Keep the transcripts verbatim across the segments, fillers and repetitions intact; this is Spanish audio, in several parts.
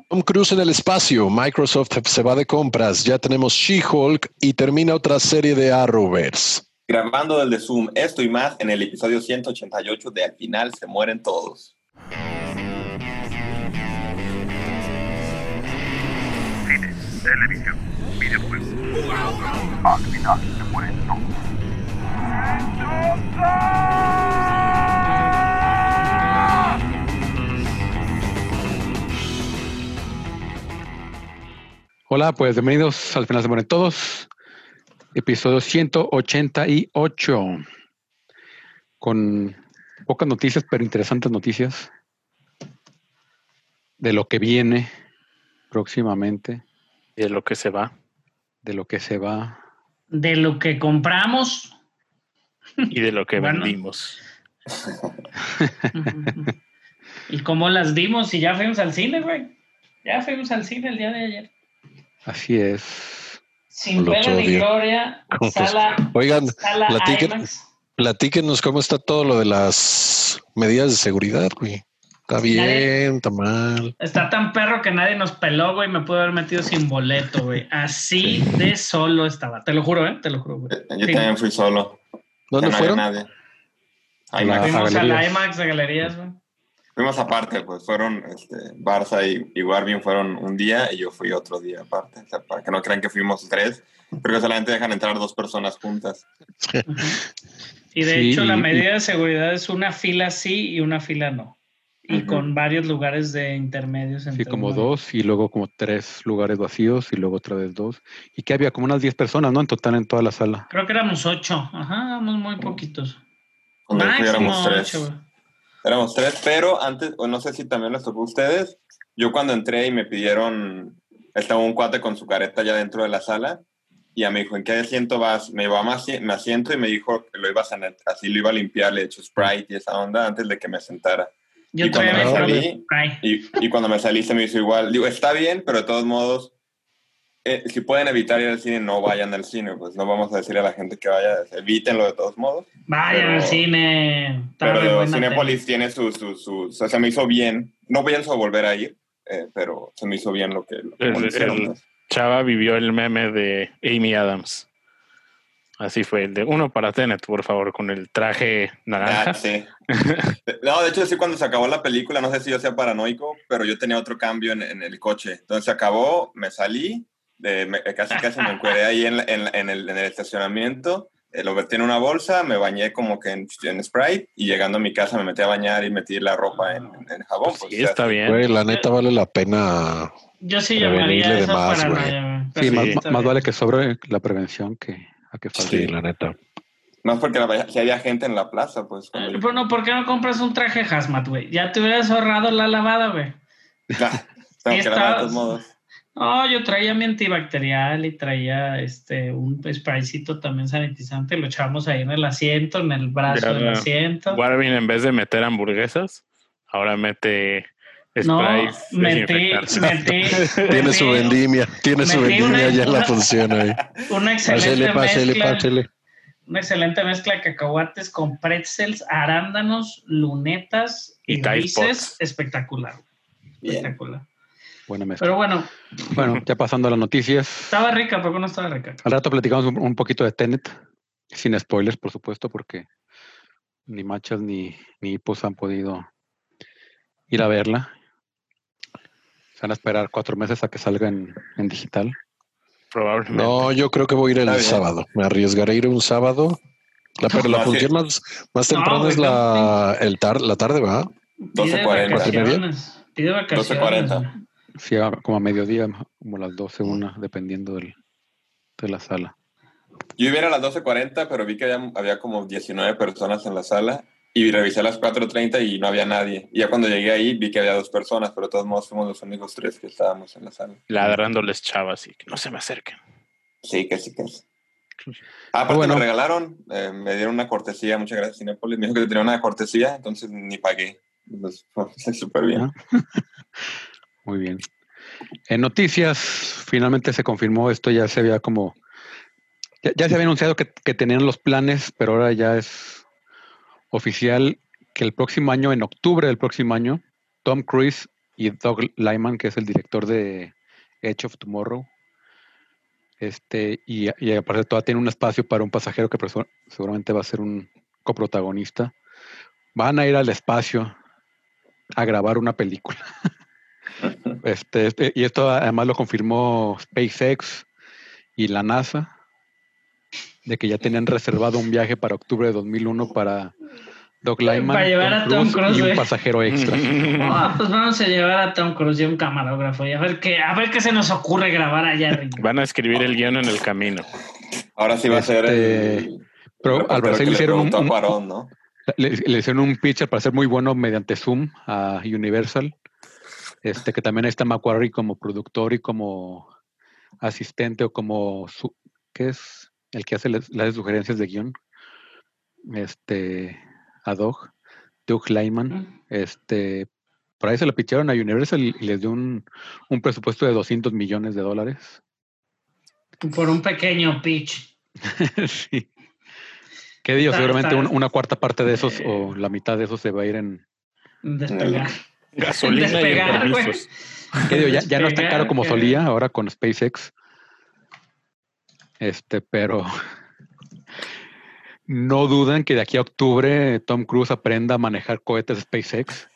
Tom Cruise en el espacio, Microsoft se va de compras, ya tenemos She-Hulk y termina otra serie de Arrowverse. Grabando desde Zoom, esto y más en el episodio ciento ochenta y ocho de Al final se mueren todos. Cine, televisión, videojuegos. Al final se mueren todos. Hola, pues bienvenidos al final se mueren todos. Episodio ciento ochenta y ocho. Con pocas noticias, pero interesantes noticias de lo que viene próximamente. Y de lo que se va. De lo que se va. De lo que compramos. Y de lo que bueno. vendimos. Y cómo las vimos y ya fuimos al cine, güey. Ya fuimos al cine el día de ayer. Así es. Sin pena ni gloria. Sala, Oigan, sala platiquen, IMAX. platíquenos cómo está todo lo de las medidas de seguridad, güey. Está bien, nadie, está mal. Está tan perro que nadie nos peló, güey. Me pude haber metido sin boleto, güey. Así de solo estaba. Te lo juro, ¿eh? Te lo juro, güey. Yo sí. También fui solo. ¿Dónde no fueron? Nadie. IMAX. Fuimos a, a la IMAX de galerías, güey. Fuimos aparte, pues fueron este, Barça y, y Warvin fueron un día y yo fui otro día aparte. O sea, para que no crean que fuimos tres, porque solamente dejan entrar dos personas juntas. Uh-huh. Y de sí, hecho, la medida de seguridad es una fila sí y una fila no. Y uh-huh. con varios lugares de intermedios. Sí, como dos y luego como tres lugares vacíos y luego otra vez dos. Y que había como unas diez personas, ¿no? En total en toda la sala. Creo que éramos ocho. Ajá, éramos muy poquitos. Cuando éramos tres. ocho, éramos tres, pero antes, o no sé si también les tocó a ustedes, yo cuando entré y me pidieron, estaba un cuate con su careta ya dentro de la sala, y ya me dijo, ¿en qué asiento vas? Me llevaba mi asiento y me dijo que lo ibas a, así lo iba a limpiar, le he hecho Sprite y esa onda antes de que me sentara. Yo y, cuando me salí, me y, y cuando me salí se me hizo igual. Digo, está bien, pero de todos modos, eh, si pueden evitar ir al cine, no vayan al cine. Pues no vamos a decirle a la gente que vaya, evítenlo de todos modos. Vayan pero, al cine. Pero Cinépolis tiene su, su, su, o sea, se me hizo bien. No pienso volver a ir, eh, pero se me hizo bien lo que... Lo que el, el Chava vivió el meme de Amy Adams. Así fue, el de uno para Tenet, por favor, con el traje naranja. Ah, sí. No, de hecho, sí, cuando se acabó la película, no sé si yo sea paranoico, pero yo tenía otro cambio en, en el coche. Entonces se acabó, me salí, de, me, casi casi me encueré ahí en, en, en, el, en el estacionamiento, eh, lo vertí en una bolsa, me bañé como que en, en Sprite y llegando a mi casa me metí a bañar y metí la ropa en, en, en jabón. Pues sí, está bien. Güey, la neta vale la pena. Yo sí llamaría eso más, paranoia. Sí, sí, más, más vale que sobre la prevención que a que falte. Sí, la neta. No, porque la, si había gente en la plaza, pues. Eh, pero no, ¿por qué no compras un traje hazmat, güey? Ya te hubieras ahorrado la lavada, güey. Nah, tengo que lavar de todos modos. No, yo traía mi antibacterial y traía este un spraycito también sanitizante. Lo echábamos ahí en el asiento, en el brazo ya, del asiento. Warvin, en vez de meter hamburguesas, ahora mete... No, metí, metí, tiene metí, su vendimia, tiene su vendimia ya en la función ahí. Una excelente pásele, mezcla, pásele, pásele. Una excelente mezcla de cacahuates con pretzels, arándanos, lunetas y, y grises, espectacular, Bien. espectacular. Buena mezcla. Pero bueno, bueno, ya pasando a las noticias. Estaba rica, ¿por qué no estaba rica? Al rato platicamos un, un poquito de Tenet, sin spoilers, por supuesto, porque ni machas ni ni hipos han podido ir a verla. Se van a esperar cuatro meses a que salga en, en digital. Probablemente. No, yo creo que voy a ir el Está sábado. Bien. Me arriesgaré a ir un sábado. La, pero la función más, más temprana no, es la, el tar, la tarde, ¿va? doce cuarenta. Pide vacaciones. doce cuarenta. Sí, como a mediodía, como a las doce, una, dependiendo del, de la sala. Yo iba a ir a las doce cuarenta, pero vi que había, había como diecinueve personas en la sala. Y revisé a las cuatro treinta y no había nadie. Y ya cuando llegué ahí vi que había dos personas, pero de todos modos fuimos los únicos tres que estábamos en la sala. Ladrandolles chavas y que no se me acerquen. Sí, que sí, que sí. Ah, aparte bueno. me regalaron, eh, me dieron una cortesía, muchas gracias Cinépolis. Me dijo que tenía una cortesía, entonces ni pagué. Entonces fue súper bien. Muy bien. En noticias, finalmente se confirmó, esto ya se había como... Ya, ya se había anunciado que, que tenían los planes, pero ahora ya es... oficial que el próximo año, en octubre del próximo año, Tom Cruise y Doug Liman, que es el director de Edge of Tomorrow. Este, y, y aparte todavía tiene un espacio para un pasajero que seguramente va a ser un coprotagonista. Van a ir al espacio a grabar una película. este, este, y esto además lo confirmó SpaceX y la NASA, de que ya tenían reservado un viaje para octubre de dos mil uno para Doug Liman, para llevar Tom a Tom Cruise Cruise, y un güey. pasajero extra. Oh, pues vamos a llevar a Tom Cruise y un camarógrafo y a ver qué, a ver qué se nos ocurre grabar allá arriba. Van a escribir el guión en el camino. Ahora sí va Este, a ser el, pero el al parecer le hicieron un, a un, Cuarón, ¿no? le, le hicieron un pitch para ser muy bueno mediante Zoom a Universal. Este, que también ahí está Macquarie como productor y como asistente o como su, ¿qué es? El que hace las, las sugerencias de guión. Este, a Doug. Doug Liman, este, por ahí se lo picharon a Universal y les dio un, un presupuesto de doscientos millones de dólares. Por un pequeño pitch. Sí. ¿Qué digo? Está, Seguramente está, un, una cuarta parte de esos o la mitad de esos se va a ir en despegar. Gasolina despegar, y permisos. ¿Qué digo? Ya, ya no es tan caro como que... solía ahora con SpaceX. Este, pero no dudan que de aquí a octubre Tom Cruise aprenda a manejar cohetes SpaceX.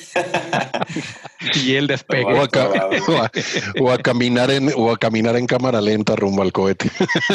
Y él despegue. O a, ca- o, a, o a caminar en o a caminar en cámara lenta rumbo al cohete.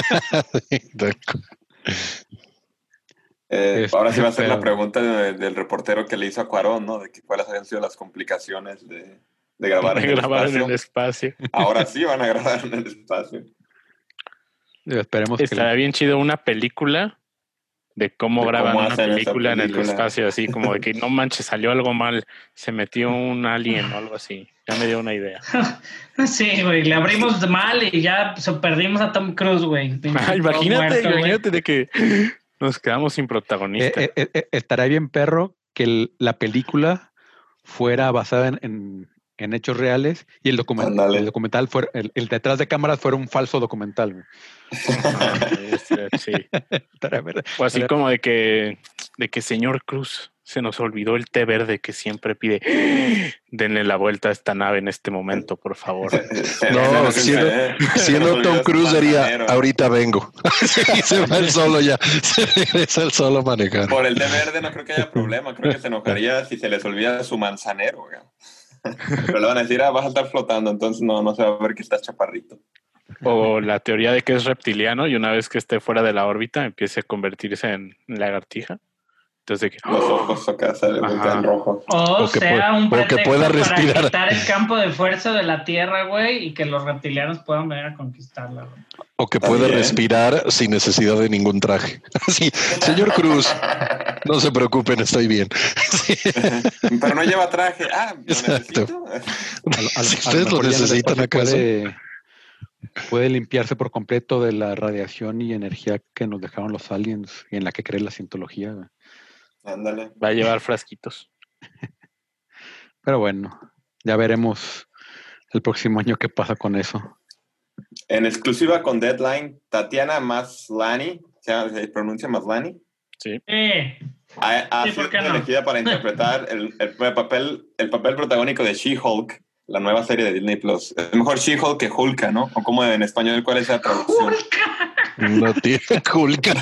eh, Este, ahora sí va a ser pero- la pregunta de- del reportero que le hizo a Cuarón, ¿no? De que cuáles habían sido las complicaciones de, de grabar, De en, el grabar en espacio. el espacio. Ahora sí van a grabar en el espacio. Esperemos que Estaría bien chido una película de cómo De graban cómo una hacen esa película, en el película. espacio, así como de que no manches, salió algo mal, se metió un alien o algo así. Ya me dio una idea. Sí, güey, le abrimos mal y ya pues, perdimos a Tom Cruise, güey. Ah, imagínate, Muerto, güey. imagínate de que nos quedamos sin protagonista. Eh, eh, eh, estaría bien, perro, que el- la película fuera basada en, en, en hechos reales y el, document- Ándale. el documental fuera, el, el detrás de cámaras fuera un falso documental. güey. Este, sí. Estaría ver- O así estaría- como de que, de que señor Cruz, se nos olvidó el té verde que siempre pide. Denle la vuelta a esta nave en este momento, por favor. No, siendo, siendo Tom Cruise diría, ahorita vengo. Y se va el solo ya. Se regresa el solo a manejar. Por el té verde no creo que haya problema. Creo que se enojaría si se les olvida su manzanero, güey. Pero le van a decir, ah, vas a estar flotando, entonces no, no se va a ver que estás chaparrito. O la teoría de que es reptiliano y una vez que esté fuera de la órbita empiece a convertirse en lagartija. Entonces, de que, Los ojos acá salen Ajá. rojos. O, O que sea pu- un o que pretexto pueda para respirar. quitar el campo de fuerza de la Tierra, güey, y que los reptilianos puedan venir a conquistarla, güey. O que pueda También. respirar sin necesidad de ningún traje. Sí, señor Cruz, no se preocupen, estoy bien. Sí. Pero no lleva traje. Ah, ¿lo Exacto. necesito? a lo- a lo- Si a lo ustedes lo mejor ya en el necesitan espacio acaso. puede, puede limpiarse por completo de la radiación y energía que nos dejaron los aliens y en la que cree la cientología. güey. Ándale. va a llevar frasquitos. Pero bueno, ya veremos el próximo año qué pasa con eso. En exclusiva con Deadline, Tatiana Maslany, ¿se, llama- se pronuncia Maslany? Sí. Eh, Ha, ha Sí, sido ¿por qué no? elegida para interpretar el, el papel, el papel protagónico de She-Hulk, la nueva serie de Disney Plus. Es mejor She-Hulk que Hulka, ¿no? O como en español, ¿cuál es la traducción? No tiene culpa.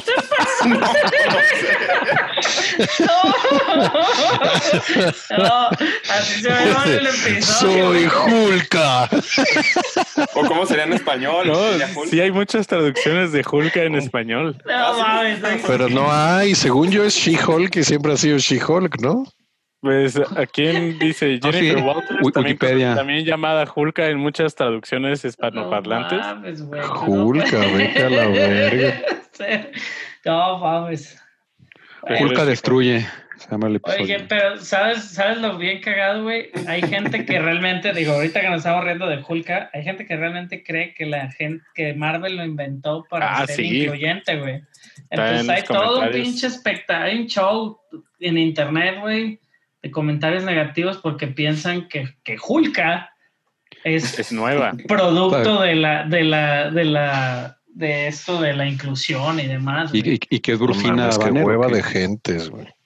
no, así se ve mal el episodio. Soy Hulka. ¿O cómo sería en español? No, ¿Sería Hulk? sí hay muchas traducciones de Hulk en español. No mames, güey. Pero no hay, según yo es She-Hulk y siempre ha sido She-Hulk, ¿no? Pues aquí dice No, sí, Jennifer Walters, Wi- también, Wikipedia. también llamada Hulka en muchas traducciones hispanoparlantes. No mames, güey. Hulka, vete a la verga. No mames. Pues, Hulka sí, destruye. Se llama el episodio. Oye, pero ¿sabes, ¿sabes lo bien cagado, güey? Hay gente que realmente, digo, ahorita que nos estamos riendo de Hulka, hay gente que realmente cree que la gente, que Marvel lo inventó para Ah, ser sí. incluyente, güey. Está en Entonces los hay todo un comentarios. pinche espectáculo, hay un show en internet, güey, de comentarios negativos porque piensan que, que Hulka es, Es nueva. producto de la, de la, de la, de esto de la inclusión y demás. Y, güey. y- y que es No Brufina mames, qué Banner, hueva ¿o qué? de gentes, güey.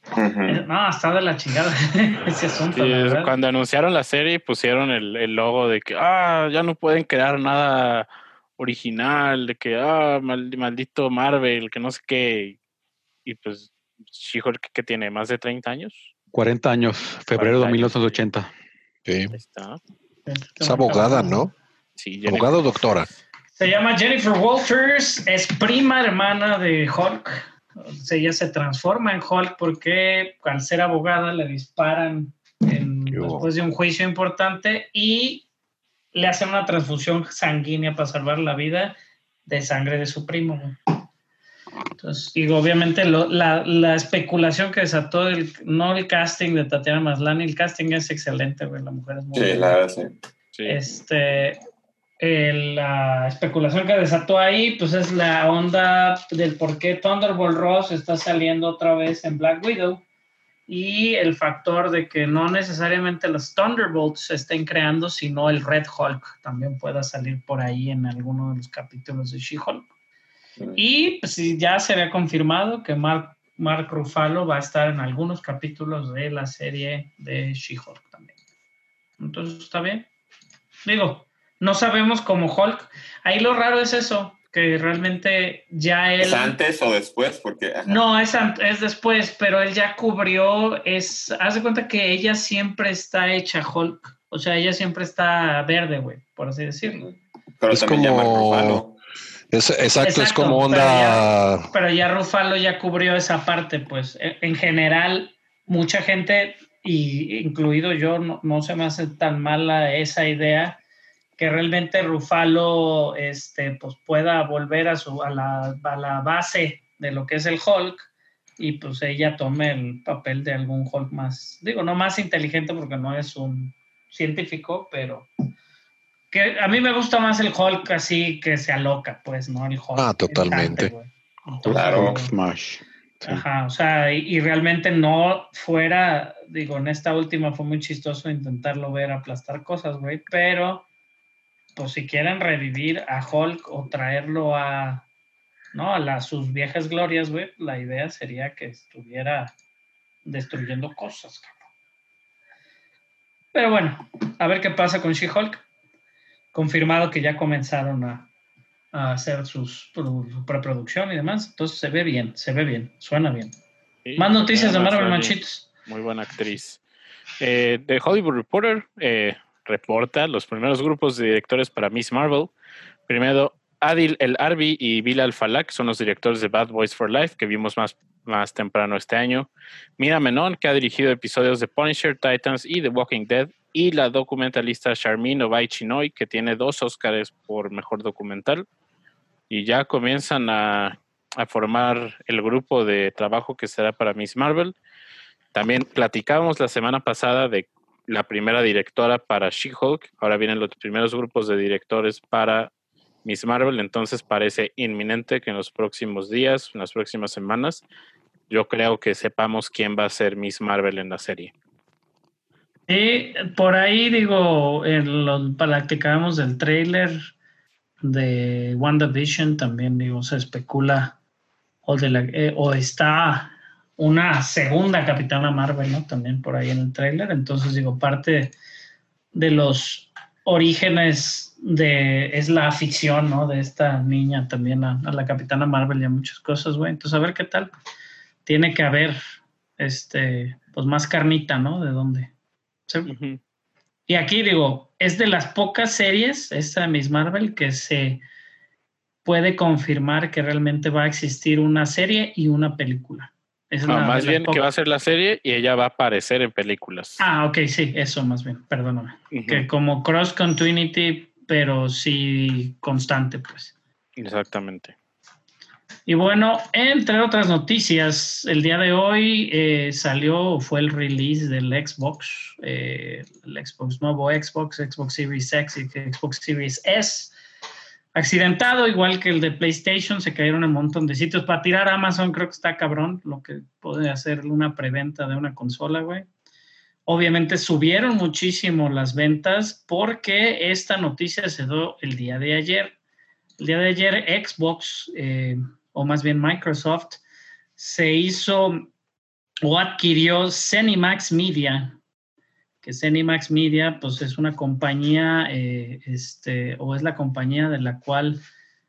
Uh-huh. No, está de la chingada ese asunto. Sí, la cuando anunciaron la serie pusieron el, el logo de que ah, ya no pueden crear nada original, de que ah, mal, maldito Marvel, que no sé qué. Y pues She-Hulk, que tiene más de treinta años. cuarenta años, febrero de mil novecientos ochenta. Sí. Ahí está. Es abogada, ¿no? Sí, abogada o doctora. Se llama Jennifer Walters, es prima hermana de Hulk. O sea, ella se transforma en Hulk porque al ser abogada le disparan en, después de un juicio importante y le hacen una transfusión sanguínea para salvar la vida de sangre de su primo. Entonces, digo, obviamente lo, la, la especulación que desató, el, no el casting de Tatiana Maslany, el casting es excelente, güey, la mujer es muy Sí, buena. la verdad, sí. sí. Este, el, la especulación que desató ahí, pues es la onda del por qué Thunderbolt Ross está saliendo otra vez en Black Widow y el factor de que no necesariamente los Thunderbolts se estén creando, sino el Red Hulk también pueda salir por ahí en alguno de los capítulos de She-Hulk. Y pues, ya se había confirmado que Mark, Mark Ruffalo va a estar en algunos capítulos de la serie de She-Hulk también. Entonces, ¿está bien? Digo, no sabemos cómo Hulk. Ahí lo raro es eso, que realmente ya él... ¿Es antes o después? Porque, ajá. No, es, es después, pero él ya cubrió, es... Haz de cuenta que ella siempre está hecha Hulk. O sea, ella siempre está verde, güey, por así decirlo. Pero es también como... ya Mark Ruffalo. Es, exacto, exacto, es como onda... Pero ya, pero ya Ruffalo ya cubrió esa parte, pues. En general, mucha gente, y incluido yo, no, no se me hace tan mala esa idea que realmente Ruffalo este, pues, pueda volver a, su, a, la, a la base de lo que es el Hulk y pues ella tome el papel de algún Hulk más, digo, no más inteligente porque no es un científico, pero... que a mí me gusta más el Hulk así que se aloca, pues, ¿no? El Hulk. Ah, totalmente. Entonces, claro. Hulk Smash. Sí. Ajá, o sea, y, y realmente no fuera, digo, en esta última fue muy chistoso intentarlo ver aplastar cosas, güey, pero pues si quieren revivir a Hulk o traerlo a, ¿no? A la, sus viejas glorias, güey, la idea sería que estuviera destruyendo cosas, cabrón. Pero bueno, a ver qué pasa con She-Hulk. Confirmado que ya comenzaron a, a hacer sus, su preproducción y demás. Entonces se ve bien, se ve bien, suena bien. Sí, más noticias de Marvel, manchitos. Muy buena actriz. Eh, The Hollywood Reporter eh, reporta los primeros grupos de directores para Miss Marvel. Primero, Adil El Arbi y Bilal Falak son los directores de Bad Boys for Life, que vimos más, más temprano este año. Mira Menon, que ha dirigido episodios de Punisher, Titans y The Walking Dead. Y la documentalista Charmin Obaid Chinoy, que tiene dos Óscares por Mejor Documental. Y ya comienzan a, a formar el grupo de trabajo que será para Miss Marvel. También platicábamos la semana pasada de la primera directora para She-Hulk. Ahora vienen los primeros grupos de directores para Miss Marvel. Entonces parece inminente que en los próximos días, en las próximas semanas, yo creo que sepamos quién va a ser Miss Marvel en la serie. Sí, por ahí digo, en lo, platicábamos del tráiler de WandaVision, también digo, se especula o, de la, eh, o está una segunda Capitana Marvel, ¿no? También por ahí en el tráiler. Entonces digo, parte de los orígenes de, es la afición, ¿no? De esta niña también a, a la Capitana Marvel y a muchas cosas, güey. Entonces a ver qué tal. Tiene que haber, este, pues más carnita, ¿no? De dónde. Sí. Uh-huh. Y aquí digo, es de las pocas series, esta de Miss Marvel, que se puede confirmar que realmente va a existir una serie y una película. Es no, más bien pocas. Que va a ser la serie y ella va a aparecer en películas. Ah, ok, sí, eso más bien, perdóname. Uh-huh. Que como cross continuity, pero sí constante, pues. Exactamente. Y bueno, entre otras noticias, el día de hoy eh, salió, fue el release del Xbox, eh, el Xbox nuevo Xbox, Xbox Series X y Xbox Series S. Accidentado, igual que el de PlayStation, se cayeron un montón de sitios. Para tirar a Amazon creo que está cabrón, lo que puede hacer una preventa de una consola, güey. Obviamente subieron muchísimo las ventas porque esta noticia se dio el día de ayer. El día de ayer Xbox... Eh, o más bien Microsoft, se hizo o adquirió Zenimax Media, que Zenimax Media pues es una compañía, eh, este, o es la compañía de la cual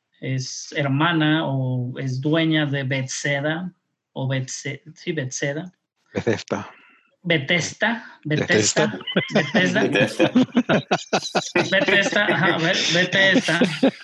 es hermana o es dueña de Bethesda, o Bethesda, sí, Bethesda. Bethesda. Bethesda, Bethesda, Bethesda, Bethesda, Bethesda, ajá, Bethesda.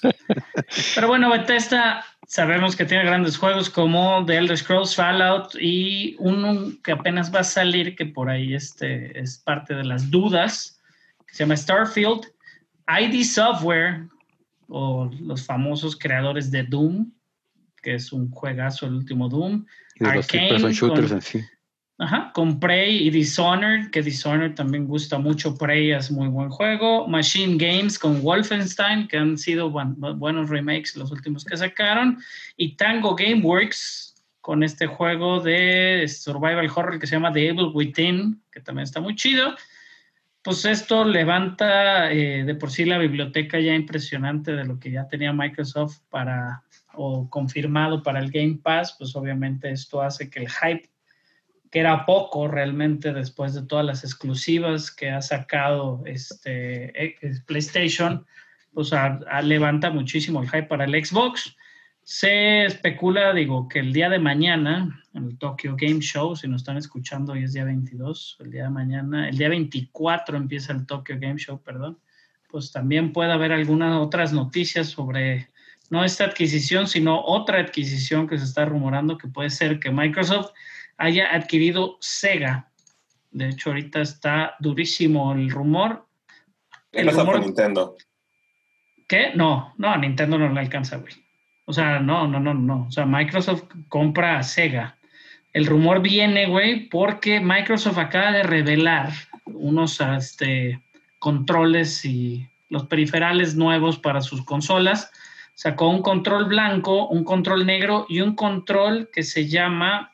Pero bueno, Bethesda sabemos que tiene grandes juegos como The Elder Scrolls, Fallout y uno que apenas va a salir, que por ahí este es parte de las dudas, que se llama Starfield. I D Software, o los famosos creadores de Doom, que es un juegazo, el último Doom. Y de los person shooters en sí. Ajá, con Prey y Dishonored, que Dishonored también gusta mucho. Prey es muy buen juego. Machine Games con Wolfenstein, que han sido buen, buenos remakes los últimos que sacaron. Y Tango Gameworks con este juego de survival horror que se llama The Evil Within, que también está muy chido. Pues esto levanta eh, de por sí la biblioteca ya impresionante de lo que ya tenía Microsoft para, o confirmado para el Game Pass. Pues obviamente esto hace que el hype, que era poco realmente después de todas las exclusivas que ha sacado este PlayStation, pues a, a levanta muchísimo el hype para el Xbox. Se especula, digo, que el día de mañana, en el Tokyo Game Show, si nos están escuchando, hoy es día veintidós, el día de mañana, el día veinticuatro empieza el Tokyo Game Show, perdón, pues también puede haber algunas otras noticias sobre, no esta adquisición, sino otra adquisición que se está rumorando, que puede ser que Microsoft haya adquirido Sega. De hecho, ahorita está durísimo el rumor. ¿Qué pasa con Nintendo? ¿Qué? No, no, a Nintendo no le alcanza, güey. O sea, no, no, no, no. O sea, Microsoft compra a Sega. El rumor viene, güey, porque Microsoft acaba de revelar unos este, controles y los periferales nuevos para sus consolas. Sacó un control blanco, un control negro y un control que se llama...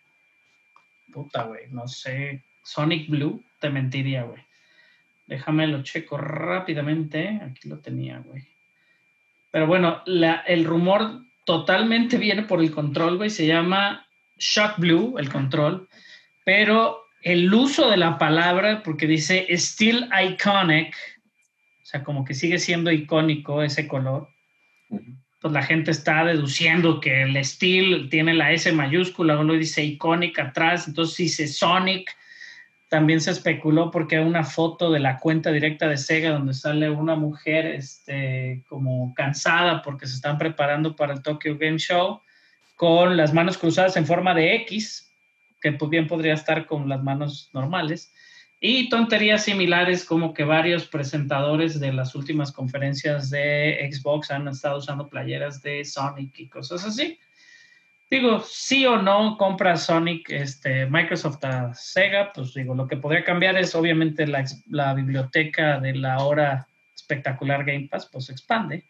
Puta, güey, no sé. Sonic Blue, te mentiría, güey. Déjame lo checo rápidamente. Aquí lo tenía, güey. Pero bueno, la, el rumor totalmente viene por el control, güey. Se llama Shock Blue, el control. Pero el uso de la palabra, porque dice Still Iconic, o sea, como que sigue siendo icónico ese color. Uh-huh. Pues la gente está deduciendo que el Steel tiene la S mayúscula, uno dice Iconic atrás, entonces dice Sonic. También se especuló porque hay una foto de la cuenta directa de Sega donde sale una mujer este, como cansada porque se están preparando para el Tokyo Game Show con las manos cruzadas en forma de X, que pues bien podría estar con las manos normales, y tonterías similares como que varios presentadores de las últimas conferencias de Xbox han estado usando playeras de Sonic y cosas así. Digo, sí o no compra Sonic, este, Microsoft a Sega, pues digo, lo que podría cambiar es obviamente la, la biblioteca de la ahora espectacular Game Pass, pues se expande.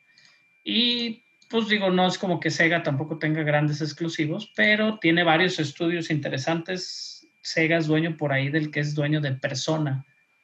Y pues digo, no es como que Sega tampoco tenga grandes exclusivos, pero tiene varios estudios interesantes. Sega es dueño por ahí del que es dueño de Persona,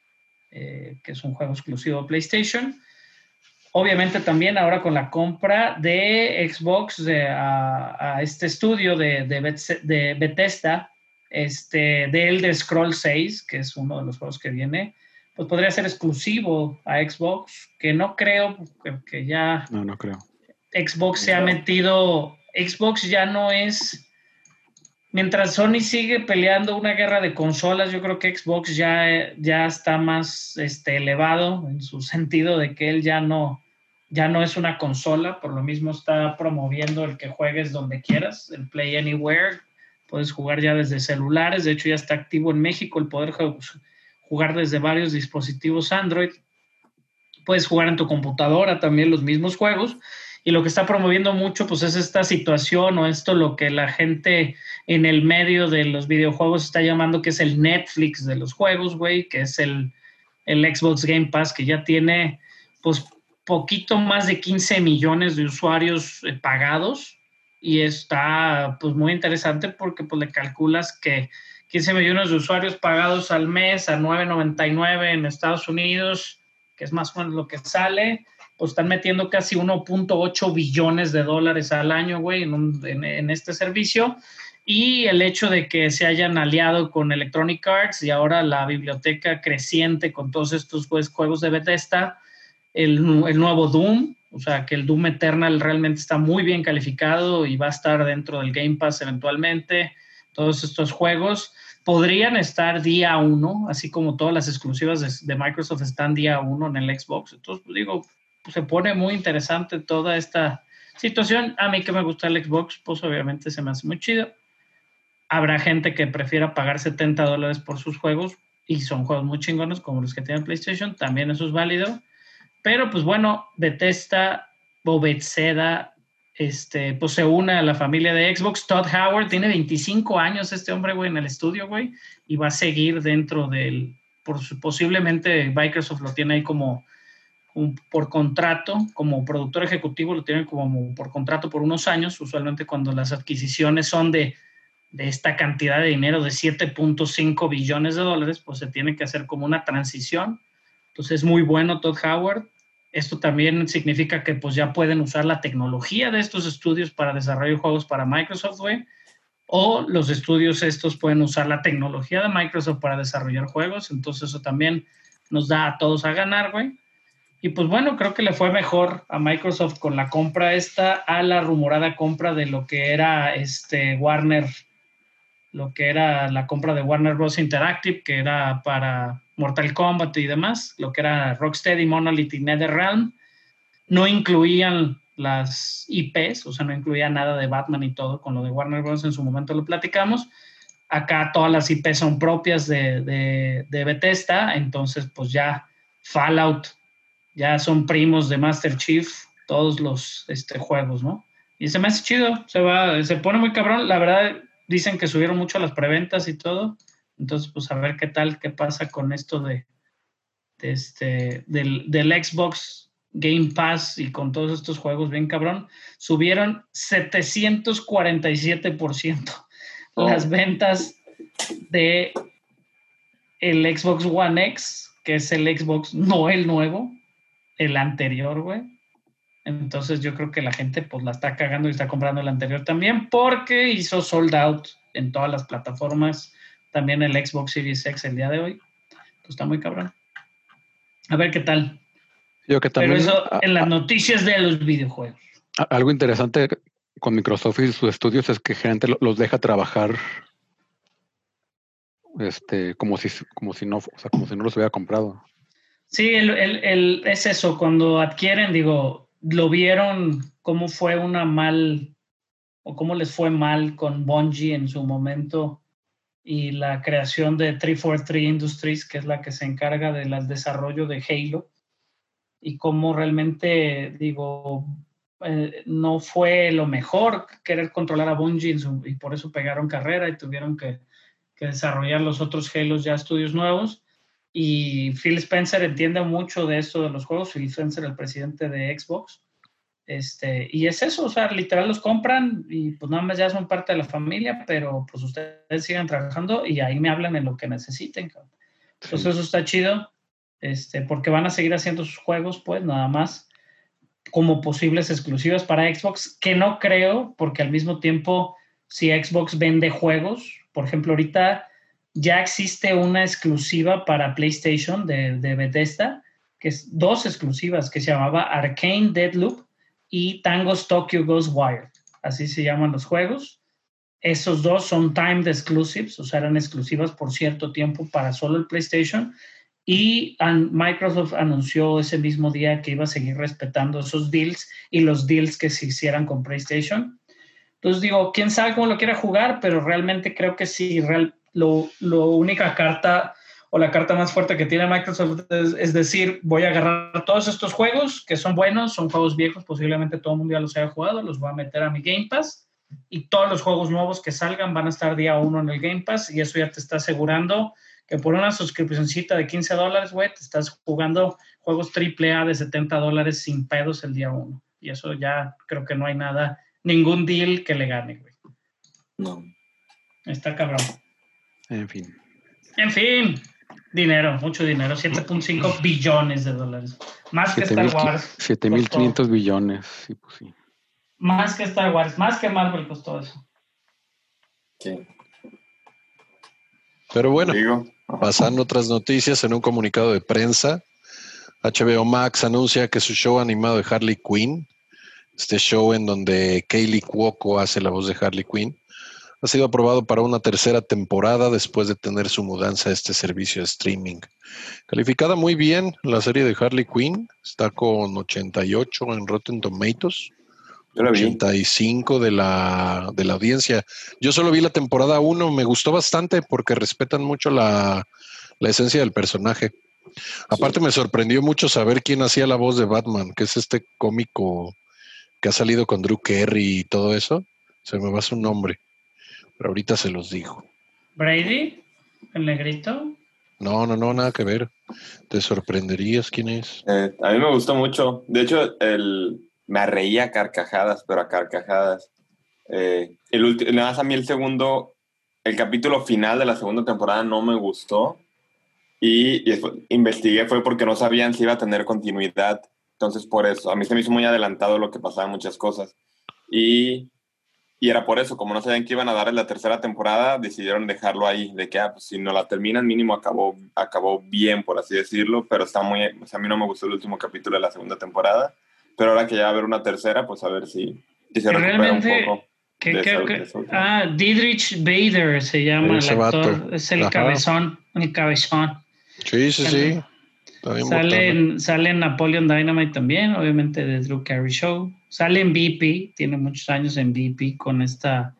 eh, que es un juego exclusivo de PlayStation. Obviamente también ahora con la compra de Xbox de, a, a este estudio de, de, de Bethesda, este, de Elder Scrolls seis, que es uno de los juegos que viene, pues podría ser exclusivo a Xbox, que no creo, que, que ya... No, no creo. Xbox se ha metido... Xbox ya no es... Mientras Sony sigue peleando una guerra de consolas, yo creo que Xbox ya, ya está más este, elevado en su sentido de que él ya no, ya no es una consola, por lo mismo está promoviendo el que juegues donde quieras, el Play Anywhere, puedes jugar ya desde celulares, de hecho ya está activo en México el poder jugar desde varios dispositivos Android, puedes jugar en tu computadora también los mismos juegos. Y lo que está promoviendo mucho, pues, es esta situación o esto lo que la gente en el medio de los videojuegos está llamando que es el Netflix de los juegos, güey, que es el, el Xbox Game Pass, que ya tiene, pues, poquito más de quince millones de usuarios eh, pagados. Y está, pues, muy interesante porque, pues, le calculas que quince millones de usuarios pagados al mes a nueve noventa y nueve en Estados Unidos, que es más o menos lo que sale, pues están metiendo casi uno punto ocho billones de dólares al año, güey, en, un, en, en este servicio. y el hecho de que se hayan aliado con Electronic Arts y ahora la biblioteca creciente con todos estos pues, juegos de Bethesda, el, el nuevo Doom, o sea que el Doom Eternal realmente está muy bien calificado y va a estar dentro del Game Pass eventualmente. Todos estos juegos podrían estar día uno, así como todas las exclusivas de, de Microsoft están día uno en el Xbox. Entonces, pues, digo, pues, se pone muy interesante toda esta situación. A mí que me gusta el Xbox, pues obviamente se me hace muy chido. Habrá gente que prefiera pagar setenta dólares por sus juegos y son juegos muy chingones como los que tiene PlayStation, también eso es válido. Pero pues bueno, Bethesda o Bethesda, este, pues se une a la familia de Xbox. Todd Howard tiene veinticinco años este hombre, güey, en el estudio, güey, y va a seguir dentro del, por su, posiblemente Microsoft lo tiene ahí como un, por contrato, como productor ejecutivo lo tienen como por contrato por unos años, usualmente cuando las adquisiciones son de, de esta cantidad de dinero de siete punto cinco billones de dólares, pues se tiene que hacer como una transición. Entonces es muy bueno Todd Howard. Esto también significa que pues ya pueden usar la tecnología de estos estudios para desarrollar juegos para Microsoft, güey. O los estudios estos pueden usar la tecnología de Microsoft para desarrollar juegos. Entonces eso también nos da a todos a ganar, güey. Y pues bueno, creo que le fue mejor a Microsoft con la compra esta a la rumorada compra de lo que era este Warner, lo que era la compra de Warner Bros. Interactive, que era para Mortal Kombat y demás, lo que era Rocksteady, Monolith y NetherRealm, no incluían las I Pes, o sea, no incluía nada de Batman y todo, con lo de Warner Bros. En su momento lo platicamos. Acá todas las I Pes son propias de, de, de Bethesda, entonces pues ya Fallout, ya son primos de Master Chief, todos los este, juegos, ¿no? Y se me hace chido, se, va, se pone muy cabrón, la verdad dicen que subieron mucho las preventas y todo. Entonces, pues a ver qué tal, qué pasa con esto de, de este, del, del Xbox Game Pass y con todos estos juegos bien cabrón. Subieron setecientos cuarenta y siete por ciento oh. las ventas de el Xbox One X, que es el Xbox, no el nuevo, el anterior, güey. Entonces yo creo que la gente pues la está cagando y está comprando el anterior también porque hizo sold out en todas las plataformas. También el Xbox Series X el día de hoy. Pues está muy cabrón. A ver qué tal. Yo que también, Pero eso a, en las a, noticias de los videojuegos. Algo interesante con Microsoft y sus estudios es que gente los deja trabajar este, como si, como si no, o sea, como si no los hubiera comprado. Sí, el, el, el, es eso. Cuando adquieren, digo, lo vieron cómo fue una mal, o cómo les fue mal con Bungie en su momento. Y la creación de trescientos cuarenta y tres Industries, que es la que se encarga del desarrollo de Halo, y cómo realmente, digo, eh, no fue lo mejor querer controlar a Bungie, y por eso pegaron carrera y tuvieron que, que desarrollar los otros Halos ya estudios nuevos. Y Phil Spencer entiende mucho de esto de los juegos, Phil Spencer, el presidente de Xbox. Este, y es eso, o sea, literal los compran y pues nada más ya son parte de la familia, pero pues ustedes sigan trabajando y ahí me hablan en lo que necesiten. Entonces sí. Eso está chido, este, porque van a seguir haciendo sus juegos, pues nada más como posibles exclusivas para Xbox, que no creo, porque al mismo tiempo si Xbox vende juegos, por ejemplo ahorita ya existe una exclusiva para PlayStation de, de Bethesda, que es dos exclusivas, que se llamaba Arcane Deadloop y Tango's Tokyo Ghostwire, así se llaman los juegos. Esos dos son timed exclusives, o sea, eran exclusivas por cierto tiempo para solo el PlayStation, y Microsoft anunció ese mismo día que iba a seguir respetando esos deals y los deals que se hicieran con PlayStation. Entonces digo, quién sabe cómo lo quiera jugar, pero realmente creo que sí, real, lo, lo única carta o la carta más fuerte que tiene Microsoft es, es decir, voy a agarrar todos estos juegos que son buenos, son juegos viejos, posiblemente todo el mundo ya los haya jugado, los voy a meter a mi Game Pass y todos los juegos nuevos que salgan van a estar día uno en el Game Pass y eso ya te está asegurando que por una suscripcióncita de quince dólares, güey, te estás jugando juegos triple A de setenta dólares sin pedos el día uno. Y eso ya creo que no hay nada, ningún deal que le gane, güey. No. Está cabrón. En fin. En fin. Dinero, mucho dinero, siete punto cinco billones de dólares. Más que Star Wars. siete mil quinientos billones, sí, pues sí. Más que Star Wars, más que Marvel costó eso. Sí. Pero bueno, Digo. pasando otras noticias, en un comunicado de prensa, H B O Max anuncia que su show animado de Harley Quinn, este show en donde Kaylee Cuoco hace la voz de Harley Quinn, ha sido aprobado para una tercera temporada después de tener su mudanza a este servicio de streaming. Calificada muy bien, la serie de Harley Quinn está con ochenta y ocho en Rotten Tomatoes, Yo la vi. ochenta y cinco de la, de la audiencia. Yo solo vi la temporada uno, me gustó bastante porque respetan mucho la, la esencia del personaje. Aparte me sorprendió mucho saber quién hacía la voz de Batman, que es este cómico que ha salido con Drew Carey y todo eso. Se me va su nombre, pero ahorita se los digo. ¿Brady? ¿El negrito? No, no, no, nada que ver. Te sorprenderías quién es. Eh, a mí me gustó mucho. De hecho, el, me reía a carcajadas, pero a carcajadas. Eh, el ulti- nada más a mí el segundo, el capítulo final de la segunda temporada no me gustó. Y, y después investigué, fue porque no sabían si iba a tener continuidad. Entonces, por eso, a mí se me hizo muy adelantado lo que pasaba en muchas cosas. Y, y era por eso, como no sabían que iban a dar en la tercera temporada, decidieron dejarlo ahí, de que ah, pues, si no la terminan, mínimo acabó, acabó bien, por así decirlo, pero está muy, o sea, a mí no me gustó el último capítulo de la segunda temporada, pero ahora que ya va a haber una tercera, pues a ver si, si se recupera un poco. ¿Qué, de qué, esa- qué? de esa última. Ah, Dietrich Bader se llama Ese el actor. vato. Es el Ajá. cabezón, el cabezón. Sí, sí, sí. Está bien Sale botana. en, sale en Napoleon Dynamite también, obviamente de Drew Carey Show. Sale en V P, tiene muchos años en V P con esta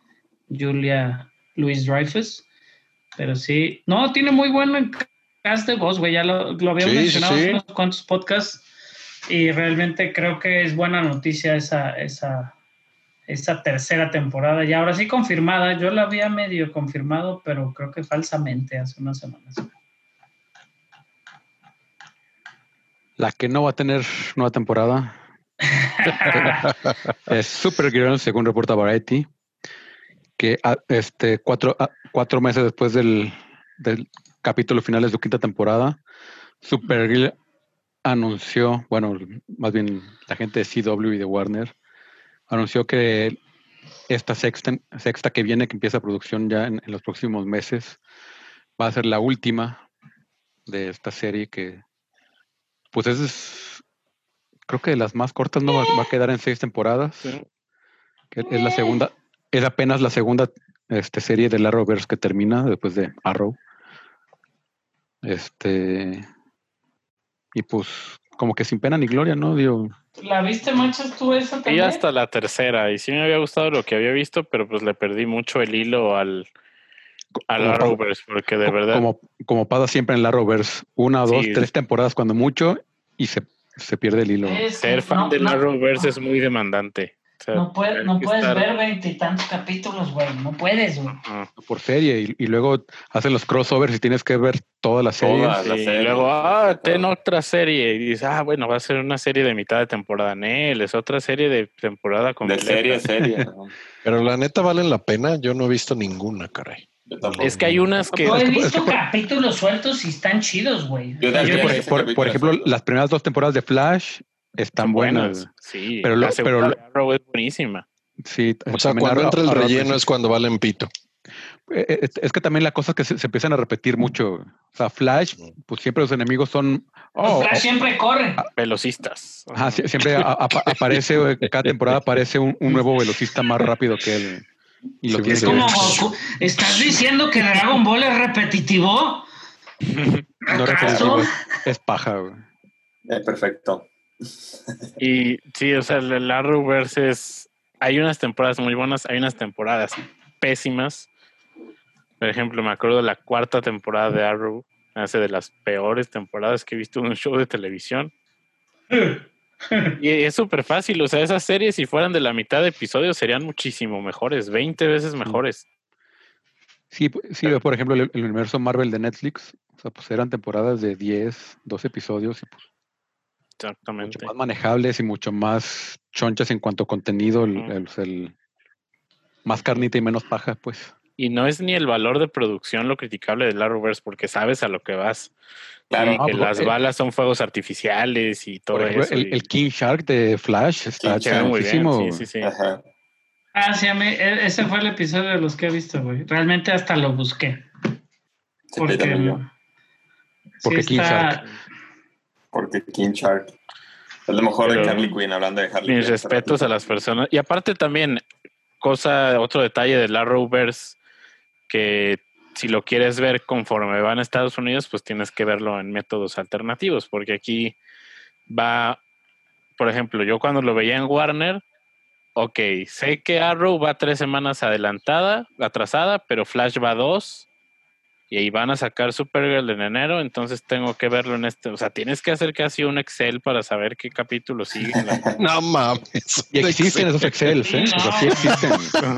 Julia Louis-Dreyfus. Pero sí, no, tiene muy buen cast de voz, güey. Ya lo, lo habíamos Sí, sí, mencionado sí. en unos cuantos podcasts. Y realmente creo que es buena noticia esa, esa, esa tercera temporada. Y ahora sí confirmada. Yo la había medio confirmado, pero creo que falsamente hace unas semanas. La que no va a tener nueva temporada es Supergirl, según reporta Variety, que a- este, cuatro, a- cuatro meses después del, del capítulo final de su quinta temporada, Supergirl anunció, bueno, más bien la gente de C W y de Warner, anunció que esta sexta, sexta que viene, que empieza producción ya en, en los próximos meses, va a ser la última de esta serie que, pues es, creo que de las más cortas, no va, va a quedar en seis temporadas. Sí. Que es la segunda, es apenas la segunda este, serie del Arrowverse que termina después de Arrow. Este, y pues, como que sin pena ni gloria, ¿no? Digo, ¿La viste, Manchas, tú esa Y también? hasta la tercera, y sí me había gustado lo que había visto, pero pues le perdí mucho el hilo al, al como, pa- Arrowverse, porque de verdad, como, como pasa siempre en el Arrowverse, una, dos, Sí. tres temporadas cuando mucho, y se, se pierde el hilo. Es que ser fan no- del no- Arrowverse es muy demandante. O sea, No, puede- tener no que puedes estar- ver veintitantos capítulos, güey. No puedes, güey. Ah, Por serie, y, y luego hacen los crossovers y tienes que ver toda la serie. Todas. sí, la y serie, luego, sí, ah, sí, ten todo. otra serie. Y dices, ah, bueno, va a ser una serie de mitad de temporada. Nel, es otra serie de temporada De completa. serie a serie. ¿no? Pero la neta valen la pena. Yo no he visto ninguna, caray. Yo tampoco. Es que hay unas que... Yo he es que- es visto que por- capítulos sueltos y están chidos, güey. Yo O sea, también, yo- Por, ese por- capítulo por ejemplo, suelto. las primeras dos temporadas de Flash están son buenas. buenas. Sí, Pero la lo- segunda pero lo- de Arrow es buenísima. Sí, O sea, también cuando Arrow- entra el Arrow al relleno principio. es cuando valen pito. Eh, eh, Es, es que también la cosa es que se, se empiezan a repetir mucho. O sea, Flash, pues siempre los enemigos son. Oh, Flash oh, siempre corre. Velocistas. ajá, sie- siempre a- a- aparece, eh, cada temporada aparece un, un nuevo velocista más rápido que él. Y lo Sí, tiene pues, que Como sí. Goku. ¿Estás diciendo que Dragon Ball es repetitivo? no ¿Acaso? repetitivo, es, es paja, güey. Eh, perfecto. Y sí, o sea, el, el Arrowverse es... Hay unas temporadas muy buenas, hay unas temporadas pésimas. Por ejemplo, me acuerdo de la cuarta temporada de Arrow, hace de las peores temporadas que he visto en un show de televisión. Y es súper fácil, o sea, esas series si fueran de la mitad de episodios serían muchísimo mejores, veinte veces mejores. Sí, pu- sí, por ejemplo, el, el universo Marvel de Netflix, o sea, pues eran temporadas de diez, doce episodios y pues mucho Exactamente. más manejables y mucho más chonchas en cuanto a contenido, el, Ujú. el- el- más carnita y menos paja, pues. Y no es ni el valor de producción lo criticable del Arrowverse, porque sabes a lo que vas. Claro. Y que Ah, las eh, balas son fuegos artificiales y todo Por ejemplo, eso. el, y- el King Shark de Flash está King queda muy bien, chingosísimo. sí, sí, sí. Ajá. Ah, sí, a mí, e- ese fue el episodio de los que he visto, güey. Realmente hasta lo busqué. Sí, Porque, también yo. sí Porque King está- Shark. Porque King Shark es lo mejor Pero- de Harley Quinn, hablando de Harley Mis Quinn. hace respetos ratito. a las personas. Y aparte también, cosa, otro detalle del Arrowverse, que si lo quieres ver conforme van a Estados Unidos, pues tienes que verlo en métodos alternativos, porque aquí va, por ejemplo, yo cuando lo veía en Warner, ok, sé que Arrow va tres semanas adelantada, atrasada, pero Flash va dos, y ahí van a sacar Supergirl en enero, entonces tengo que verlo en este, o sea, tienes que hacer casi un Excel para saber qué capítulo sigue. No mames. Y existen esos Excels, ¿eh? Sí, O sea, no. sí existen.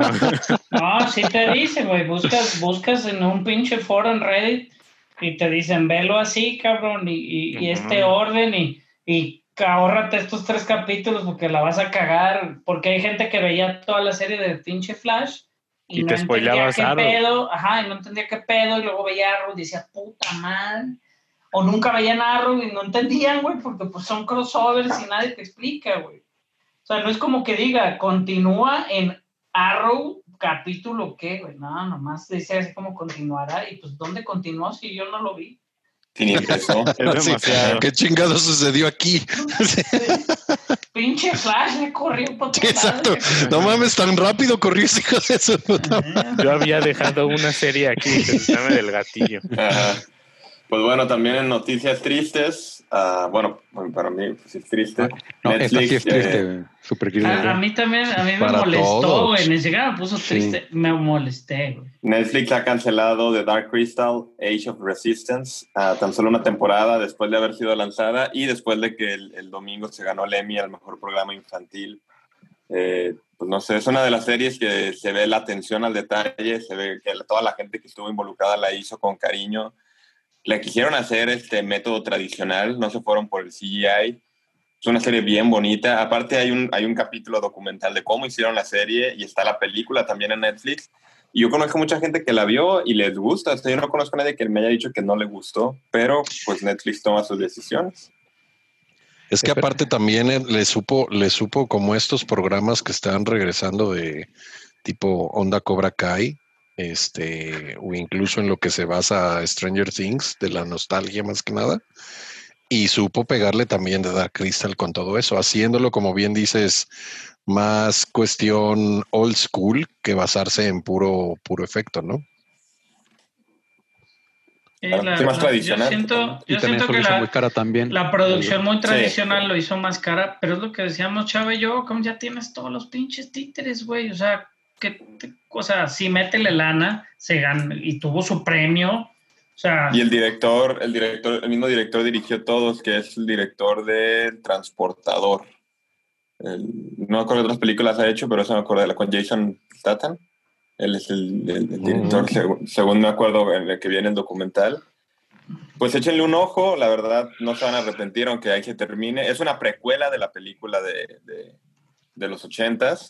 No, sí te dice, güey. Buscas, buscas en un pinche foro en Reddit y te dicen, velo así, cabrón, y, y, y este Ujú. orden, y, y ahórrate estos tres capítulos porque la vas a cagar. Porque hay gente que veía toda la serie de pinche Flash y, Y no te entendía spoileabas qué Arrow. pedo, ajá, y no entendía qué pedo, y luego veía Arrow y decía, puta madre. O nunca veían Arrow y no entendían, güey, porque pues son crossovers y nadie te explica, güey. O sea, no es como que diga, continúa en Arrow, capítulo qué, güey. No, nomás dice así como continuará. Y pues, ¿dónde continuó si yo no lo vi? Sin ingreso. Es Sí, demasiado. ¿qué chingado sucedió aquí? Sí, Pinche Flash me corrió por todos exacto. lados. No mames, tan rápido corrió ese hijo de su puta. Ajá. Yo había dejado una serie aquí, Llame del gatillo. Ajá. Pues bueno, también en noticias tristes, uh, bueno, para mí pues, es triste. No, esta sí es triste, eh, güey. Supergirl. A, a mí también, a mí me Para molestó, todos. güey. Ni siquiera me puso Sí. triste, me molesté, güey. Netflix ha cancelado The Dark Crystal, Age of Resistance, uh, tan solo una temporada después de haber sido lanzada y después de que el, el domingo se ganó el Emmy al mejor programa infantil. Eh, pues no sé, es una de las series que se ve la atención al detalle, se ve que toda la gente que estuvo involucrada la hizo con cariño. Le quisieron hacer este método tradicional, no se fueron por el C G I. Es una serie bien bonita. Aparte hay un, hay un capítulo documental de cómo hicieron la serie y está la película también en Netflix. Y yo conozco mucha gente que la vio y les gusta. O sea, yo no conozco a nadie que me haya dicho que no le gustó, pero pues Netflix toma sus decisiones. Es que aparte también eh, le supo, le supo como estos programas que están regresando de tipo Onda Cobra Kai, este, o incluso en lo que se basa Stranger Things, de la nostalgia más que nada, y supo pegarle también de Dark Crystal con todo eso, haciéndolo, como bien dices, más cuestión old school que basarse en puro, puro efecto, ¿no? Sí, Claro, la- sí, más la- tradicional, Yo siento, totalmente. yo Y también siento eso que lo hizo la, muy cara también. la producción muy Sí. tradicional lo hizo más cara, pero es lo que decíamos Chava y yo, como ya tienes todos los pinches títeres, güey, o sea, que, te- o sea, sí métele lana, se ganó y tuvo su premio, o sea, Y el director, el director, el mismo director dirigió todos, que es el director de Transportador. El- no me acuerdo de otras películas ha hecho, pero eso me acuerdo de la con Jason Statham. Él es el, el- el director, Mm. según, según me acuerdo en el que viene el documental. Pues échenle un ojo, la verdad no se van a arrepentir aunque ahí se termine. Es una precuela de la película de, de, de los ochentas.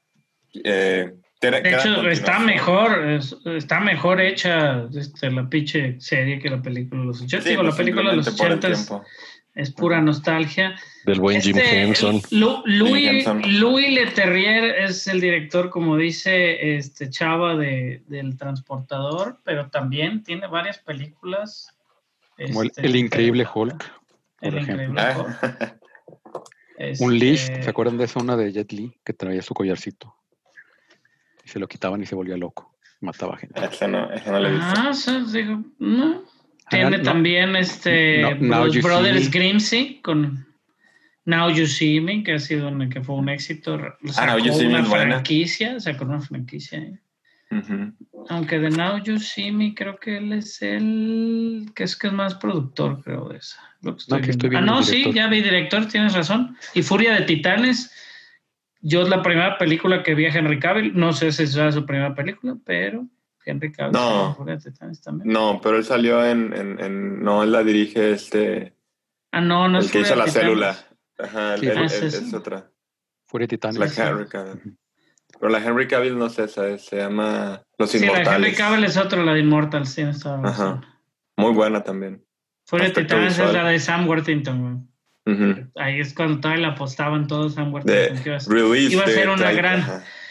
Eh, de hecho está mejor, es- está mejor hecha este, la pinche serie que la película de los ochentas. Sí, Digo, pues la película de los simplemente por el ochentas tiempo. es pura nostalgia. Del buen Jim Este, Henson. Lu- Louis, Jim Henson. Louis Leterrier es el director, como dice este Chava, de, del Transportador, pero también tiene varias películas. Como el, este, el increíble interesantes. Hulk, El por ejemplo. increíble Ah, Hulk. Este, Un Leash, ¿se acuerdan de esa una de Jet Li que traía su collarcito? Y se lo quitaban y se volvía loco. Mataba gente. esa no, esa no la he visto. Ah, o sea, digo, no. Tiene no, también este no, Now Bros- You See Brothers Me. Grimsey con Now You See Me, que ha sido un, que fue un éxito. Sacó Now You See Me una es buena. franquicia, sacó una franquicia. ¿eh? Ujú. Aunque de Now You See Me creo que él es el que es que es más productor, creo, de esa. Lo que estoy No, aquí viendo. estoy Ah, viendo no, el sí, director. ya vi director, tienes razón. Y Furia de Titanes, yo es la primera película que vi a Henry Cavill. No sé si será su primera película, pero Henry Cavill No. sale en Furia de Titanes también. No, pero él salió en, en, en- no, él la dirige este, Ah, no, no el es que Furia hizo de la Titanes. célula. Ajá, Sí, él- ah, él- es es, ese. otra. Furia de Es Titanes. la Henry Cavill. Pero la Henry Cavill no es esa, es- se llama Los Sí, la Inmortales. Henry Cavill es otra, la de Immortals, tienes toda la razón. Ajá. Muy buena también. Furia de Aspecto Titanes es visual. la de Sam Worthington, güey. Ujú. Ahí es cuando todavía la apostaban todos Sam De Worthington. que iba a ser- Release. iba a de ser una Type, gran, ajá.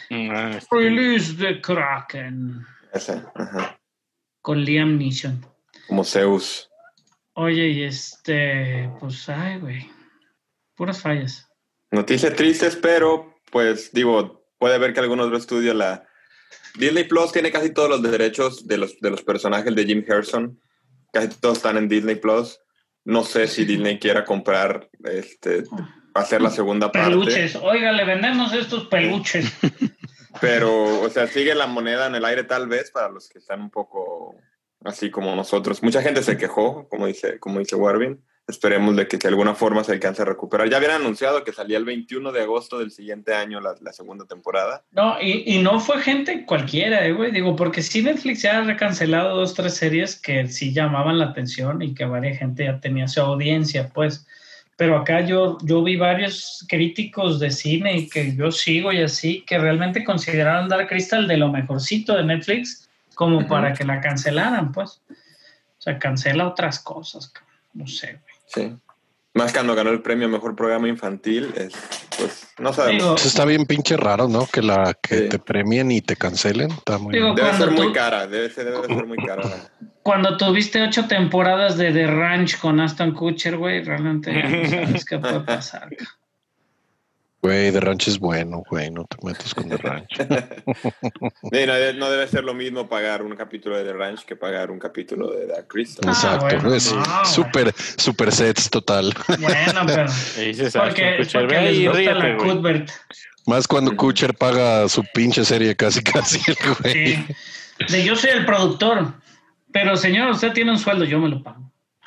Ah, este, Release the Kraken. Ese, ajá. Con Liam Neeson. Como Zeus. Oye, y este, pues, ay, güey. Puras fallas. Noticias tristes, pero pues digo, puede ver que algún otro estudio la... Disney Plus tiene casi todos los derechos de los, de los personajes de Jim Henson. Casi todos están en Disney Plus. No sé si Disney quiera comprar, este, hacer la segunda parte. Peluches. Oiga, le vendemos estos peluches. Pero, o sea, sigue la moneda en el aire tal vez para los que están un poco así como nosotros. Mucha gente se quejó, como dice, como dice Warvin. Esperemos de que de alguna forma se alcance a recuperar. Ya habían anunciado que salía el veintiuno de agosto del siguiente año la, la segunda temporada. No, y, y no fue gente cualquiera, eh, güey. Digo, porque sí Netflix ya ha recancelado dos, tres series que sí llamaban la atención y que varias gente ya tenía su audiencia, pues. Pero acá yo, yo vi varios críticos de cine y que yo sigo y así, que realmente consideraron Dark Crystal de lo mejorcito de Netflix como uh-huh. para que la cancelaran, pues. O sea, cancela otras cosas, no sé, güey. Sí. Más cuando ganó el premio a Mejor Programa Infantil, es, pues, no sabemos. Digo, eso está bien pinche raro, ¿no? Que la que sí. te premien y te cancelen. Está muy digo, debe ser tú, muy cara, debe ser, debe ser muy cara. Cuando tuviste ocho temporadas de The Ranch con Aston Kutcher, güey, realmente ya no sabes qué puede pasar. Güey, The Ranch es bueno, güey, no te metas con The Ranch. Sí, no, no debe ser lo mismo pagar un capítulo de The Ranch que pagar un capítulo de Dark Crystal. Ah, Exacto, bueno, es no, super, super sets total. Bueno, pero es porque, es porque les gusta ríete, la Cuthbert. Más cuando Kutcher paga su pinche serie casi casi el güey. Sí. De yo soy el productor, pero señor, usted tiene un sueldo, yo me lo pago.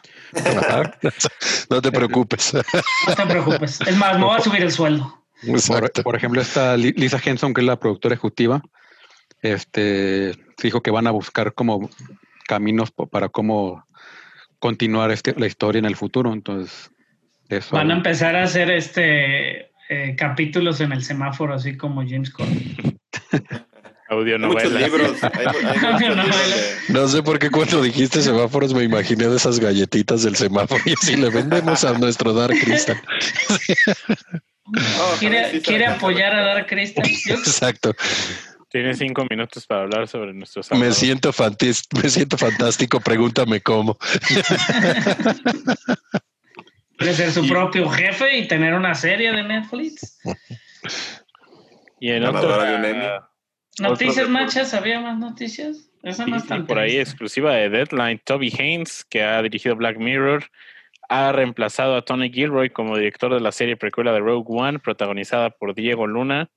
No te preocupes. No te preocupes. Es más, me voy a subir el sueldo. Por, por ejemplo, esta Lisa Henson, que es la productora ejecutiva, este, dijo que van a buscar como caminos para cómo continuar este, la historia en el futuro. Entonces, eso van a empezar a hacer este eh, capítulos en el semáforo, así como James Corden. Audionovela. Muchos libros. Hay, hay muchos libros de... No sé por qué cuando dijiste semáforos me imaginé de esas galletitas del semáforo y así le vendemos a nuestro Dark Crystal. No, ¿Quiere, sí ¿quiere apoyar a Dark Crystal? Exacto. Tiene cinco minutos para hablar sobre nuestros me siento, fantis- me siento fantástico, pregúntame cómo. Quiere ser su propio jefe y tener una serie de Netflix. Y en otro, noticias machas, ¿había más noticias? Esa sí, no es sí, tan por ahí exclusiva de Deadline. Toby Haynes, que ha dirigido Black Mirror, ha reemplazado a Tony Gilroy como director de la serie precuela de Rogue One, protagonizada por Diego Luna.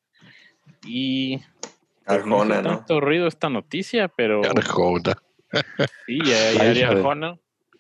Y pues, Arjona, no hace tanto ¿no? ruido esta noticia, pero Arjona. Sí, ya, ya haría Arjona.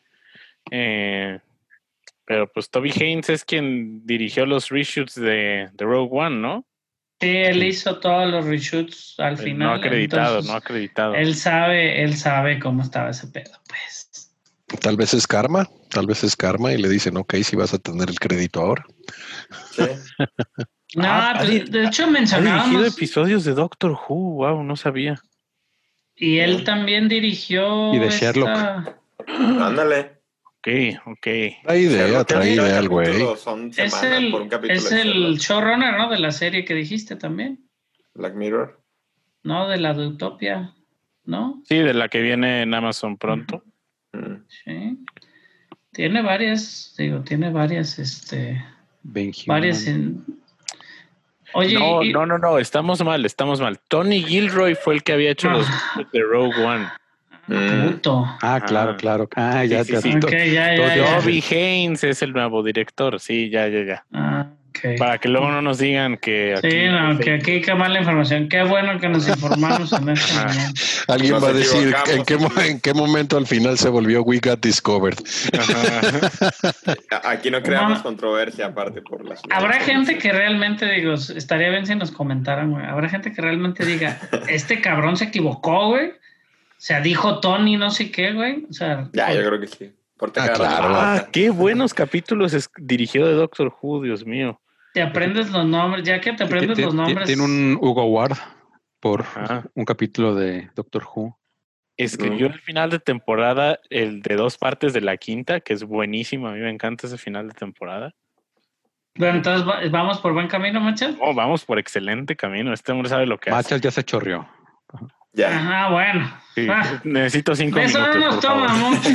Eh, pero pues Toby Haynes es quien dirigió los reshoots de, de Rogue One, ¿no? Sí, él hizo todos los reshoots al El final. No acreditado, entonces, no acreditado. Él sabe, él sabe cómo estaba ese pedo, pues. Tal vez es karma, tal vez es karma y le dicen, ok, si vas a tener el crédito ahora. Sí. No, Ah, de, de hecho Ha mencionábamos... dirigido episodios de Doctor Who, wow, no sabía. Y él también dirigió... Y de esta... Sherlock. Ándale. Ok, ok. Trae idea, trae idea el güey. Son Es semanas el, por un capítulo es de el Sherlock. showrunner, ¿no? De la serie que dijiste también. Black Mirror. No, de la de Utopia, ¿no? Sí, de la que viene en Amazon pronto. Mm. Sí. Tiene varias, digo, tiene varias, este... Benjamin. Varias en... Oye, No, y... no, no, no, estamos mal, estamos mal. Tony Gilroy fue el que había hecho Ah. los reshoots de Rogue One. Puto. Ah, claro, Ah. claro. Ah, ya Sí, te sí, sí. Ok, ya, ya, ya. Toby Haynes es el nuevo director, sí, ya, ya, ya. Ah, ok. Para que luego no nos digan que aquí... Sí, no, que aquí hay que más la información. Qué bueno que nos informamos en este Ajá. momento. Alguien Nos va a decir equivocamos, en qué, mo- sí. en qué momento al final se volvió We Got Discovered. Ajá. A- Aquí no creamos Ma- controversia aparte por las... Habrá gente que realmente, digo, estaría bien si nos comentaran, güey. Habrá gente que realmente diga, este cabrón se equivocó, güey. O sea, dijo Tony no sé qué, güey. O sea, Ya, yo creo que sí. Por te Ah, quedar claro. la Ah, boca. qué buenos capítulos es dirigió de Doctor Who, Dios mío. te aprendes los nombres, ya que te aprendes Ti- los ti- nombres. Tiene un Hugo Ward por Ajá. un capítulo de Doctor Who. Escribió Mm. el final de temporada, el de dos partes de la quinta, que es buenísimo. A mí me encanta ese final de temporada. Bueno, entonces va- vamos por buen camino, Machas. Oh, vamos por excelente camino. Este hombre sabe lo que hace. Machas ya se chorreó. Ya. Ajá, bueno. Sí, Ah, necesito cinco de eso minutos, no nos por toma favor. mucho.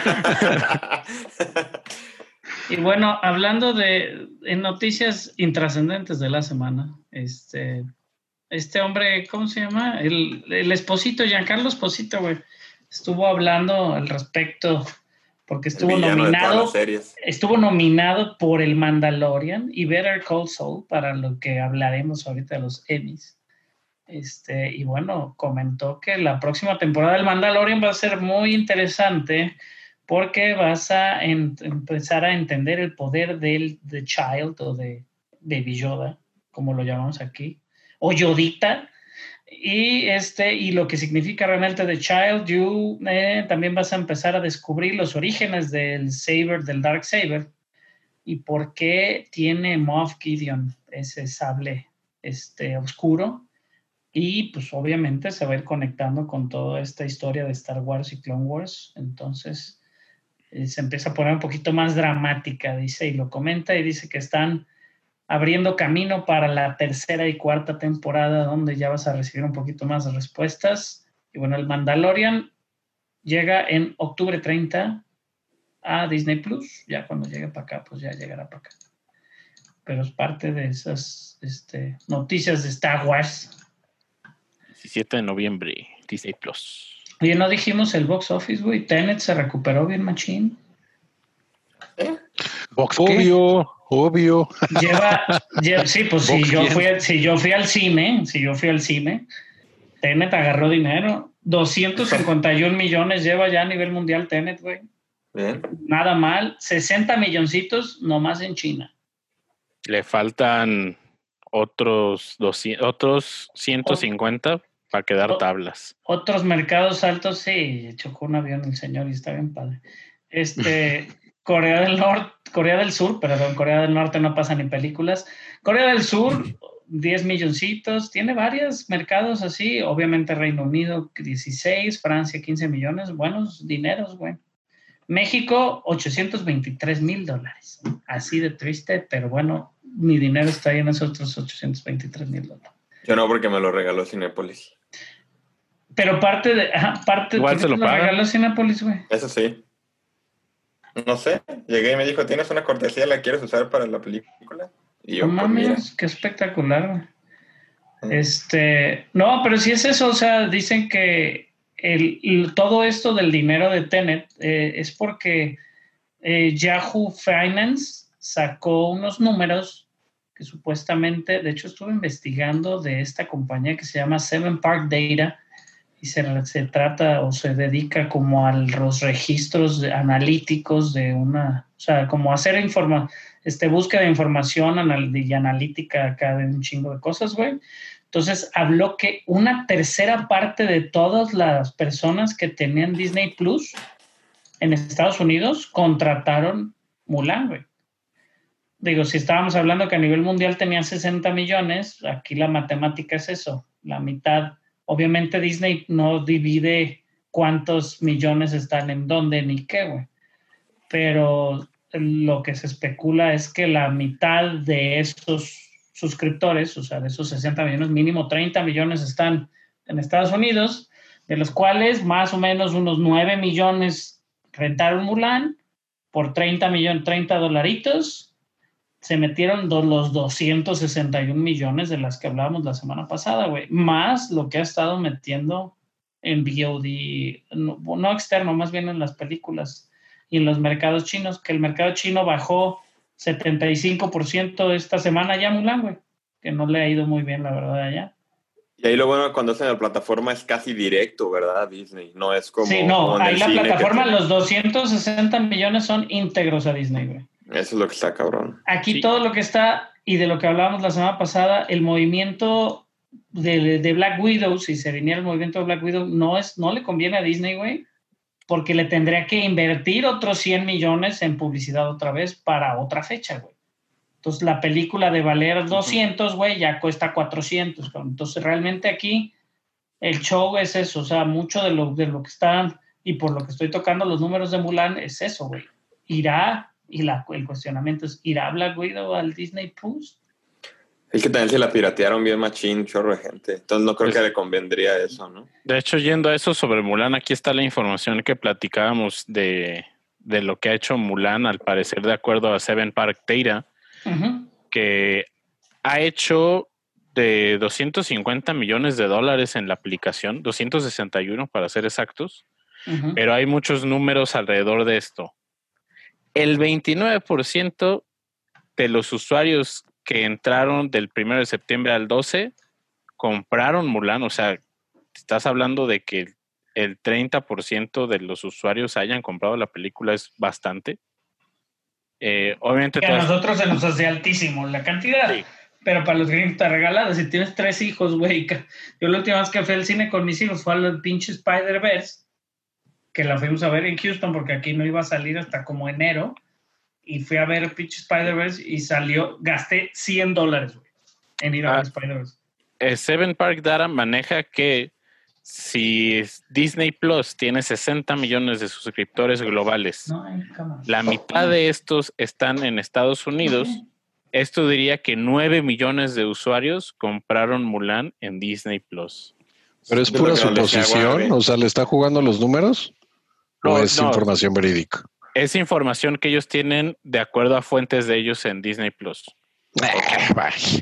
Y bueno, hablando de en noticias intrascendentes de la semana, este, este hombre, ¿cómo se llama? El, el Esposito, Giancarlo Esposito, güey, estuvo hablando al respecto porque El estuvo villano de todas nominado, las series. estuvo nominado por el Mandalorian y Better Call Saul, para lo que hablaremos ahorita de los Emmys. Este, y bueno, comentó que la próxima temporada del Mandalorian va a ser muy interesante porque vas a en, empezar a entender el poder del The Child o de Baby Yoda, como lo llamamos aquí, o Yodita, y, este, y lo que significa realmente The Child. You eh, también vas a empezar a descubrir los orígenes del Saber, del Dark Saber, y por qué tiene Moff Gideon ese sable este, oscuro. Y pues obviamente se va a ir conectando con toda esta historia de Star Wars y Clone Wars. Entonces eh, se empieza a poner un poquito más dramática, dice, y lo comenta y dice que están abriendo camino para la tercera y cuarta temporada, donde ya vas a recibir un poquito más de respuestas. Y bueno, el Mandalorian llega en octubre treinta a Disney Plus. Ya cuando llegue para acá, pues ya llegará para acá. Pero es parte de esas este, noticias de Star Wars. diecisiete de noviembre, Disney Plus. Oye, no dijimos el box office, güey. Tenet se recuperó bien machín. ¿Box qué? Obvio, obvio. Lleva, lleva sí, pues si ¿Box yo, quién? fui, al- si yo fui al cine, si yo fui al cine, Tenet agarró dinero. doscientos cincuenta y un millones lleva ya a nivel mundial Tenet, güey. Bien. Nada mal. sesenta milloncitos nomás en China. Le faltan otros doscientos, otros ciento cincuenta para quedar Oh. tablas. Otros mercados altos, sí, chocó un avión el señor y está bien padre. Este, Corea del Norte, Corea del Sur, perdón, Corea del Norte no pasa ni películas. Corea del Sur, diez milloncitos, tiene varios mercados así, obviamente Reino Unido, dieciséis, Francia, quince millones, buenos dineros, güey. México, ochocientos veintitrés mil dólares. Así de triste, pero bueno, mi dinero está ahí en esos otros ochocientos veintitrés mil dólares. Yo no, porque me lo regaló Cinépolis. Pero parte de, ajá, parte Igual ¿por se qué lo te pagan. regaló Cinépolis, güey? Eso sí. No sé. Llegué y me dijo, ¿tienes una cortesía? ¿La quieres usar para la película? Y yo, No pues mira. mames, qué espectacular, güey. Mm. Este, no, pero sí es eso, o sea, dicen que el, el- todo esto del dinero de Tenet eh, es porque eh, Yahoo Finance sacó unos números que supuestamente, de hecho estuve investigando de esta compañía que se llama Seven Park Data y se, se trata o se dedica como a los registros de- analíticos de una, o sea, como hacer informa, este, búsqueda de información anal, y analítica acá de un chingo de cosas, güey. Entonces habló que una tercera parte de todas las personas que tenían Disney Plus en Estados Unidos contrataron Mulan, güey. Digo, si estábamos hablando que a nivel mundial tenían sesenta millones, aquí la matemática es eso, la mitad. Obviamente Disney no divide cuántos millones están en dónde ni qué, güey. Pero lo que se especula es que la mitad de esos suscriptores, o sea, de esos sesenta millones, mínimo treinta millones están en Estados Unidos, de los cuales más o menos unos nueve millones rentaron Mulan por treinta millones, treinta dolaritos. Se metieron do, los doscientos sesenta y un millones de las que hablábamos la semana pasada, güey. Más lo que ha estado metiendo en V O D, no, no externo, más bien en las películas y en los mercados chinos, que el mercado chino bajó setenta y cinco por ciento esta semana ya, Mulan, güey. Que no le ha ido muy bien, la verdad, allá. Y ahí lo bueno cuando es en la plataforma es casi directo, ¿verdad? Disney. No es como. Sí, no, como en ahí el la cine que plataforma, te- los doscientos sesenta millones son íntegros a Disney, güey. Eso es lo que está cabrón. Aquí Sí. todo lo que está, y de lo que hablábamos la semana pasada, el movimiento de, de Black Widow, si se viniera el movimiento de Black Widow, no, es, no le conviene a Disney, güey, porque le tendría que invertir otros cien millones en publicidad otra vez para otra fecha, güey. Entonces la película de valer doscientos, güey, ya cuesta cuatrocientos. Cabrón. Entonces realmente aquí el show es eso, o sea, mucho de lo, de lo que están, y por lo que estoy tocando los números de Mulan, es eso, güey. Irá Y la, el cuestionamiento es, ¿irá Black Widow al Disney Plus? Es que también se la piratearon bien machín, chorro de gente. Entonces no creo Pues, que le convendría eso, ¿no? De hecho, yendo a eso sobre Mulan, aquí está la información que platicábamos de, de lo que ha hecho Mulan, al parecer de acuerdo a Seven Park Data, Uh-huh. que ha hecho de doscientos cincuenta millones de dólares en la aplicación, doscientos sesenta y uno para ser exactos, Uh-huh. pero hay muchos números alrededor de esto. El veintinueve por ciento de los usuarios que entraron del primero de septiembre al doce compraron Mulan, o sea, estás hablando de que el treinta por ciento de los usuarios hayan comprado la película, es bastante. Eh, obviamente Que a todas- nosotros se nos hace altísimo la cantidad. Sí. Pero para los gringos está regalada. Si tienes tres hijos, güey. ca- Yo la última vez que fui al cine con mis hijos fue al pinche Spider-Verse, que la fuimos a ver en Houston porque aquí no iba a salir hasta como enero. Y fui a ver el pinche Spider-Verse y salió, gasté cien dólares, güey, en ir a Ah. ver Spider-Verse. eh, Seven Park Data maneja que si Disney Plus tiene sesenta millones de suscriptores globales, No, ay, cámara. la mitad de estos están en Estados Unidos. Esto diría que nueve millones de usuarios compraron Mulan en Disney Plus. Pero es Yo pura creo que donde sea suposición, Warby. o sea, ¿le está jugando los números? ¿O No, es no. información verídica? Es información que ellos tienen de acuerdo a fuentes de ellos en Disney Plus. Eh, bye.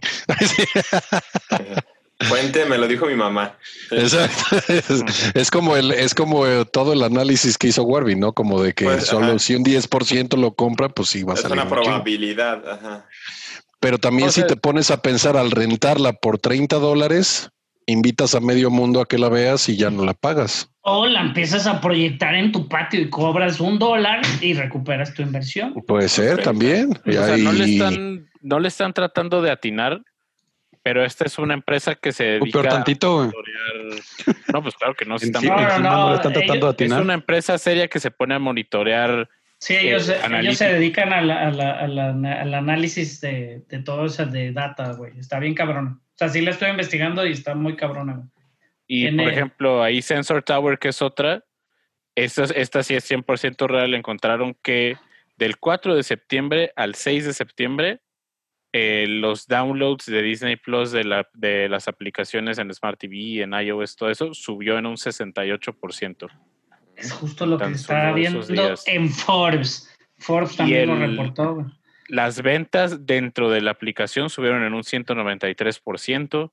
Fuente, me lo dijo mi mamá. Exacto. Es, es como el, es como eh, todo el análisis que hizo Warby, ¿no? Como de que Pues, solo ajá. si un diez por ciento lo compra, pues sí va a Es salir. una un chingo. probabilidad, ajá. Pero también O sea- si te pones a pensar al rentarla por treinta dólares, invitas a medio mundo a que la veas y ya no la pagas. O la empiezas a proyectar en tu patio y cobras un dólar y recuperas tu inversión. Puede ser Ok. también. Y O sea, no le ahí- están, no le están tratando de atinar, pero esta es una empresa que se Uy, dedica peor tantito, güey. a monitorear. No, pues claro que no. En Están sí- No, no, encima no, no le están tratando de ellos- Es atinar. una empresa seria que se pone a monitorear. Sí, ellos, Eh, ellos analítico. se dedican a la- a la- a la- al análisis de, de todo eso de data, güey. Está bien cabrón. O sea, sí la estoy investigando y está muy cabrona, güey. Y Tiene- por ejemplo, ahí Sensor Tower, que es otra, esta, esta sí es cien por ciento real. Encontraron que del cuatro de septiembre al seis de septiembre, eh, los downloads de Disney Plus de, la, de las aplicaciones en Smart T V, en iOS, todo eso, subió en un sesenta y ocho por ciento. Es justo lo que Tan estaba solo viendo esos días. en Forbes. Forbes también el- lo reportó, güey. Las ventas dentro de la aplicación subieron en un ciento noventa y tres por ciento.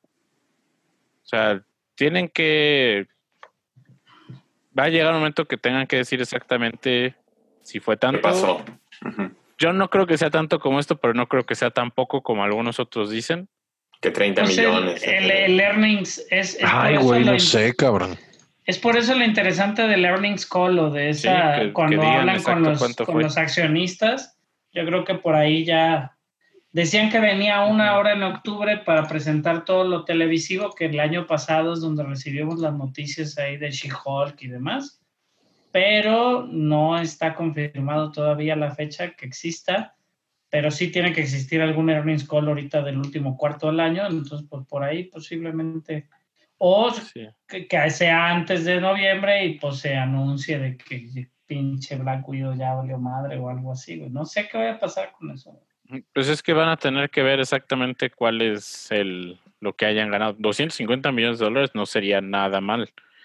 O sea, tienen que... Va a llegar un momento que tengan que decir exactamente si fue ¿Qué tanto. pasó? Ujú. Yo no creo que sea tanto como esto, pero no creo que sea tan poco como algunos otros dicen. Que treinta Pues el, millones. el, el earnings es, es Ay, por eso güey, lo no in- sé, cabrón. es por eso lo interesante del earnings call o de esa Sí, que- cuando que digan hablan exacto con los cuánto con fue. los accionistas. Yo creo que por ahí ya decían que venía una hora en octubre para presentar todo lo televisivo, que el año pasado es donde recibimos las noticias ahí de She-Hulk y demás, pero no está confirmado todavía la fecha que exista, pero sí tiene que existir algún earnings call ahorita del último cuarto del año, entonces pues por ahí posiblemente, o Sí. que, que sea antes de noviembre y pues se anuncie de que pinche Black Widow ya valió madre o algo así, güey. No sé qué va a pasar con eso. Pues es que van a tener que ver exactamente cuál es el lo que hayan ganado. doscientos cincuenta millones de dólares no sería nada mal.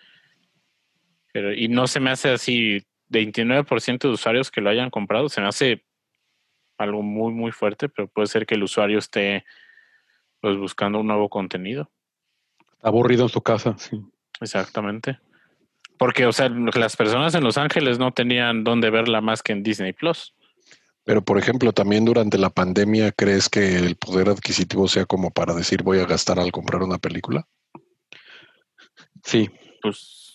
Pero, y no se me hace así, veintinueve por ciento de usuarios que lo hayan comprado, se me hace algo muy, muy fuerte, pero puede ser que el usuario esté pues buscando un nuevo contenido. Aburrido en su casa, sí. Exactamente. Porque, o sea, las personas en Los Ángeles no tenían dónde verla más que en Disney Plus. Pero, por ejemplo, también durante la pandemia, ¿crees que el poder adquisitivo sea como para decir voy a gastar al comprar una película? Sí. Pues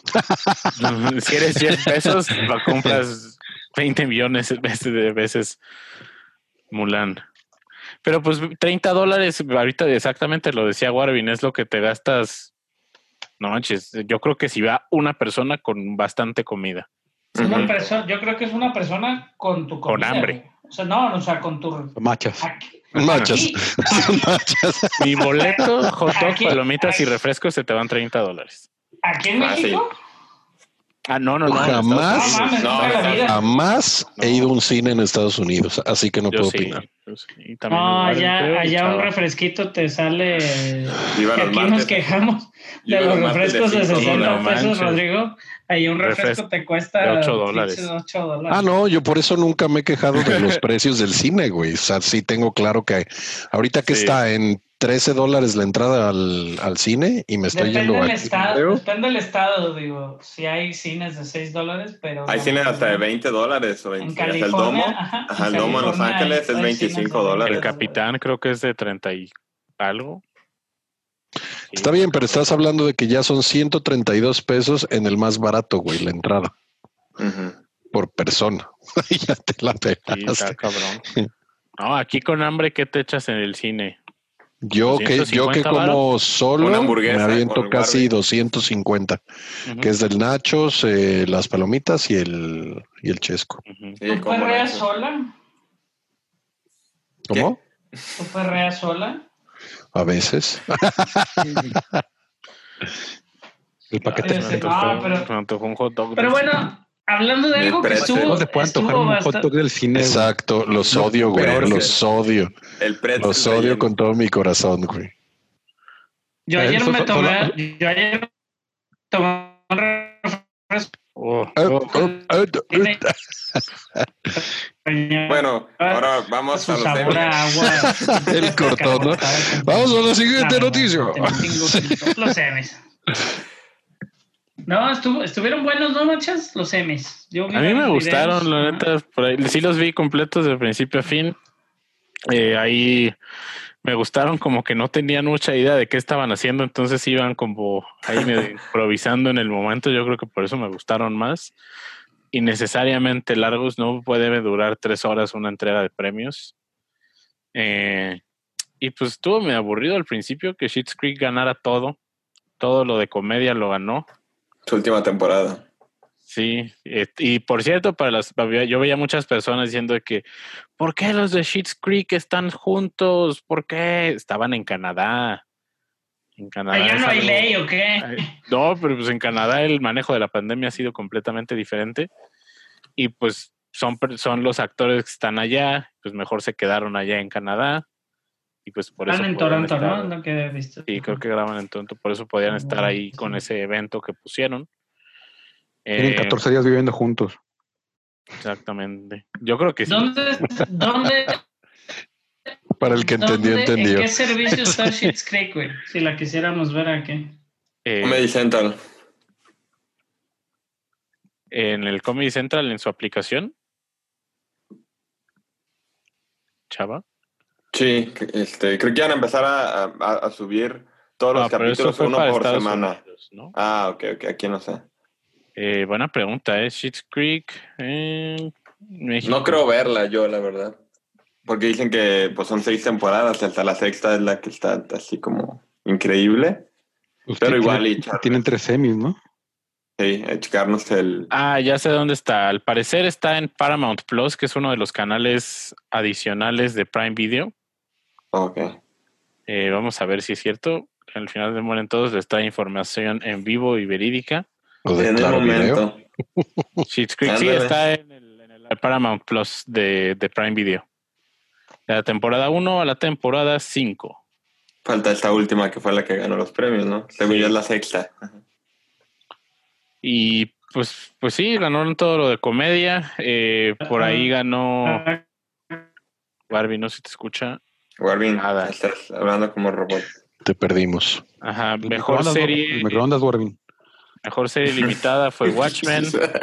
si eres diez pesos, lo compras veinte millones de veces, de veces Mulan. Pero pues treinta dólares, ahorita exactamente lo decía Warvin, es lo que te gastas. No manches, yo creo que si va una persona con bastante comida. Es una Ujú. persona, yo creo que es una persona con tu Con comida, hambre. güey. O sea, no, o sea, con tu... Machas. Aquí, Machas. aquí, Son machas. Mi boleto, hot dog, Aquí- palomitas y aquí- refrescos se te van treinta dólares. aquí en Fácil. México, Ah, no, no, no. Jamás, No mames, No, nunca en la no, vida. jamás he ido a un cine en Estados Unidos, así que no Yo puedo sí, opinar. yo sí. Y también No, Warren, allá, creo, y allá un Chava. refresquito te sale. Iba Que los aquí nos martes. quejamos Iba de los los martes de refrescos de cinco sesenta dólares. pesos, No manches. Rodrigo. Ahí un refresco Refresco te de cuesta ocho dólares. pinches ocho dólares. Ah, no, yo por eso nunca me he quejado de los precios del cine, güey. O sea, sí tengo claro que ahorita que Sí. está en trece dólares la entrada al, al cine y me estoy Depende yendo del a estado, creo. depende del estado, digo. Si hay cines de seis dólares, pero. Hay la cine hasta de mayoría- veinte dólares o En veinte. Hasta el California, domo. ajá, Ajá, en el domo en Los California Ángeles hay- es hay cines de veinticinco veinte dólares. El Capitán creo que es de treinta y algo. Sí, Está bien, pero cabrón. estás hablando de que ya son ciento treinta y dos pesos en el más barato, güey, la entrada Ujú. por persona. Ya te la Sí, está pegaste. cabrón. No, aquí con hambre, ¿qué te echas en el cine? Yo que, yo que ¿doscientos cincuenta como varos? solo Una hamburguesa me con aviento el casi Barbie. doscientos cincuenta, Ujú, que es del nachos, eh, las palomitas y el, y el chesco. ujú. Sí, ¿Tú como perreas Nacho. sola? ¿Cómo? ¿Tú perreas sola? A veces. El paquete Sí, Me sí, antojó, no, pero- me antojó un hot dog. Pero del cine. bueno, hablando de El algo que pretzel. estuvo, ¿Cómo se puede antojar estuvo un hot bastante. dog del cine? güey? Exacto, los Lo odio, güey, peor que- los odio. El pretzel Los odio relleno. con todo mi corazón, güey. Yo ayer Eso me so- tomé, solo- yo ayer tomé un refresco. Oh, Ah, ah, ah, Tiene- Bueno, ahora vamos su a los sabor Emmy. a agua. El cortón, ¿no? carbonatada con- Vamos a la siguiente No, no, noticia. no, no, tengo cinco- Los Emmys. No, estuvo, estuvieron buenos, ¿no, manchas? Los Emmys. Yo vi a mí me varios gustaron, videos. la Ajá. neta. Por ahí, sí los vi completos de principio a fin. Eh, ahí me gustaron como que no tenían mucha idea de qué estaban haciendo, entonces iban como ahí medio improvisando en el momento. Yo creo que por eso me gustaron más. Innecesariamente largos, no puede durar tres horas una entrega de premios. Eh, y pues estuvo medio aburrido al principio que Schitt's Creek ganara todo. Todo lo de comedia lo ganó. Su última temporada. Sí, eh, y por cierto, para las yo veía muchas personas diciendo de que ¿por qué los de Schitt's Creek están juntos? ¿Por qué? Estaban en Canadá. En Canadá ¿Allá es no hay algo- ley o qué? Ay, No, pero pues en Canadá el manejo de la pandemia ha sido completamente diferente y pues son, per- son los actores que están allá, pues mejor se quedaron allá en Canadá y pues por eso Están en podían Toronto, estar- ¿no? Lo que he visto. Sí, creo que graban en Toronto, por eso podían estar ahí con ese evento que pusieron. Tienen Eh, catorce días viviendo juntos. Exactamente. Yo creo que sí. ¿Dónde, dónde, Para el que entendió, dónde- entendió. ¿En qué servicio está Schitt's Creek, güey? Si la quisiéramos ver aquí. Eh, Comedy Central. en el Comedy Central, en su aplicación. Chava. Sí, que- este, creo que iban a empezar a, a, a subir todos los Ah, pero eso capítulos fue uno para por Estados semana. Unidos, ¿no? Ah, ok, ok, aquí no sé. Eh, buena pregunta, ¿eh? Schitt's Creek en México. No creo verla yo, la verdad. Porque dicen que pues son seis temporadas y hasta la sexta es la que está así como increíble. Usted Pero igual, tiene- y Charles. tienen tres semis, ¿no? Sí, a checarnos el... Ah, ya sé dónde está. Al parecer está en Paramount Plus, que es uno de los canales adicionales de Prime Video. Ok. Eh, vamos a ver si es cierto. Al final de Mueren Todos les trae información en vivo y verídica. O de En el Claro Video. momento. Schitt's Creek sí Ándale. está en el, en el Paramount Plus de, de Prime Video. De la temporada uno a la temporada cinco. Falta esta última que fue la que ganó los premios, ¿no? Según Sí. yo es la sexta. Y pues, pues sí, ganó todo lo de comedia. Eh, por ahí ganó Barbie, no sé si te escucha. Warvin, Nada. estás hablando como robot. Te perdimos. Ajá, El mejor microondas, serie, el microondas, Warvin. mejor serie limitada fue Watchmen.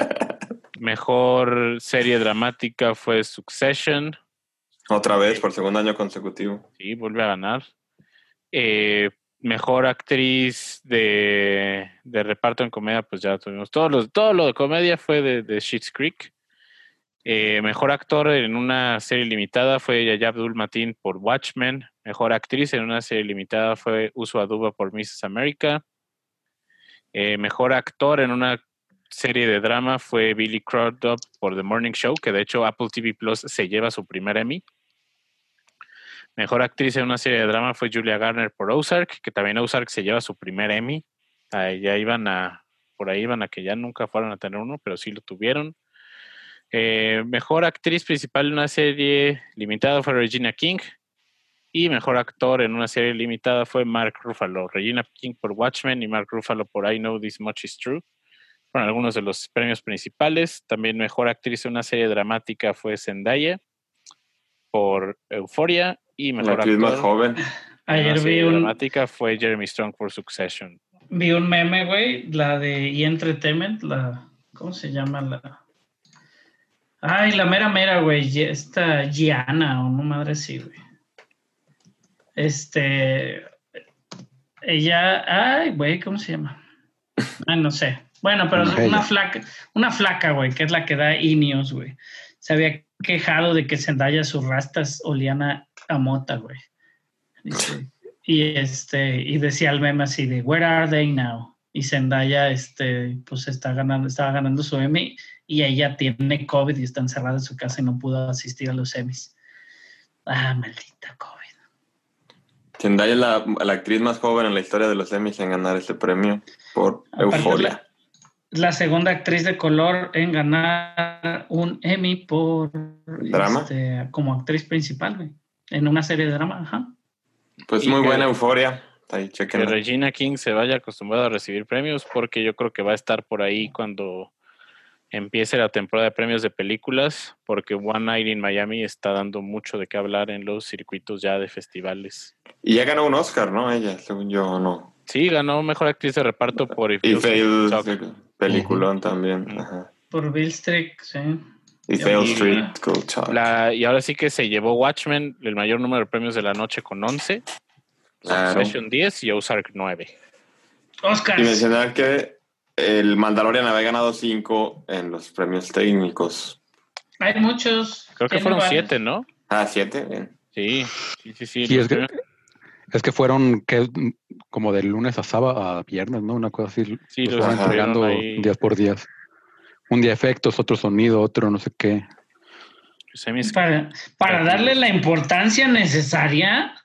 Mejor serie dramática fue Succession. Otra vez, por segundo año consecutivo. Sí, vuelve a ganar. Eh, mejor actriz de, de reparto en comedia, pues ya tuvimos. Todo lo, todo lo de comedia fue de, de Schitt's Creek. Eh, mejor actor en una serie limitada fue Yahya Abdul-Mateen por Watchmen. Mejor actriz en una serie limitada fue Uso Aduba por missus America. Eh, mejor actor en una serie de drama fue Billy Crudup por The Morning Show, que de hecho Apple T V Plus se lleva su primer Emmy. Mejor actriz en una serie de drama fue Julia Garner por Ozark, que también Ozark se lleva su primer Emmy. Ah, ya iban a por ahí iban a que ya nunca fueran a tener uno, pero sí lo tuvieron. Eh, mejor actriz principal en una serie limitada fue Regina King. Y mejor actor en una serie limitada fue Mark Ruffalo. Regina King por Watchmen y Mark Ruffalo por I Know This Much Is True. Fueron algunos de los premios principales. También mejor actriz en una serie dramática fue Zendaya por Euphoria. Y mejor actriz actor más joven. en Ayer una vi serie un, dramática fue Jeremy Strong por Succession. vi un meme, güey, la de E! Entertainment, la, ¿cómo se llama? La, ay, la mera mera, güey, esta Gianna o no madre sí, güey. Este, ella, ay, güey, ¿cómo se llama? Ay, no sé. Bueno, pero es una flaca, una flaca, güey, que es la que da Ineos, güey. Se había quejado de que Zendaya sus rastas olían a, a mota, güey. Dice, y este, y decía el meme así de Where are they now? Y Zendaya, este, pues está ganando, estaba ganando su Emmy y ella tiene COVID y está encerrada en su casa y no pudo asistir a los Emmys. Ah, maldita COVID. Zendaya es la, la actriz más joven en la historia de los Emmys en ganar este premio por Aparte, Euphoria. La, la segunda actriz de color en ganar un Emmy por ¿Drama? Este, como actriz principal, güey, en una serie de drama, ajá. Pues Y muy que- buena Euphoria. Ahí, Que chequenla. Regina King se vaya acostumbrada a recibir premios, porque yo creo que va a estar por ahí cuando empiece la temporada de premios de películas, porque One Night in Miami está dando mucho de qué hablar en los circuitos ya de festivales. Y ya ganó un Oscar, ¿no? Ella, según yo, ¿o no? Sí, ganó mejor actriz de reparto por If Y Beale Street Fail, Talk. peliculón también. Ujú. Ajá. Por Bill Street, sí. Y Y- Fail y- Street, Go Talk. La, y ahora sí que se llevó Watchmen el mayor número de premios de la noche con once, Claro. Succession diez y Ozark nueve. Oscars. Y mencionar que el Mandalorian había ganado cinco en los premios técnicos. Hay muchos. Creo que tiene fueron varios. siete, ¿no? Ah, siete, bien. Sí, sí, sí. sí, Sí, los es que, premios- es que fueron que como de lunes a sábado a viernes, ¿no? Una cosa así. Sí, los los van incluyeron entregando ahí. días por días. Un día efectos, otro sonido, otro no sé qué. semis- Para, para darle la importancia necesaria.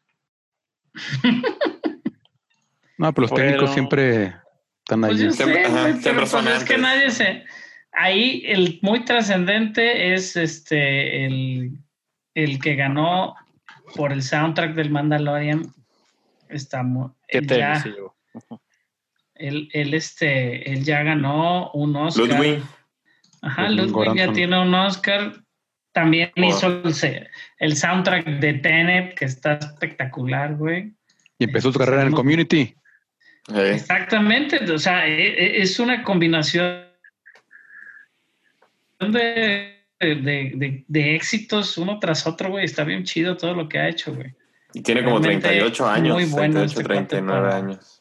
No, pero los Fueron- técnicos siempre están ahí. Pues yo Siempre- sé, ajá, güey, siempre pero son pues es que antes. nadie se... Ahí el muy trascendente es este el, el que ganó por el soundtrack del Mandalorian. Está mu- ¿Qué él te ya, dice yo? él, él, este, él ya ganó un Oscar. Ludwig. Ajá, Ludwig Ludwig ya Göransson. tiene un Oscar. También Wow. hizo el, se- el soundtrack de Tenet, que está espectacular, güey. Y empezó su carrera en el Community. Eh, Exactamente, o sea, e- e- es una combinación de, de, de- de éxitos uno tras otro, güey. Está bien chido todo lo que ha hecho, güey. y tiene como Realmente treinta y ocho años. muy bueno treinta y este ocho, cuate treinta y nueve para- años.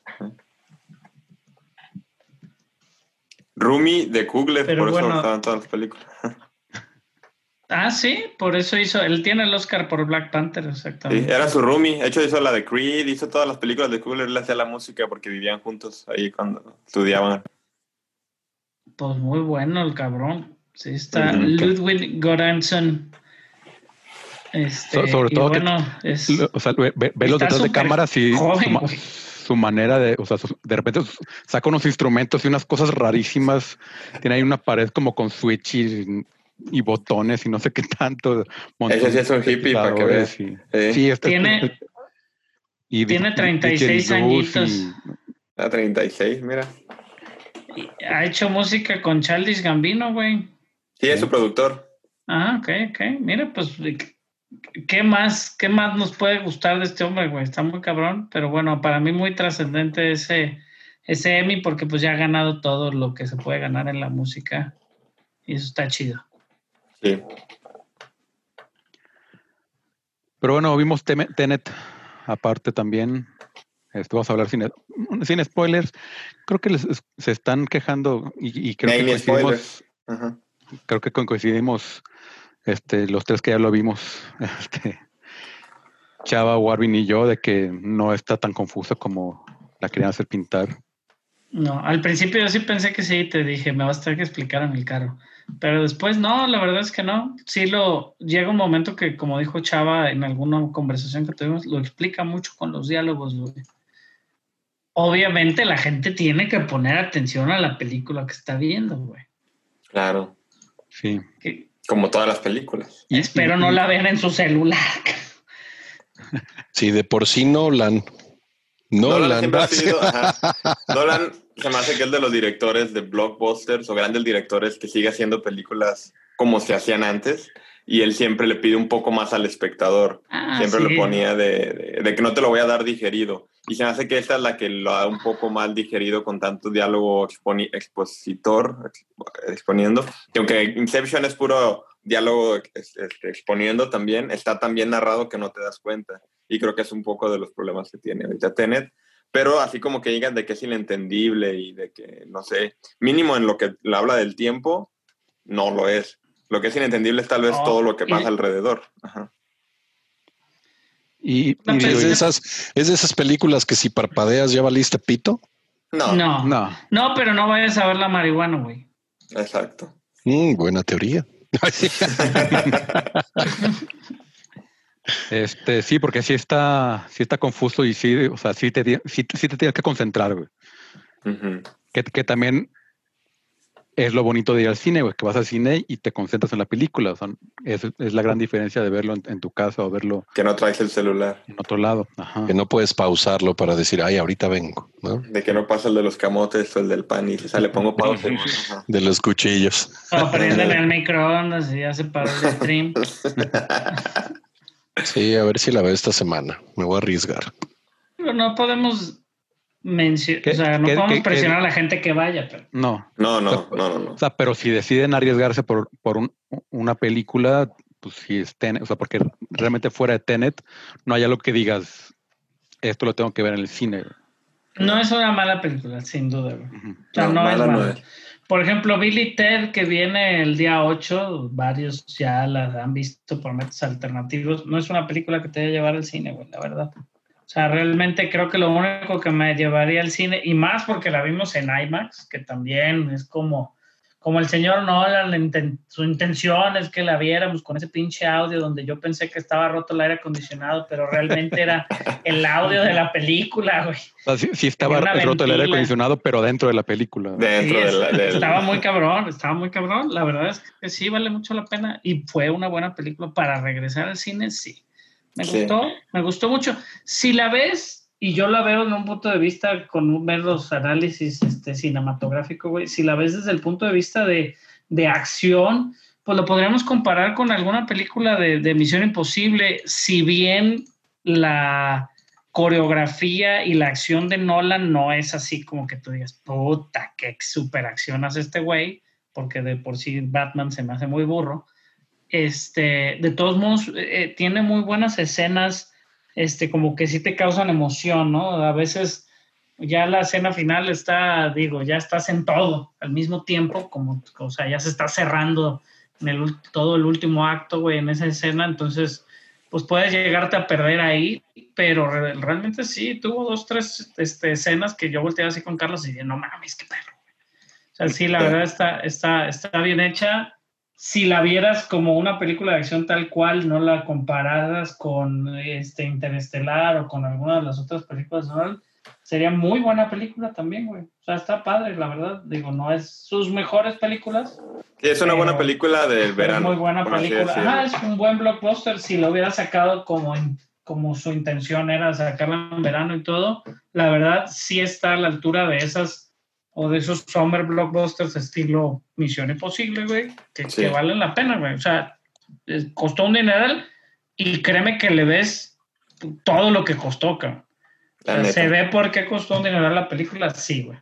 Rumi de Kugler, Pero por eso bueno. estaban todas las películas. Ah, sí, por eso hizo, él tiene el Oscar por Black Panther, Sí, exactamente. era su roomie. De hecho, hizo la de Creed, hizo todas las películas de Kugler, le hacía la música porque vivían juntos ahí cuando estudiaban. Pues muy bueno el cabrón. Sí, está Ujú. Ludwig Göransson. Este, So- sobre y todo que- bueno, es, Lo- O sea, ve, ve- ve los Está detrás de súper cámaras y joven, su, ma- güey. su manera de, o sea, su- de repente su- saca unos instrumentos y unas cosas rarísimas. Tiene ahí una pared como con switch y, y botones y no sé qué tanto. Ese sí es un hippie, para que veas. sintetizadores Sí. y- Sí, este, Tiene- y tiene di- treinta y seis didgeridoos y- añitos. A treinta y seis, mira. ha hecho música con Childish Gambino, güey. Sí, es su productor. Ah, ok, ok. Mira, pues, ¿qué más, qué más nos puede gustar de este hombre, güey? Está muy cabrón, pero bueno, para mí muy trascendente ese, ese Emmy porque pues ya ha ganado todo lo que se puede ganar en la música y eso está chido. Sí. Pero bueno, vimos Tem- Tenet aparte también. Esto vamos a hablar sin, sin spoilers. Creo que les- se están quejando y, y creo Hay que ni coincidimos, spoilers. Ajá. creo que coincidimos este, los tres que ya lo vimos, este, Chava, Warvin y yo, de que no está tan confuso como la querían hacer pintar. No, al principio yo sí pensé que sí, te dije, me vas a tener que explicar en el carro. Pero después no, la verdad es que no. Sí lo, llega un momento que, como dijo Chava en alguna conversación que tuvimos, lo explica mucho con los diálogos, güey. obviamente la gente tiene que poner atención a la película que está viendo, güey. Claro. Sí. Que, Como todas las películas. Y- espero y- no la vean en su celular. Sí, de por sí Nolan. Nolan Nolan. siempre ha hace- sido, ajá. Nolan se me hace que es de los directores de blockbusters o grandes directores que sigue haciendo películas como se hacían antes, y él siempre le pide un poco más al espectador. Ah, Siempre sí. le ponía de, de, de que no te lo voy a dar digerido. Y se me hace que esta es la que lo da un poco mal digerido con tanto diálogo exponi- expositor, exp- exponiendo. Que aunque Inception es puro diálogo este, exponiendo también, está tan bien narrado que no te das cuenta. Y creo que es un poco de los problemas que tiene ahorita Tenet. Pero así como que digan de que es inentendible y de que, no sé, mínimo en lo que habla del tiempo, no lo es. Lo que es inentendible es tal vez Oh, todo lo que y- pasa alrededor. Ajá. Y, La y Es digo, de película- esas, es de esas películas que si parpadeas ya valiste pito. No, No. no, no, pero no vayas a ver la marihuana, güey. exacto. Mm, buena teoría. este, sí, porque sí está, sí está confuso y sí, o sea, sí te, ti- sí, sí te tienes que concentrar, güey. Ujú. Que, que también es lo bonito de ir al cine, güey, que vas al cine y te concentras en la película. O sea, es, es la gran diferencia de verlo en, en tu casa o verlo Que no traes el celular. en otro lado. Ajá. Que no puedes pausarlo para decir, ay, ahorita vengo, ¿no? De que no pasa el de los camotes o el del pan y se le pongo pausa. Ajá. De los cuchillos. O prenden el microondas y ya se paró el stream. Sí, a ver si la veo esta semana. Me voy a arriesgar. Pero no podemos mencionar, ¿Qué- o sea, no qué- podemos qué- presionar qué- a la gente que vaya, pero No. No, no, O sea, no, no, no. O sea, pero si deciden arriesgarse por, por un- una película, pues sí es Tenet, o sea, porque realmente fuera de Tenet no hay algo que digas, esto lo tengo que ver en el cine. no es una mala película, sin duda, güey. Ujú. O sea, No, no, es mala no mala. es. Por ejemplo, Billy Ted, que viene el día ocho, varios ya la han visto por métodos alternativos. No es una película que te vaya a llevar al cine, güey, la verdad. O sea, realmente creo que lo único que me llevaría al cine, y más porque la vimos en IMAX, que también es como, como el señor Nolan, la inten- su intención es que la viéramos con ese pinche audio donde yo pensé que estaba roto el aire acondicionado, pero realmente era el audio de la película, güey. O sea, sí, sí estaba Una roto el aire ventila. acondicionado, pero dentro de la película. Dentro Sí, de la, es- del- estaba muy cabrón, estaba muy cabrón. La verdad es que sí vale mucho la pena y fue una buena película para regresar al cine, sí. Me Sí. gustó, me gustó mucho. Si la ves, y yo la veo en un punto de vista con un- ver los análisis este, cinematográficos, güey, si la ves desde el punto de vista de, de acción, pues lo podríamos comparar con alguna película de, de Misión Imposible, si bien la coreografía y la acción de Nolan no es así como que tú digas, puta, qué super acción hace este güey, porque de por sí Batman se me hace muy burro. Este, de todos modos, eh, tiene muy buenas escenas, este, como que sí te causan emoción, ¿no? A veces ya la escena final está, digo, ya estás en todo al mismo tiempo, como, o sea, ya se está cerrando en el, todo el último acto, güey, en esa escena, entonces, pues puedes llegarte a perder ahí, pero re- realmente sí, tuvo dos, tres este, escenas que yo volteé así con Carlos y dije, no mames, qué perro, güey. O sea, sí, la verdad está, está, está bien hecha. Si la vieras como una película de acción tal cual, no la compararas con este Interestelar o con alguna de las otras películas, ¿no? Sería muy buena película también, güey. O sea, está padre, la verdad. Digo, no es sus mejores películas. Sí, es una Pero- buena película del Es verano. muy buena por así película. decirlo. Ajá, es un buen blockbuster. Si lo hubiera sacado como, en- como su intención era sacarla en verano y todo, la verdad sí está a la altura de esas o de esos summer blockbusters estilo Misión Imposible, güey, que, Sí. que valen la pena, güey. O sea, eh, costó un dineral y créeme que le ves todo lo que costó, cabrón. O La sea, neta. ¿se ve por qué costó un dineral la película? Sí, güey.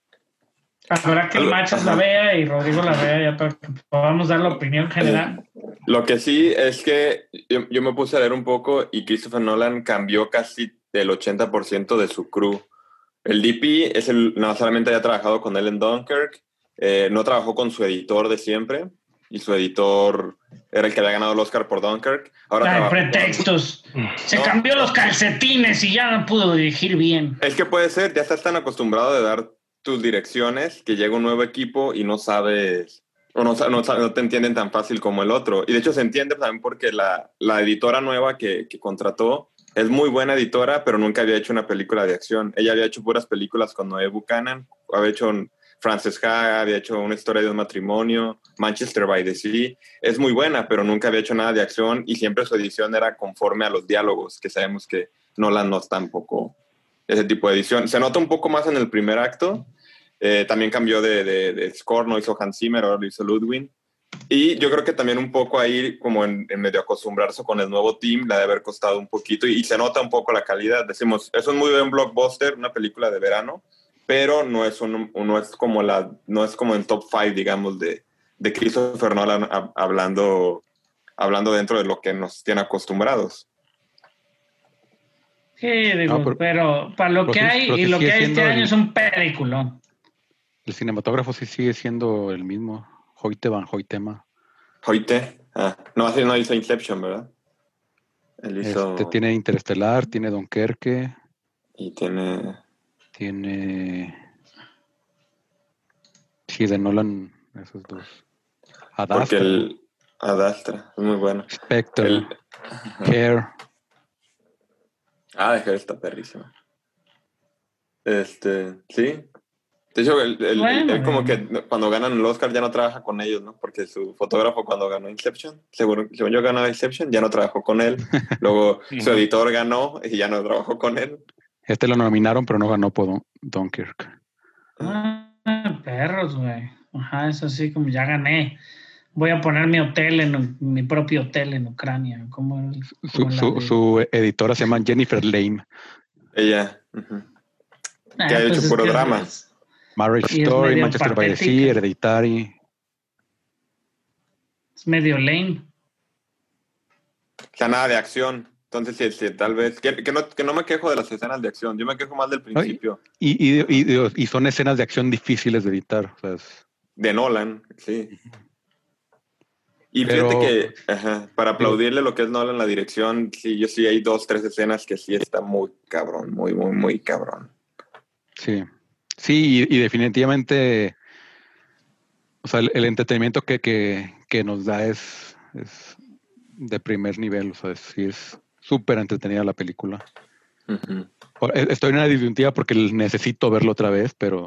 Habrá que el Algo- Machas la ajá. vea y Rodrigo la vea ya para que podamos dar la opinión general. Lo que sí es que yo, yo me puse a leer un poco y Christopher Nolan cambió casi el ochenta por ciento de su crew. El D P es el, no solamente había trabajado con él en Dunkirk, eh, no trabajó con su editor de siempre, y su editor era el que había ganado el Oscar por Dunkirk. Ahora Ay, trabaja con- pretextos. Se No. cambió los calcetines y ya no pudo dirigir bien. Es que puede ser, ya estás tan acostumbrado de dar tus direcciones que llega un nuevo equipo y no sabes, o no, sa- no, sa- no te entienden tan fácil como el otro. Y de hecho se entiende también porque la, la editora nueva que, que contrató es muy buena editora, pero nunca había hecho una película de acción. Ella había hecho puras películas con Noé Buchanan, había hecho Frances Ha, había hecho Una historia de un matrimonio, Manchester by the Sea. Es muy buena, pero nunca había hecho nada de acción y siempre su edición era conforme a los diálogos, que sabemos que Nolan no es tampoco ese tipo de edición. Se nota un poco más en el primer acto. Eh, también cambió de, de, de score, no hizo Hans Zimmer, ahora lo hizo Ludwig. Y yo creo que también un poco ahí, como en, en medio acostumbrarse con el nuevo team, le ha de haber costado un poquito y, y se nota un poco la calidad. Decimos, es un muy buen blockbuster, una película de verano, pero no es, un, no es como la, no es como en top five, digamos, de, de Christopher Nolan a, hablando, hablando dentro de lo que nos tiene acostumbrados. Sí, digo, No, pero- pero para lo pero que sí- hay pero sí y lo sigue que hay este siendo año el- es un peliculón. El cinematógrafo sí sigue siendo el mismo. Hoyte van Hoytema. Hoyte, ah, no, así no hizo Inception, ¿verdad? Él hizo... Este, tiene Interestelar, tiene Dunkerque, Y tiene... tiene... Sí, de Nolan, esos dos. Ad Porque Astra, el... Ad Astra, es muy bueno. Spectre, El, Hair. ah, de que está perrísimo. Este, sí. De hecho, él, él- Bueno, él como bueno. que cuando ganan el Oscar ya no trabaja con ellos, ¿no? Porque su fotógrafo cuando ganó Inception, seguro, según yo ganó Inception, ya no trabajó con él. Luego su Ujú. editor ganó y ya no trabajó con él. Este lo nominaron, pero no ganó por Dun- Dunkirk. Ah, perros, güey. Ajá, es así como ya gané. Voy a poner mi hotel en mi propio hotel en Ucrania. Como, el- Su, como la su, de- su editora se llama Jennifer Lane. Ella, ujú. Ah, que ha hecho es puro que drama. es- Marriage Y es Story, medio Manchester by the patética. Sea, Hereditary. Es medio lame. O sea, nada de acción. Entonces, sí, sí, tal vez... Que, que no, que no me quejo de las escenas de acción. Yo me quejo más del principio. Y, y, y, y son escenas de acción difíciles de editar. O sea, es- De Nolan, sí. Y Pero- fíjate que, ajá, para aplaudirle lo que es Nolan, la dirección, sí, yo sí hay dos, tres escenas que sí está muy cabrón, muy, muy, muy cabrón. sí. Sí, y, y definitivamente, o sea, el, el entretenimiento que, que, que nos da es, es de primer nivel. O sea, es- sí es súper entretenida la película. Ujú. O- e- Estoy en una disyuntiva porque necesito verlo otra vez, pero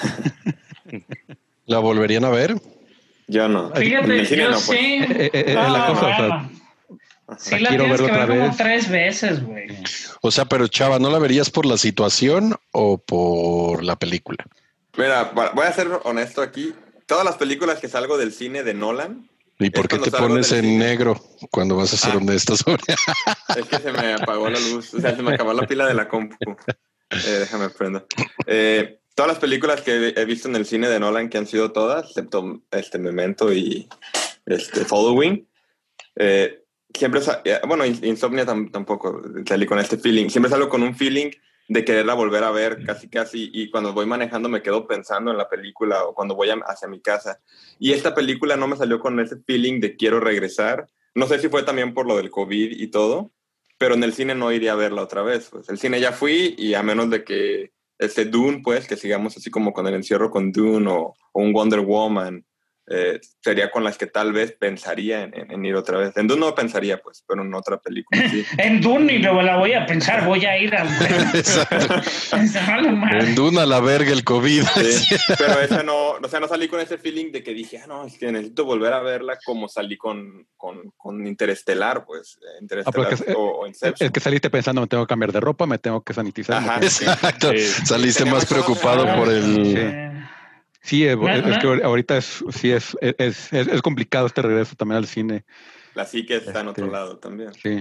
¿La volverían a ver? Yo no. En Fíjate, el cine yo no, pues. sí. Eh, eh, eh, No, la cosa, o sea, bueno. Sí, sea, la quiero tienes verlo que ver otra como vez. tres veces, güey. O sea, pero Chava, ¿no la verías por la situación o por la película? Mira, va- voy a ser honesto aquí. Todas las películas que salgo del cine de Nolan, ¿Y por Es qué cuando te salgo pones del en cine. negro cuando vas a ser Ah. honesto sobre? es que se me apagó la luz, o sea, se me acabó la pila de la compu. Eh, déjame prendo. Eh, todas las películas que he visto en el cine de Nolan, que han sido todas, excepto este Memento y este Following, eh, siempre, sa- eh, bueno, In- Insomnia tam- tampoco salí con este feeling, siempre salgo con un feeling de quererla volver a ver casi casi, y cuando voy manejando me quedo pensando en la película o cuando voy a- hacia mi casa. Y esta película no me salió con ese feeling de quiero regresar. No sé si fue también por lo del COVID y todo, pero en el cine no iría a verla otra vez. Pues el cine ya fui y a menos de que este Dune, pues, que sigamos así como con el encierro con Dune o, o un Wonder Woman, eh, sería con las que tal vez pensaría en, en- en ir otra vez. En Dune no pensaría, pues, pero en otra película sí. En Dune no la voy a pensar, voy a ir a... Exacto. Se vale madre. En Duna la verga el COVID. Sí, pero ese no, o sea, no salí con ese feeling de que dije, ah, no, es que necesito volver a verla como salí con, con, con Interestelar, pues, eh, Interestelar Ah, porque es- o, o es Inception. que saliste pensando, me tengo que cambiar de ropa, me tengo que sanitizar. me Ajá. tengo que- Exacto. Sí. Saliste Tenía más más cosas preocupado que por hacer. el... Eh, Sí, es, No, es no. que ahorita es, sí es, es, es, es complicado este regreso también al cine. La psique está en otro Este, lado también. Sí.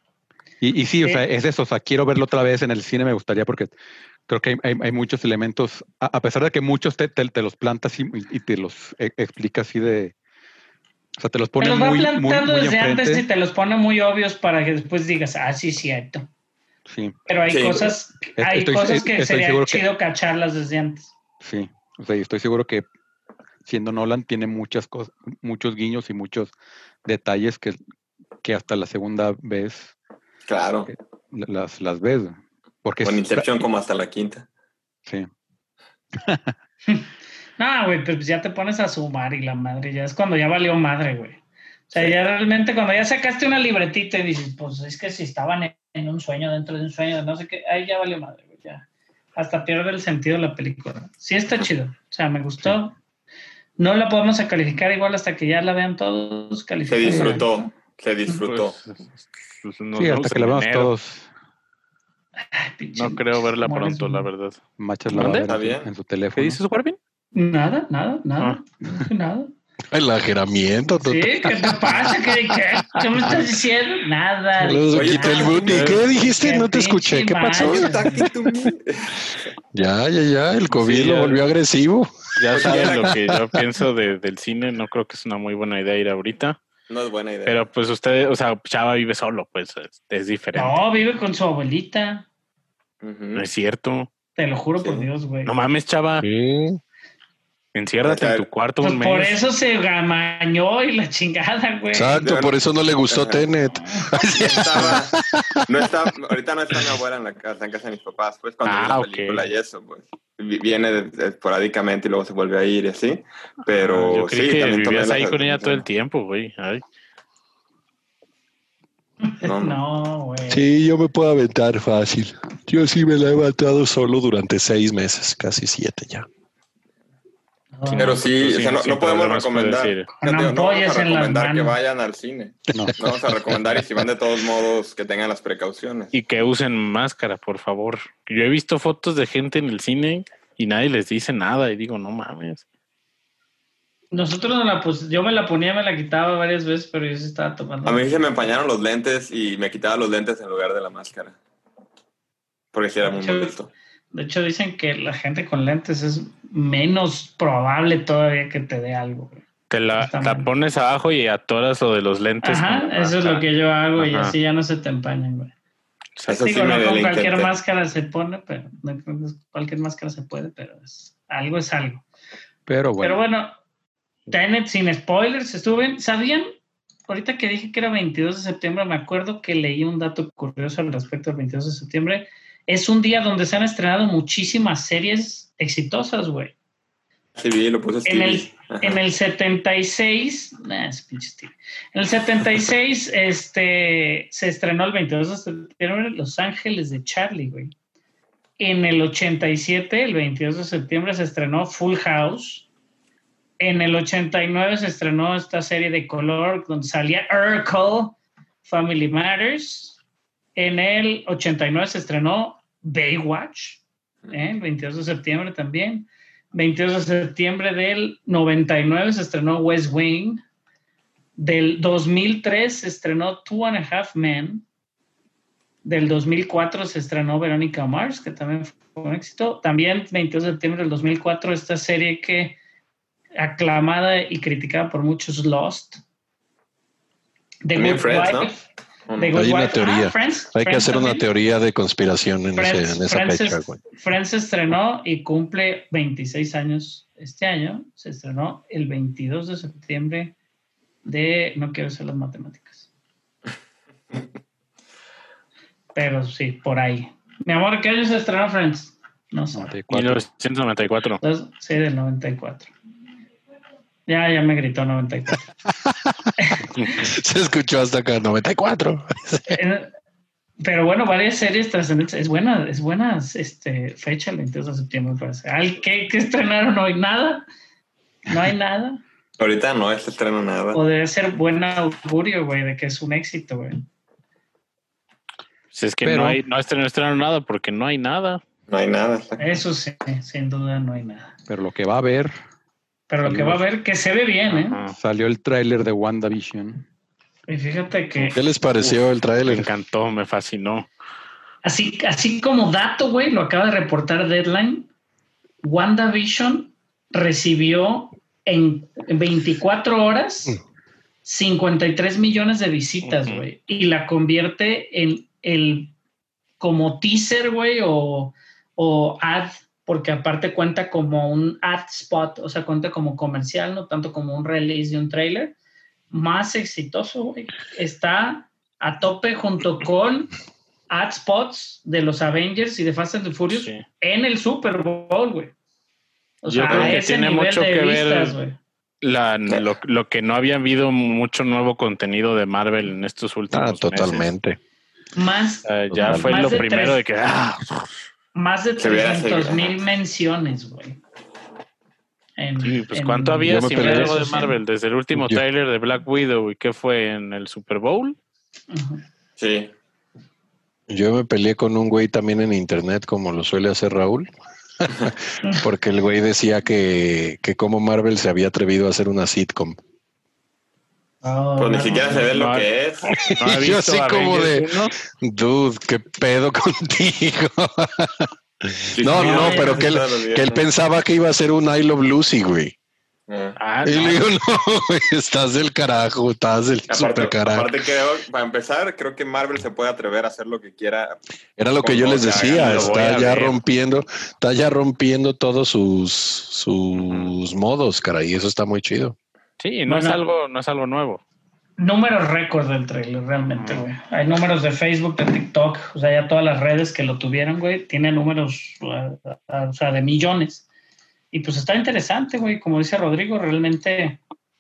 Y, y sí, o Sí. sea, es eso, o sea, quiero verlo otra vez en el cine, me gustaría porque creo que hay, hay, hay muchos elementos, a, a pesar de que muchos te, te, te los plantas y, y te los e- explica así de, o sea, te los Te pone los va muy, muy, plantando muy desde antes y enfrente. te los pone muy obvios para que después digas, ah, sí, cierto. Sí, Pero hay Sí. cosas, Est- hay estoy- cosas que estoy sería seguro que- chido cacharlas desde antes. sí, o sea, y estoy seguro que siendo Nolan tiene muchas cosas, muchos guiños y muchos detalles que, que hasta la segunda vez Claro. las, las ves. Porque Con es- Inception como hasta la quinta. sí. No, güey, pues ya te pones a sumar y la madre, ya es cuando ya valió madre, güey. O sea, ya realmente cuando ya sacaste una libretita y dices, pues es que si estaban en un sueño dentro de un sueño, no sé qué, ahí ya valió madre, güey, ya. Hasta pierde el sentido de la película. Sí está chido, o sea, me gustó. No la podemos calificar igual hasta que ya la vean todos Se calificados. disfrutó, se disfrutó. Pues, pues, nos Sí, vemos hasta que en la veamos enero. todos. Ay, pinche No creo verla Machas, pronto, mueres, la güey. verdad. Machas la va a ¿Dónde? ver en Está su, bien. en su ¿Qué teléfono. dices, Warvin? Nada, nada, nada, Ah. no dije nada. El ajeramiento. Sí, ¿qué te pasa? ¿Qué, qué, ¿Qué me estás diciendo? Nada. Los Oye, quité el tú- booty. ¿Qué dijiste? Qué No te escuché. pinche ¿Qué pasó? macho. Tactic to me. Ya, ya, ya. El COVID Sí, lo ya. volvió agresivo. Ya Pues saben ya- lo que yo pienso de, del cine. No creo que es una muy buena idea ir ahorita. No es buena idea. Pero pues usted, o sea, Chava vive solo, pues es, es diferente. No, vive con su abuelita. Ujú. No es cierto. Te lo juro Sí. por Dios, güey. No mames, Chava. Sí. Enciérrate O sea, en tu cuarto Pues un por mes. eso se gamañó y la chingada, güey. Exacto, por eso no le gustó Ajá. Tenet. Estaba, no está, ahorita no está mi abuela en la casa, está en casa de mis papás, pues cuando Ah, vi la ok. película y eso, pues vi- viene de- de- esporádicamente y luego se vuelve a ir y así, pero Ah, yo creí sí, que también tomé vivías la ahí con ella decisión. todo el tiempo, güey. Ay. No, no. No, güey. Sí, yo me puedo aventar fácil. Yo sí me la he matado solo durante seis meses, casi siete ya. No. Pero Tú sí, sin- o sea, no, sin no podemos problemas recomendar, puedes ir. Con fíjate, no vamos ampollas a en las recomendar que manos. vayan al cine, No. no vamos a recomendar y si van de todos modos que tengan las precauciones. Y que usen máscara, por favor. Yo he visto fotos de gente en el cine y nadie les dice nada. Y digo, no mames. Nosotros no la pus- yo me la ponía, me la quitaba varias veces, pero yo sí estaba tomando. A mí se me empañaron los lentes y me quitaba los lentes en lugar de la máscara, porque sí era muy Sí. molesto. De hecho, dicen que la gente con lentes es menos probable todavía que te dé algo, güey. Te la, Está la mal. pones abajo y atoras lo de los lentes. Ajá, con la eso es máscara. lo que yo hago y Ajá. así ya no se te empañan, güey. O sea, Eso sí Digo, me no con la cualquier intenté. máscara se pone, pero no con cualquier máscara se puede, pero es, algo es algo. Pero bueno. Pero bueno, Tenet sin spoilers, estuvo bien. ¿Sabían? Ahorita que dije que era veintidós de septiembre, me acuerdo que leí un dato curioso al respecto del veintidós de septiembre. Es un día donde se han estrenado muchísimas series exitosas, güey. Sí, vi, lo puse En Stevie. el, Ajá. en el setenta y seis, nah, es pinche Stevie. En el setenta y seis este, se estrenó el veintidós de septiembre Los Ángeles de Charlie, güey. En el ochenta y siete, el veintidós de septiembre, se estrenó Full House. En el ochenta y nueve se estrenó esta serie de color donde salía Urkel, Family Matters. En el ochenta y nueve se estrenó Baywatch, ¿eh? El veintidós de septiembre también. veintidós de septiembre del noventa y nueve se estrenó West Wing. Del dos mil tres se estrenó Two and a Half Men. Del dos mil cuatro se estrenó Veronica Mars, que también fue un éxito. También veintidós de septiembre del dos mil cuatro esta serie que aclamada y criticada por muchos, Lost. The También Good Friends, ¿no? Wife. ¿O no? The Good Hay una Wife. teoría. Ah, Friends, Hay que Friends hacer una también. teoría de conspiración en, Friends, ese- en esa Friends fecha, es- güey. Friends se estrenó y cumple veintiséis años este año. Se estrenó el veintidós de septiembre de... No quiero hacer las matemáticas. Pero sí, por ahí. Mi amor, ¿qué año se estrenó Friends? No sé. noventa y cuatro. mil novecientos noventa y cuatro. Entonces, sí, del noventa y cuatro. Ya, ya me gritó noventa y cuatro. Se escuchó hasta acá, noventa y cuatro. Eh, Pero bueno, varias series trascendentes. Es buena, es buena este, fecha, el veintidós de septiembre, me parece. Ay, ¿qué, ¿Qué estrenaron hoy? ¿Nada? ¿No hay nada? Ahorita no se estreno nada. O debe ser buen augurio, güey, de que es un éxito, güey. Si es que Pero- no hay, no estrenaron estrenaron nada porque no hay nada. No hay nada. Eso sí, sin duda no hay nada. Pero lo que va a haber, Pero lo que va a haber, que se ve bien, ¿eh? Ajá. salió el tráiler de WandaVision. Y fíjate que ¿Qué les pareció el Me tráiler? encantó, me fascinó. así, así como dato, güey, lo acaba de reportar Deadline, WandaVision recibió en veinticuatro horas cincuenta y tres millones de visitas, Ujú. güey, y la convierte en el como teaser, güey, o, o ad, porque aparte cuenta como un ad spot, o sea, cuenta como comercial, no tanto como un release de un trailer, más exitoso, güey. Está a tope junto con ad spots de los Avengers y de Fast and the Furious Sí. en el Super Bowl, güey. O Yo sea, creo a que ese tiene nivel mucho de que ver- vistas, güey. La, lo, lo que no había habido mucho nuevo contenido de Marvel en estos últimos Ah, meses. totalmente. Más, Uh, ya Más fue lo de primero tres, de que... Ah, más de Se hubiera trescientos seguido. mil menciones, güey. En, sí, pues en ¿cuánto había Yo me sin peleé- ver redes algo de sociales. Marvel? Desde el último Yo- tráiler de Black Widow, ¿y qué fue? ¿En el Super Bowl? Ujú. Sí. Yo me peleé con un güey también en internet, como lo suele hacer Raúl, porque el güey decía que, que como Marvel se había atrevido a hacer una sitcom. Oh, Pues ni bueno, siquiera se ve no lo hay- que es. ¿No ha Y yo visto así como Avengers de- uno? Dude, qué pedo contigo. Sí, No, sí, no, sí, pero sí, que él, todos los que él viernes. pensaba que iba a ser un I Love Lucy, güey. Ah. Ah, Y no. le digo, no, güey, estás del carajo, estás del Aparte, super carajo. aparte creo, para empezar, creo que Marvel se puede atrever a hacer lo que quiera. Era lo que con yo lo les que decía, hagan. Lo voy está a ya ver. rompiendo, está ya rompiendo todos sus, sus modos, cara, y eso está muy chido. Sí, no Bueno. es algo, no es algo nuevo. números récord del trailer, realmente, güey. Hay números de Facebook, de TikTok, o sea, ya todas las redes que lo tuvieron, güey, tiene números, uh, uh, o sea, de millones. Y pues está interesante, güey, como dice Rodrigo, realmente,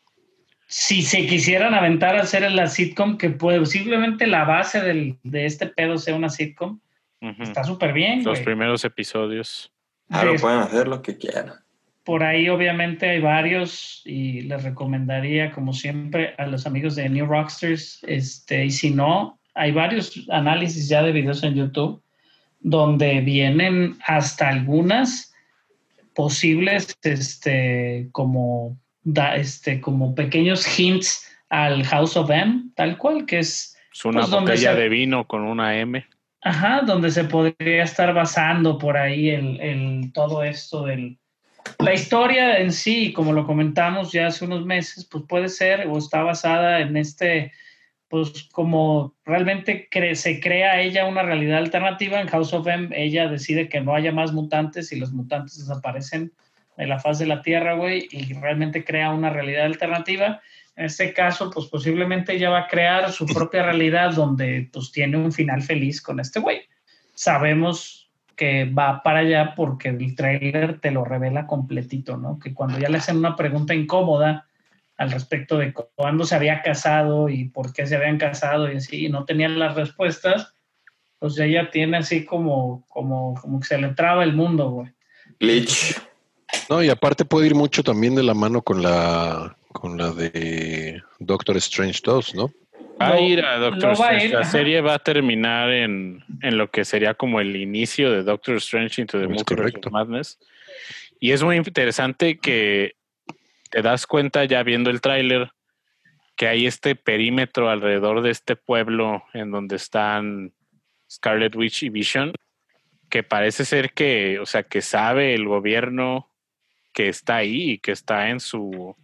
si se quisieran aventar a hacer la sitcom, que posiblemente la base del, de este pedo sea una sitcom, Ujú. está súper bien, Los güey. primeros episodios. Claro, De- pueden hacer lo que quieran. Por ahí obviamente hay varios y les recomendaría como siempre a los amigos de New Rockstars, este, y si no, hay varios análisis ya de videos en YouTube donde vienen hasta algunas posibles este, como, da, este, como pequeños hints al House of M, tal cual, que es Es una pues, donde botella se- de vino con una M. Ajá, donde se podría estar basando por ahí el, el todo esto del... La historia en sí, como lo comentamos ya hace unos meses, pues puede ser o está basada en este, pues como realmente cre se crea ella una realidad alternativa. En House of M ella decide que no haya más mutantes y los mutantes desaparecen de la faz de la Tierra, güey, y realmente crea una realidad alternativa. En este caso, pues posiblemente ella va a crear su propia realidad donde pues tiene un final feliz con este güey. Sabemos que va para allá porque el tráiler te lo revela completito, ¿no? Que cuando ya le hacen una pregunta incómoda al respecto de cuándo se había casado y por qué se habían casado y así, y no tenían las respuestas, pues ella tiene así como, como, como que se le traba el mundo, güey. Bleach. No, y aparte puede ir mucho también de la mano con la con la de Doctor Strange dos, ¿no? Va a ir a Doctor lo va a Strange. ir, La ajá. serie va a terminar en, en lo que sería como el inicio de Doctor Strange Into the Es Multiverse correcto. of Madness. Y es muy interesante que te das cuenta ya viendo el tráiler que hay este perímetro alrededor de este pueblo en donde están Scarlet Witch y Vision, que parece ser que, o sea, que sabe el gobierno que está ahí y que está en su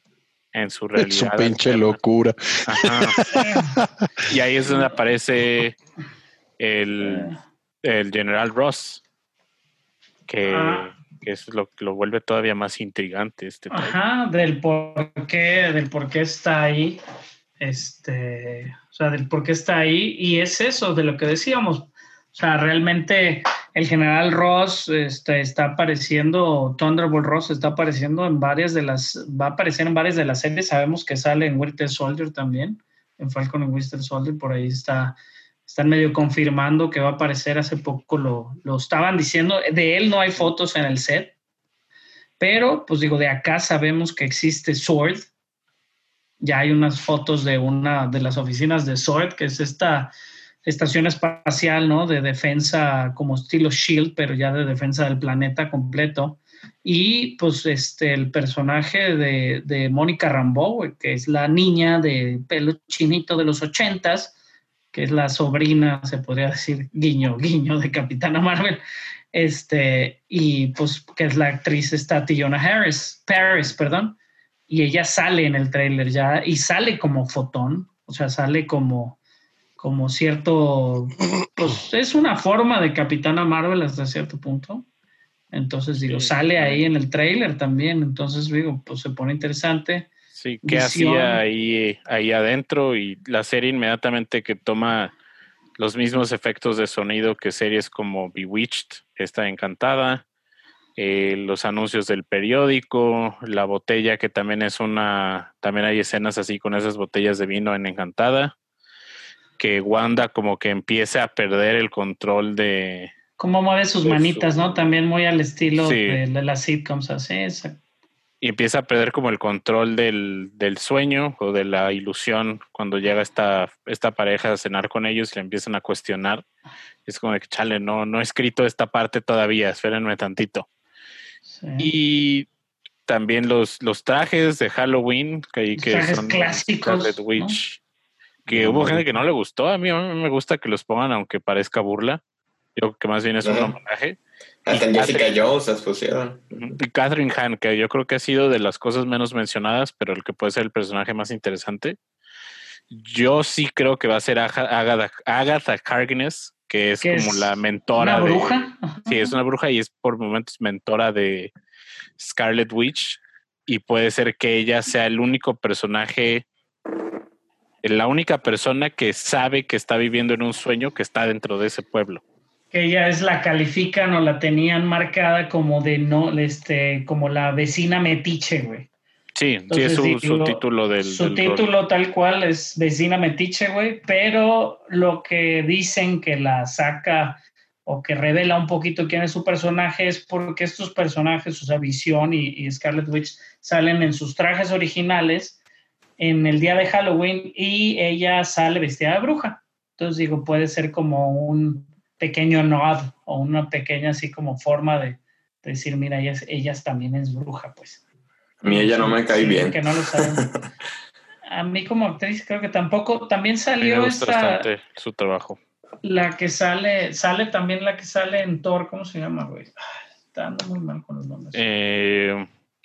en su realidad. Es su pinche alterna. locura. Ajá. Y ahí es donde aparece el, el General Ross, que, Ah. que es lo que lo vuelve todavía más intrigante este trailer. Ajá, del por qué, del por qué está ahí, este, o sea, del por qué está ahí, y es eso de lo que decíamos, o sea, realmente el General Ross este, está apareciendo, Thunderbolt Ross está apareciendo en varias de las, va a aparecer en varias de las series, sabemos que sale en Winter Soldier también, en Falcon and Winter Soldier, por ahí está, están medio confirmando que va a aparecer, hace poco lo, lo estaban diciendo, de él no hay fotos en el set, pero, pues digo, de acá sabemos que existe S W O R D. Ya hay unas fotos de una de las oficinas de S W O R D, que es esta estación espacial, ¿no? De defensa como estilo SHIELD, pero ya de defensa del planeta completo. Y, pues, este, el personaje de, de Mónica Rambeau, que es la niña de pelo chinito de los ochentas, que es la sobrina, se podría decir, guiño, guiño, de Capitana Marvel. Este, y pues que es la actriz esta Tiona Harris, Paris, perdón, y ella sale en el tráiler ya, y sale como fotón, o sea, sale como, como cierto, pues es una forma de Capitana Marvel hasta cierto punto, entonces digo, Sí, sale sí. ahí en el tráiler también, entonces digo, pues se pone interesante. Sí, ¿qué Visión. hacía ahí, ahí adentro? Y la serie inmediatamente que toma los mismos efectos de sonido que series como Bewitched, está Encantada, eh, los anuncios del periódico, la botella que también es una, también hay escenas así con esas botellas de vino en Encantada. que Wanda como que empiece a perder el control de... Cómo mueve sus de manitas, su- ¿no? También muy al estilo Sí. de, de las sitcoms, así, exacto. Y empieza a perder como el control del, del sueño o de la ilusión cuando llega esta, esta pareja a cenar con ellos y le empiezan a cuestionar. Es como de que, chale, no, no he escrito esta parte todavía, espérenme tantito. Sí. Y también los, los trajes de Halloween, que, Los que trajes son clásicos, Scarlet Witch, que No, hubo no. gente que no le gustó. A mí, a mí me gusta que los pongan aunque parezca burla. Yo creo que más bien es un Ajá. homenaje. Hasta en Y Jessica Catherine- Jones las pusieron. Y Catherine Hahn, que yo creo que ha sido de las cosas menos mencionadas, pero el que puede ser el personaje más interesante. Yo sí creo que va a ser Aga- Agatha, Agatha Harkness, que es Que como es la mentora una de... bruja. Ajá. Sí, es una bruja y es por momentos mentora de Scarlet Witch. Y puede ser que ella sea el único personaje, la única persona que sabe que está viviendo en un sueño que está dentro de ese pueblo. Que ella es la califican o la tenían marcada como de no, este, como la vecina metiche, güey. Sí, Entonces, sí, es su, digo, su título del, su del título rol. tal cual es vecina metiche, güey, pero lo que dicen que la saca o que revela un poquito quién es su personaje es porque estos personajes, o sea, Visión y, y Scarlet Witch, salen en sus trajes originales en el día de Halloween y ella sale vestida de bruja. Entonces digo, puede ser como un pequeño nod o una pequeña así como forma de, de decir, mira, ellas, ellas también es bruja, pues. A mí ella no me cae Sí, bien. que no lo saben. A mí como actriz creo que tampoco. También A mí me salió gusta esta, bastante su trabajo. la que sale, sale también la que sale en Thor, ¿cómo se llama, güey? Está dando muy mal con los nombres. Eh,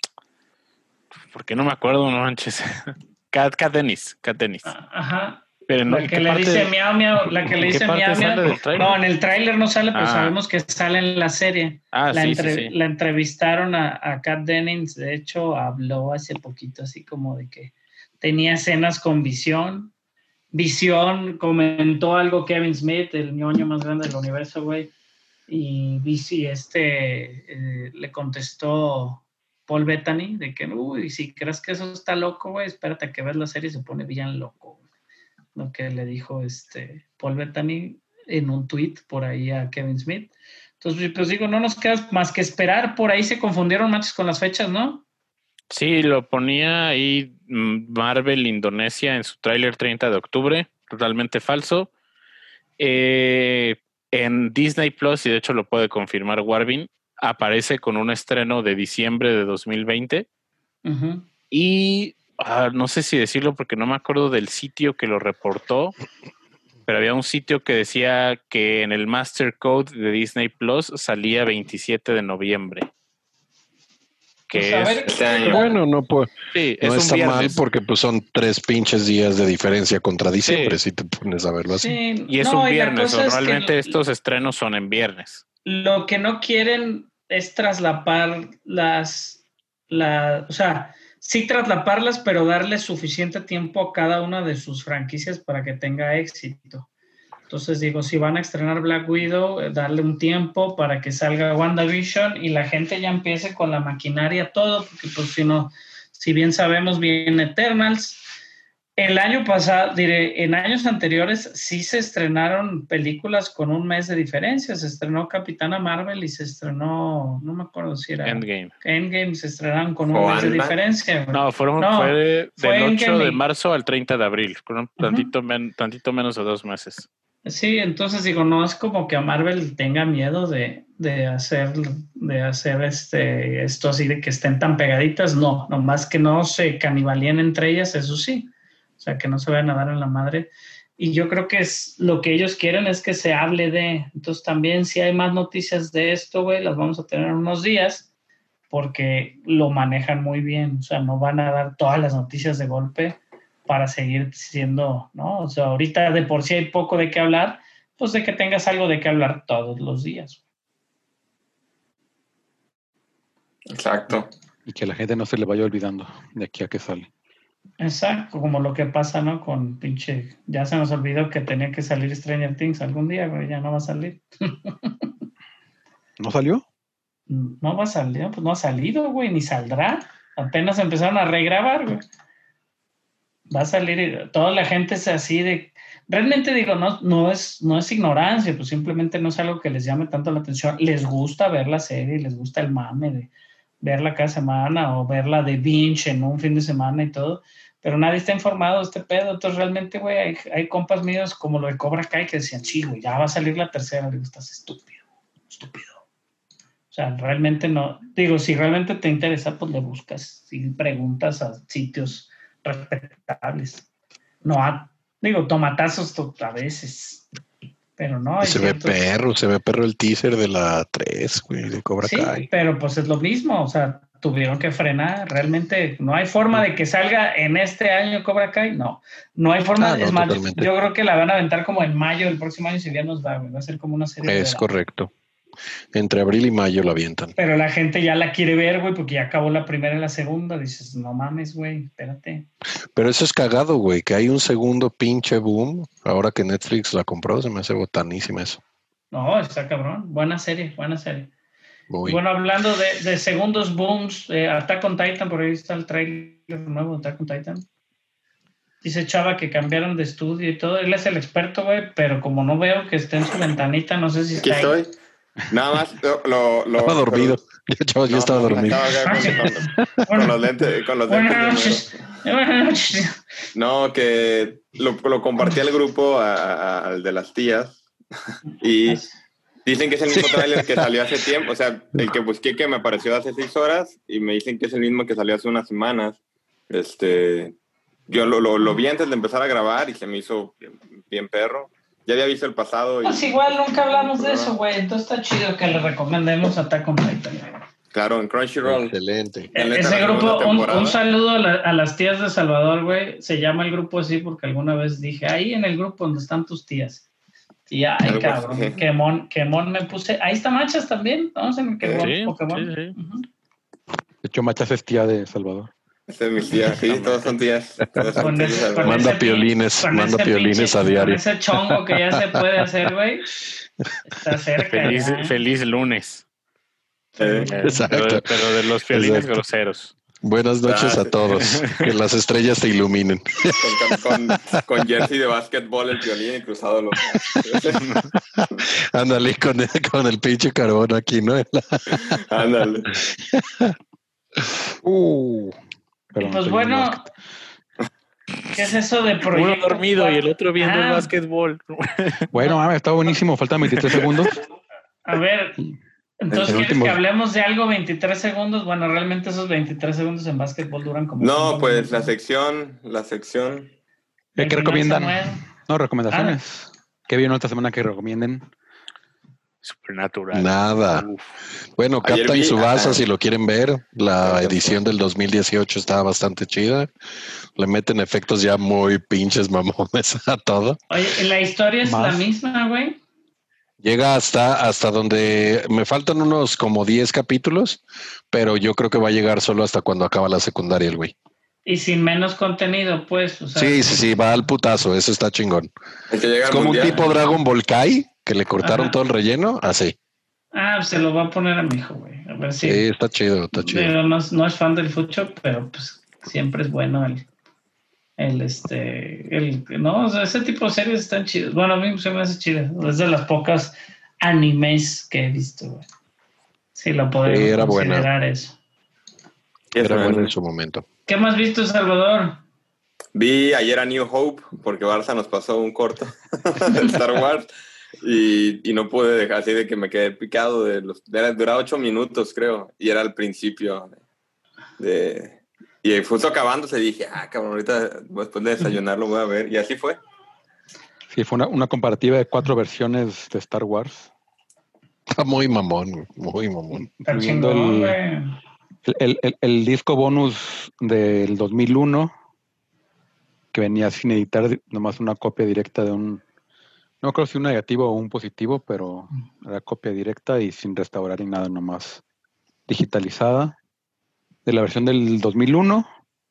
¿Por qué no me acuerdo? No manches. Kat, Kat Dennis. Kat Dennis. Ah, Ajá. Pero no, La ¿en que qué le parte- dice miau miau, la que ¿en le qué dice parte miau sale miau. del tráiler? No, en el tráiler no sale, pero Ah. sabemos que sale en la serie. Ah, la, sí, entre- sí, sí. la entrevistaron a, a Kat Dennings, de hecho habló hace poquito así como de que tenía escenas con Visión. Visión comentó algo Kevin Smith, el ñoño más grande del universo, güey, y Vici este eh, le contestó Paul Bettany de que, uy, si crees que eso está loco, güey, espérate a que veas la serie y se pone bien loco, güey. Lo que le dijo este Paul Bettany en un tweet por ahí a Kevin Smith. Entonces, pues digo, no nos queda más que esperar. Por ahí se confundieron machos con las fechas, ¿no? Sí, lo ponía ahí mm, Marvel Indonesia en su tráiler treinta de octubre, totalmente falso. Eh, en Disney Plus, y de hecho lo puede confirmar Warvin, aparece con un estreno de diciembre de dos mil veinte. Uh-huh. Y ah, no sé si decirlo porque no me acuerdo del sitio que lo reportó, pero había un sitio que decía que en el Master Code de Disney Plus salía veintisiete de noviembre. Que Pues a es, ver, Este año. Bueno, no, pues, sí, no es un está mal viernes. porque pues son tres pinches días de diferencia contra diciembre, Sí. si te pones a verlo así. sí, Y es no, un y la viernes. cosa es que Normalmente estos estrenos son en viernes. lo que no quieren es traslapar las, la, o sea, sí traslaparlas, pero darle suficiente tiempo a cada una de sus franquicias para que tenga éxito. Entonces digo, si van a estrenar Black Widow, eh, darle un tiempo para que salga WandaVision y la gente ya empiece con la maquinaria todo, porque pues si no, si bien sabemos bien Eternals, el año pasado, diré, en años anteriores sí se estrenaron películas con un mes de diferencia. Se estrenó Capitana Marvel y se estrenó, no me acuerdo si era Endgame. Endgame, se estrenaron con un ¿O mes de Ant-Man? diferencia. Güey. No, fueron, No, fue de- fue del ocho Endgame de y- marzo al treinta de abril, con tantito, men- tantito menos de dos meses. Sí, entonces digo, no es como que a Marvel tenga miedo de, de hacer, de hacer este, esto así de que estén tan pegaditas, no, nomás que no se canibalien entre ellas, eso sí, o sea, que no se vayan a dar en la madre. Y yo creo que es lo que ellos quieren es que se hable de, entonces también si hay más noticias de esto, güey, las vamos a tener en unos días, porque lo manejan muy bien, o sea, no van a dar todas las noticias de golpe para seguir siendo, ¿no? O sea, ahorita de por sí hay poco de qué hablar, pues de que tengas algo de qué hablar todos los días. Exacto. Y que a la gente no se le vaya olvidando de aquí a que sale. Exacto, como lo que pasa, ¿no? Con pinche, ya se nos olvidó que tenía que salir Stranger Things algún día, güey, ya no va a salir. ¿No salió? No va a salir, pues no ha salido, güey, ni saldrá. Apenas empezaron a regrabar, güey. va a salir, toda la gente es así de... Realmente digo, no, no, es, no es ignorancia, pues simplemente no es algo que les llame tanto la atención. Les gusta ver la serie, les gusta el mame de verla cada semana o verla de binge en un fin de semana y todo, pero nadie está informado de este pedo. Entonces realmente, güey, hay, hay compas míos como lo de Cobra Kai que decían, sí, güey, ya va a salir la tercera. Digo, estás estúpido, estúpido. O sea, realmente no, digo, si realmente te interesa, pues le buscas y preguntas a sitios respetables. No a, digo, tomatazos a veces, pero no. Hay se ciertos... ve perro, se ve perro el teaser de la tres, güey, de Cobra sí, Kai. pero pues es lo mismo, o sea, tuvieron que frenar, realmente no hay forma de que salga en este año Cobra Kai, no, no hay forma, Ah, no, es más, totalmente. yo creo que la van a aventar como en mayo del próximo año, si bien nos va, va a ser como una serie de Es verano. correcto. Entre abril y mayo la avientan. Pero la gente ya la quiere ver, güey, porque ya acabó la primera y la segunda. Dices, no mames, güey, espérate. Pero eso es cagado, güey, que hay un segundo pinche boom. Ahora que Netflix la compró, se me hace botanísima eso. No, está cabrón. Buena serie, buena serie. Muy. Bueno, hablando de, de segundos booms, eh, Attack on Titan, por ahí está el trailer nuevo de Attack on Titan. Dice Chava que cambiaron de estudio y todo. Él es el experto, güey, pero como no veo que esté en su ventanita, no sé si Aquí está ahí. estoy. Nada más lo... lo, lo estaba dormido. pero, yo, yo no, estaba no, dormido. Acá, con, con, con los lentes, con los Buenas lentes noches. Buenas noches. No, que lo, lo compartí al grupo a, a, al de las tías y dicen que es el mismo tráiler que salió hace tiempo, o sea, el que busqué que me apareció hace seis horas y me dicen que es el mismo que salió hace unas semanas. Este, yo lo, lo, lo vi antes de empezar a grabar y se me hizo bien, bien perro. Ya había visto el pasado. Y, pues igual nunca hablamos de eso, güey, entonces está chido que le recomendemos Attack on Titan. Claro, en Crunchyroll. Excelente. Ese grupo, un, un saludo a, la, a las tías de Salvador, güey. Se llama el grupo así porque alguna vez dije, ahí en el grupo donde están tus tías. Y ay, algo cabrón, así. Quemón, quemón me puse. Ahí está Machas también, vamos en el Quemón, sí, Pokémon. Sí, sí. Uh-huh. De hecho, Machas es tía de Salvador. Esa es mi tía, sí, todos son tías. Todos son con tías ese, con manda ese piolines, con manda ese piolines pinche, a diario. Con ese chongo que ya se puede hacer, güey. Está cerca. Feliz, ya, ¿eh? feliz lunes. Eh, Eh, Exacto. pero, pero de los piolines Exacto. groseros. Buenas noches Ah, a sí. todos. Que las estrellas te iluminen. Con, con, con jersey de básquetbol, el violín y cruzado los. Ándale con el, con el pinche carbón aquí, ¿no? Ándale. Uh, Y pues bueno, ¿qué es eso de proyecto? Uno dormido y el otro viendo ah, el básquetbol. Bueno, mami, está buenísimo. Faltan veintitrés segundos. A ver, entonces El ¿quieres último. que hablemos de algo veintitrés segundos? Bueno, realmente esos veintitrés segundos en básquetbol duran como... No, pues la sección, la sección. ¿Qué, ¿Qué recomiendan? Samuel. No, recomendaciones. Ah. ¿Qué vieron esta semana que recomienden? Supernatural. Nada. Uf. Bueno, Ayer Captain vi- Tsubasa, ajá. si lo quieren ver, la Ajá. edición del dos mil dieciocho está bastante chida. Le meten efectos ya muy pinches mamones a todo. Oye, ¿la historia es Más. la misma, güey? Llega hasta, hasta donde me faltan unos como diez capítulos, pero yo creo que va a llegar solo hasta cuando acaba la secundaria el güey. Y sin menos contenido, pues. O sea, Sí, sí, sí, va al putazo, eso está chingón. El que llega Es al como un mundial. tipo Dragon Ball Kai, que le cortaron Ajá. todo el relleno, así. Ah, se lo va a poner a mi hijo, güey. A ver si... Sí, está chido, está chido. Digo, no, no es fan del fucho, pero pues siempre es bueno el... El, este... El, no, o sea, ese tipo de series están chidas. Bueno, a mí se me hace chida. Es de las pocas animes que he visto, güey. Sí, lo podemos Sí, era considerar buena. eso. Era bueno. bueno en su momento. ¿Qué más has visto, Salvador? Vi ayer a New Hope porque Barça nos pasó un corto de Star Wars y, y no pude dejar así de que me quedé picado. De los, era, duraba ocho minutos, creo, y era al principio. De, de, y justo acabándose dije, ah, cabrón, ahorita después de desayunar lo voy a ver. Y así fue. Sí, fue una, una comparativa de cuatro versiones de Star Wars. Está muy mamón, muy mamón. Está Incluyendo chingón, el- güey. El, el, el, el disco bonus del dos mil uno, que venía sin editar, nomás una copia directa de un... No creo si un negativo o un positivo, pero era copia directa y sin restaurar ni nada, nomás digitalizada. De la versión del dos mil uno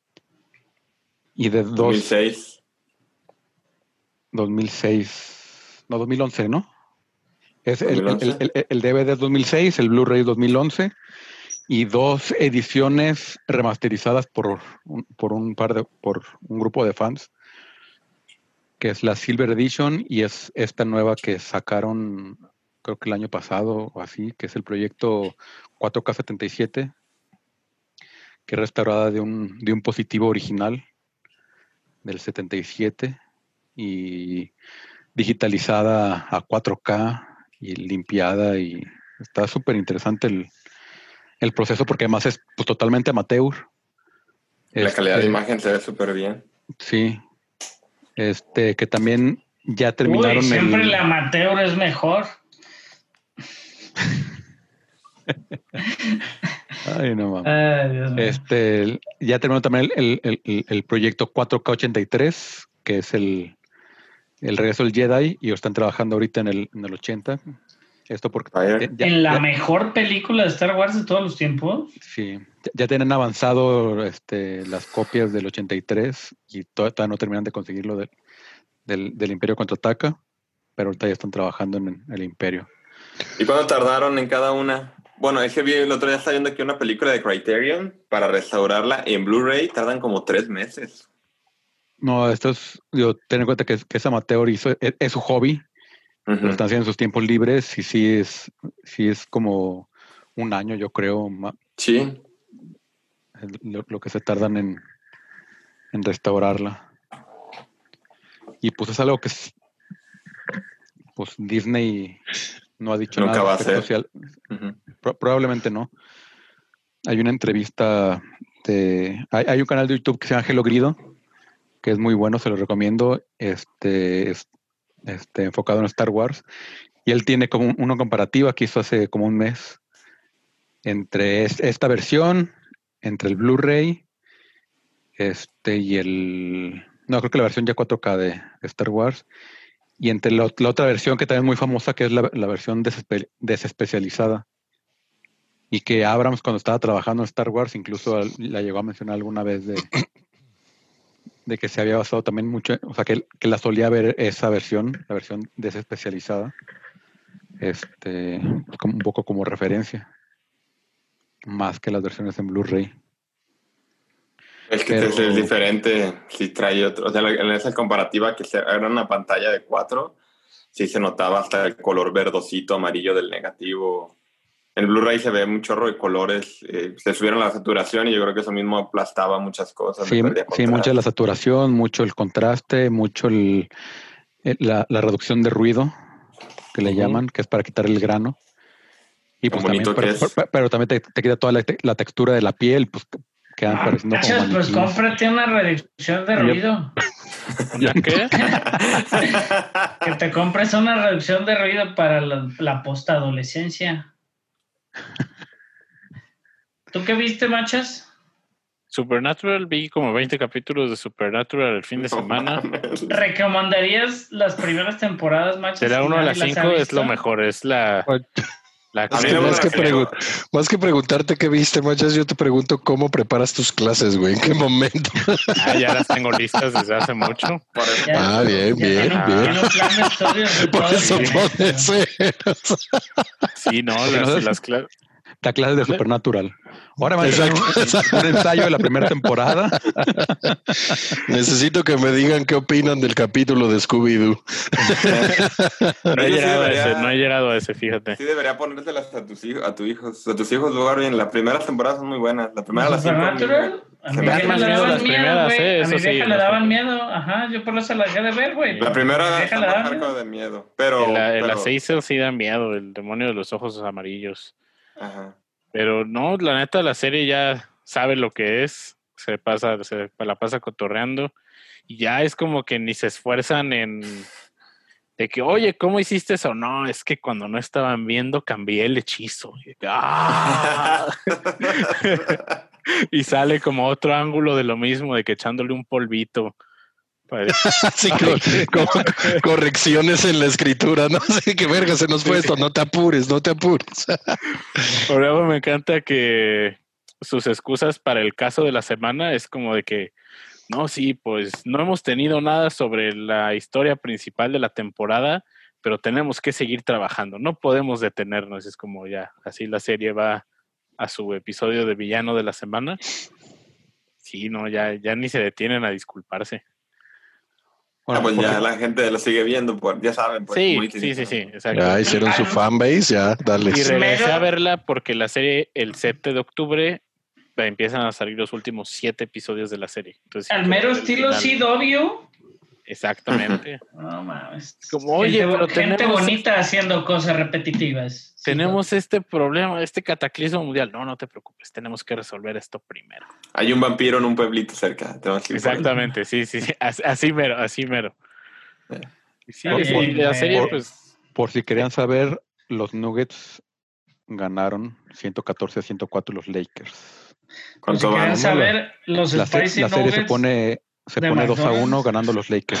y de dos mil dos, seis. dos mil seis, no, dos mil once, ¿no? Es el, dos mil once. el, el, el D V D es dos mil seis, el Blu-ray es dos mil once y dos ediciones remasterizadas por un, por un par de, por un grupo de fans, que es la Silver Edition y es esta nueva que sacaron creo que el año pasado o así, que es el proyecto cuatro K setenta y siete, que es restaurada de un, de un positivo original del setenta y siete y digitalizada a cuatro K y limpiada, y está súper interesante el, el proceso porque además es pues, totalmente amateur. La Este, calidad de imagen se ve súper bien. Sí. Este, que también ya terminaron. Uy, siempre el... el amateur es mejor. Ay, no mames. Ay, Dios mío. Este, ya terminó también el, el, el, el proyecto cuatro K ochenta y tres, que es el, el regreso del Jedi, y están trabajando ahorita en el, en el ochenta. Esto porque Vaya. ya, en la ya, mejor película de Star Wars de todos los tiempos. sí, ya, ya tienen avanzado este, las copias del ochenta y tres y todavía, todavía no terminan de conseguirlo de, del, del Imperio Contraataca, pero ahorita ya están trabajando en el Imperio. ¿Y cuánto tardaron en cada una? Bueno, es que vi el otro día estaba viendo aquí una película de Criterion para restaurarla en Blu-ray, tardan como tres meses. No, esto es, digo, ten en cuenta que, que es amateur, hizo, es, es su hobby, Uh-huh. lo están haciendo en sus tiempos libres y sí es, sí es como un año, yo creo, ma, Sí. lo, lo que se tardan en, en restaurarla. Y pues es algo que es, pues Disney no ha dicho Nunca nada va a respecto, ser. si al- Uh-huh. pro- probablemente no. Hay una entrevista de, hay, hay un canal de YouTube que se llama Hello Grido, que es muy bueno, se lo recomiendo. Este es este, enfocado en Star Wars. Y él tiene como un, una comparativa que hizo hace como un mes entre es, esta versión, entre el Blu-ray este, y el... No, creo que la versión ya cuatro K de, de Star Wars. Y entre la, la otra versión que también es muy famosa, que es la, la versión desespe, desespecializada. Y que Abrams, cuando estaba trabajando en Star Wars, incluso la llegó a mencionar alguna vez de, de que se había basado también mucho, o sea, que, que la solía ver esa versión, la versión desespecializada, este, como un poco como referencia, más que las versiones en Blu-ray. Es que Pero, es, es diferente si trae otro. O sea, en esa comparativa que se, era una pantalla de cuatro, sí se notaba hasta el color verdosito, amarillo del negativo. En Blu-ray se ve un chorro de colores, eh, se subieron la saturación y yo creo que eso mismo aplastaba muchas cosas. Sí, sí, mucha la saturación, mucho el contraste, mucho el, el, la, la reducción de ruido, que le uh-huh. llaman, que es para quitar el grano. Y pues también, pero, pero, pero también te, te quita toda la, la textura de la piel, pues quedan ah, pareciendo como maniquíes. Pues cómprate una reducción de ruido. ¿Ya qué? Que te compres una reducción de ruido para la, la postadolescencia. ¿Tú qué viste, Machas? Supernatural, vi como veinte capítulos de Supernatural el fin de semana. ¿Recomendarías las primeras temporadas, Machas? Será uno de las cinco, es lo mejor, es la... La más, que, más, que pregun- más que preguntarte qué viste, Machas, yo te pregunto cómo preparas tus clases, güey, en qué momento. Ah, ya las tengo listas desde hace mucho. Ya, ah, bien, ya bien, tiene, bien. Tiene un plan de estudios de Por todo eso puede ser. Sí, no, las, las clases. La clase de Supernatural. Ahora me exacto, un, exacto. un ensayo de la primera temporada. Necesito que me digan qué opinan del capítulo de Scooby-Doo. No he, llegado sí debería, a ese, no he llegado a ese, fíjate. Sí debería ponérselas a tus hijos, a tus hijos, a tus hijos lugar bien. Las primeras temporadas son muy buenas. La primera las Supernatural. A mi vieja le daban miedo, güey. A mi vieja le daban miedo. Ajá, yo por eso la dejé de ver, güey. La primera está más marcada de miedo. Pero. En la, pero... en la seis sí da miedo, el demonio de los ojos amarillos. Ajá. Pero no, la neta, la serie ya sabe lo que es, se pasa, se la pasa cotorreando, y ya es como que ni se esfuerzan en de que, oye, ¿cómo hiciste eso? No, es que cuando no estaban viendo cambié el hechizo. Y, ¡ah! Y sale como otro ángulo de lo mismo, de que echándole un polvito. Sí, con, con, correcciones en la escritura, no sé qué verga se nos fue esto, no te apures, no te apures. Por eso me encanta que sus excusas para el caso de la semana es como de que, no, sí, pues no hemos tenido nada sobre la historia principal de la temporada, pero tenemos que seguir trabajando, no podemos detenernos, es como ya, así la serie va a su episodio de villano de la semana, sí, no, ya, ya ni se detienen a disculparse. Bueno, ah, pues porque... ya la gente lo sigue viendo, por, ya saben. Pues, sí, sí, sí, sí, exacto. Ya hicieron su fanbase, ya, dale. Y regresé a verla porque la serie, el siete de octubre, empiezan a salir los últimos siete episodios de la serie. Entonces, al mero estilo C W. Exactamente. No mames. Como, oye, gente, pero gente tenemos, bonita haciendo cosas repetitivas. Tenemos sí, este problema, este cataclismo mundial. No, no te preocupes, tenemos que resolver esto primero. Hay un vampiro en un pueblito cerca. Exactamente, sí, sí, sí. Así, así mero, así mero. Sí, por, sí, la serie, por, pues. Por si querían saber, los Nuggets ganaron ciento catorce a ciento cuatro los Lakers. Por si querían saber, los la, Spicy la serie Nuggets se pone, se pone dos a uno ganando los Lakers.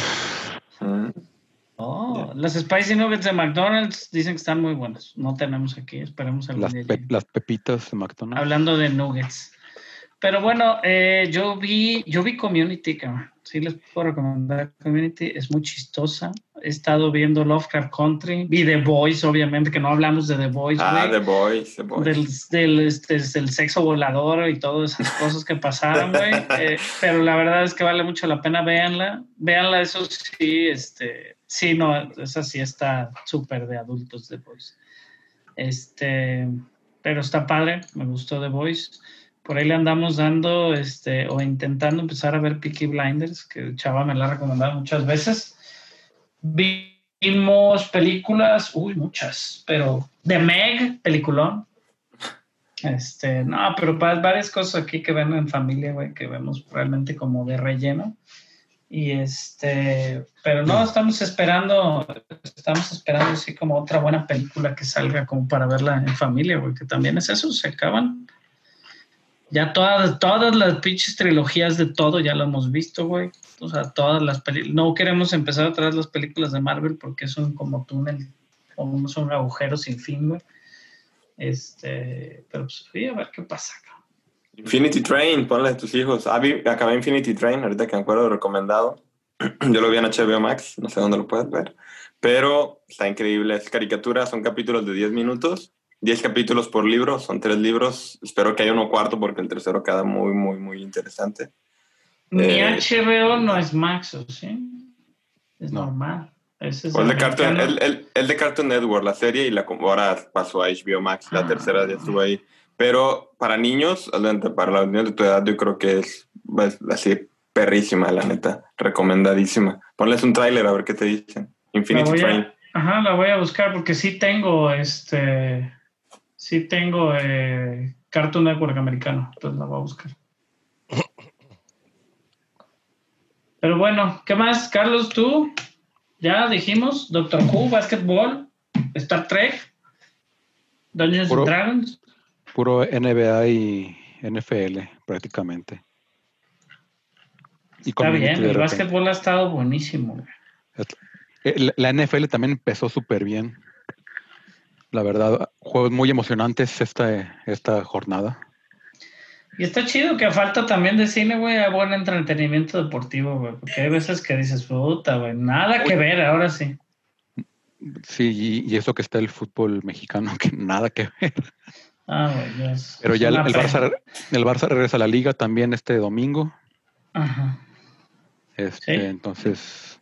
Oh, yeah. Los Spicy Nuggets de McDonald's dicen que están muy buenos. No tenemos aquí, esperemos algún las, día. pe las pepitas de McDonald's. Hablando de Nuggets. Pero bueno, eh, yo vi yo vi Community, cabrón. Sí les puedo recomendar Community, es muy chistosa. He estado viendo Lovecraft Country, vi The Boys, obviamente, que no hablamos de The Boys, Ah, wey. The Boys, The Boys. Del, del, este, del sexo volador y todas esas cosas que pasaron, güey. Eh, pero la verdad es que vale mucho la pena, véanla. Véanla, eso sí, este... Sí, no, esa sí está súper de adultos, The Boys. Este... Pero está padre, me gustó The Boys. Por ahí le andamos dando, este, o intentando empezar a ver Peaky Blinders, que Chava me la ha recomendado muchas veces. Vimos películas, uy, muchas, pero The Meg, peliculón. Este, no, pero varias cosas aquí que ven en familia, güey, que vemos realmente como de relleno. Y este, pero no, estamos esperando, estamos esperando así como otra buena película que salga como para verla en familia, güey, que también es eso, se acaban. Ya todas, todas las pinches trilogías de todo ya lo hemos visto, güey. O sea, todas las películas. No queremos empezar a traer las películas de Marvel porque son como túnel, o son agujeros sin fin, güey. Este, pero pues, sí, a ver qué pasa, cabrón. Infinity Train, ponle a tus hijos. Ah, vi, acabé Infinity Train, ahorita que me acuerdo, recomendado. Yo lo vi en H B O Max, no sé dónde lo puedes ver. Pero está increíble, es caricatura, son capítulos de diez minutos. diez capítulos por libro, son tres libros. Espero que haya uno cuarto porque el tercero queda muy, muy, muy interesante. Mi eh, H B O no es Max, ¿o sí? Es no. normal. Ese es el, el, de Cartoon, el, el, el de Cartoon Network, la serie, y la ahora pasó a H B O Max, la ah. tercera ya estuvo ahí. Pero para niños, para los niños de tu edad, yo creo que es, es así perrísima, la neta. Recomendadísima. Ponles un tráiler a ver qué te dicen. Infinity Train. A, ajá, la voy a buscar porque sí tengo este... Sí tengo eh, Cartoon Network americano, entonces la voy a buscar. Pero bueno, ¿qué más? Carlos, tú, ya dijimos, Doctor Who, Basketball, Star Trek, Dungeons puro, and Dragons. Puro N B A y N F L, prácticamente. Y está bien, el básquetbol ha estado buenísimo. La N F L también empezó súper bien. La verdad, juegos muy emocionantes esta, esta jornada. Y está chido que a falta también de cine, güey, hay buen entretenimiento deportivo, güey. Porque hay veces que dices, puta, güey, nada que ver, ahora sí. Sí, y, y eso que está el fútbol mexicano, que nada que ver. Ah, güey, yes. Pero ya el, el, Barça, el Barça regresa a la liga también este domingo. Ajá. Este, ¿Sí? Entonces,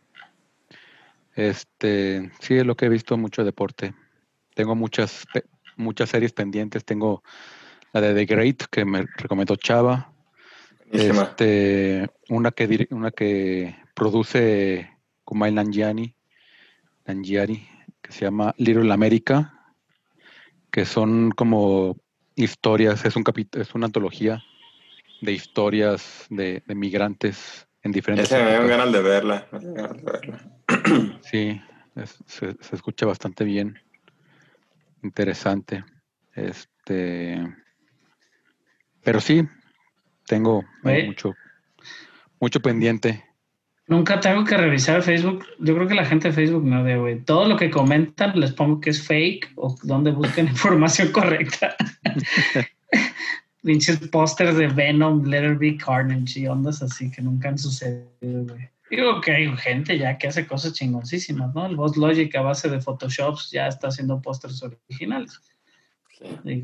este, sí es lo que he visto, mucho deporte. Tengo muchas, muchas series pendientes. Tengo la de The Great, que me recomendó Chava. Este, una que una que produce Kumail Nanjiani, Nanjiani, que se llama Little America, que son como historias, es un capítulo, es una antología de historias de, de migrantes en diferentes. Ese me dio ganas de verla. ganas de verla. Sí, es, se, se escucha bastante bien. Interesante. Este, pero sí, tengo mucho, mucho pendiente. Nunca tengo que revisar Facebook. Yo creo que la gente de Facebook no ve, güey. Todo lo que comentan les pongo que es fake o donde busquen información correcta. Pinches pósters de Venom, Letter B, Carnage y ondas así que nunca han sucedido, güey. Digo que hay gente ya que hace cosas chingoncísimas, ¿no? El Boss Logic a base de Photoshops ya está haciendo pósters originales. Sí. Digo,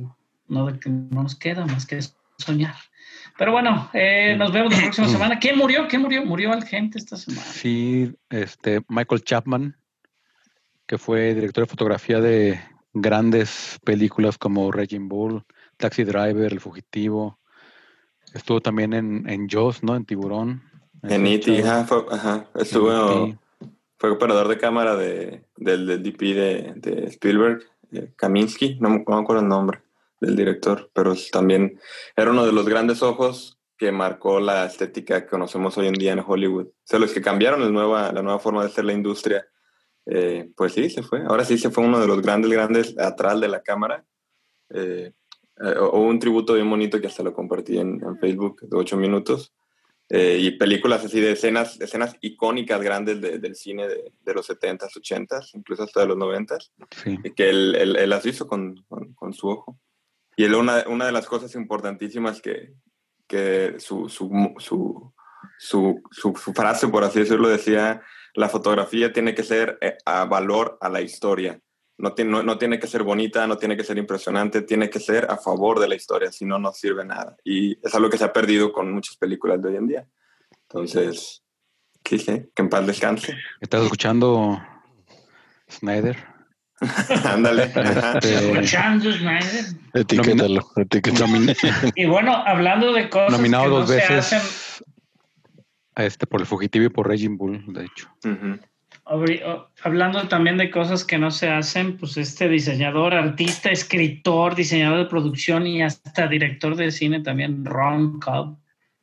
no, de que no nos queda más que soñar. Pero bueno, eh, nos vemos la próxima semana. ¿Quién murió? ¿Quién murió? Murió al gente esta semana. Sí, este, Michael Chapman, que fue director de fotografía de grandes películas como Raging Bull, Taxi Driver, El Fugitivo. Estuvo también en, en Jaws, ¿no? En Tiburón. En E T, ajá, fue, ajá, estuvo, fue operador de cámara de, del, del D P de, de Spielberg, de Kaminsky, no, no me acuerdo el nombre del director, pero también era uno de los grandes ojos que marcó la estética que conocemos hoy en día en Hollywood. O sea, los que cambiaron la nueva, la nueva forma de hacer la industria, eh, pues sí, se fue. Ahora sí se fue uno de los grandes, grandes atrás de la cámara. Eh, eh, hubo un tributo bien bonito que hasta lo compartí en, en Facebook de ocho minutos. Eh, y películas así de escenas, escenas icónicas grandes de, del cine de, de los setentas, ochentas, incluso hasta de los noventas, sí. que él, él, él las hizo con, con, con su ojo. Y él, una, una de las cosas importantísimas que, que su, su, su, su, su, su frase, por así decirlo, decía: la fotografía tiene que ser a valor a la historia. No tiene, no, no tiene que ser bonita, no tiene que ser impresionante, tiene que ser a favor de la historia, si no, no sirve nada. Y es algo que se ha perdido con muchas películas de hoy en día. Entonces, sí, sí, que en paz descanse. ¿Estás escuchando Snyder? Ándale. Este, Escuchando, Snyder. Etiquétalo, etiquétalo. Y bueno, hablando de cosas nominado que no dos se veces hacen, este, por El Fugitivo y por Raging Bull, de hecho. Uh-huh. Hablando también de cosas que no se hacen, pues este diseñador, artista, escritor, diseñador de producción y hasta director de cine también, Ron Cobb,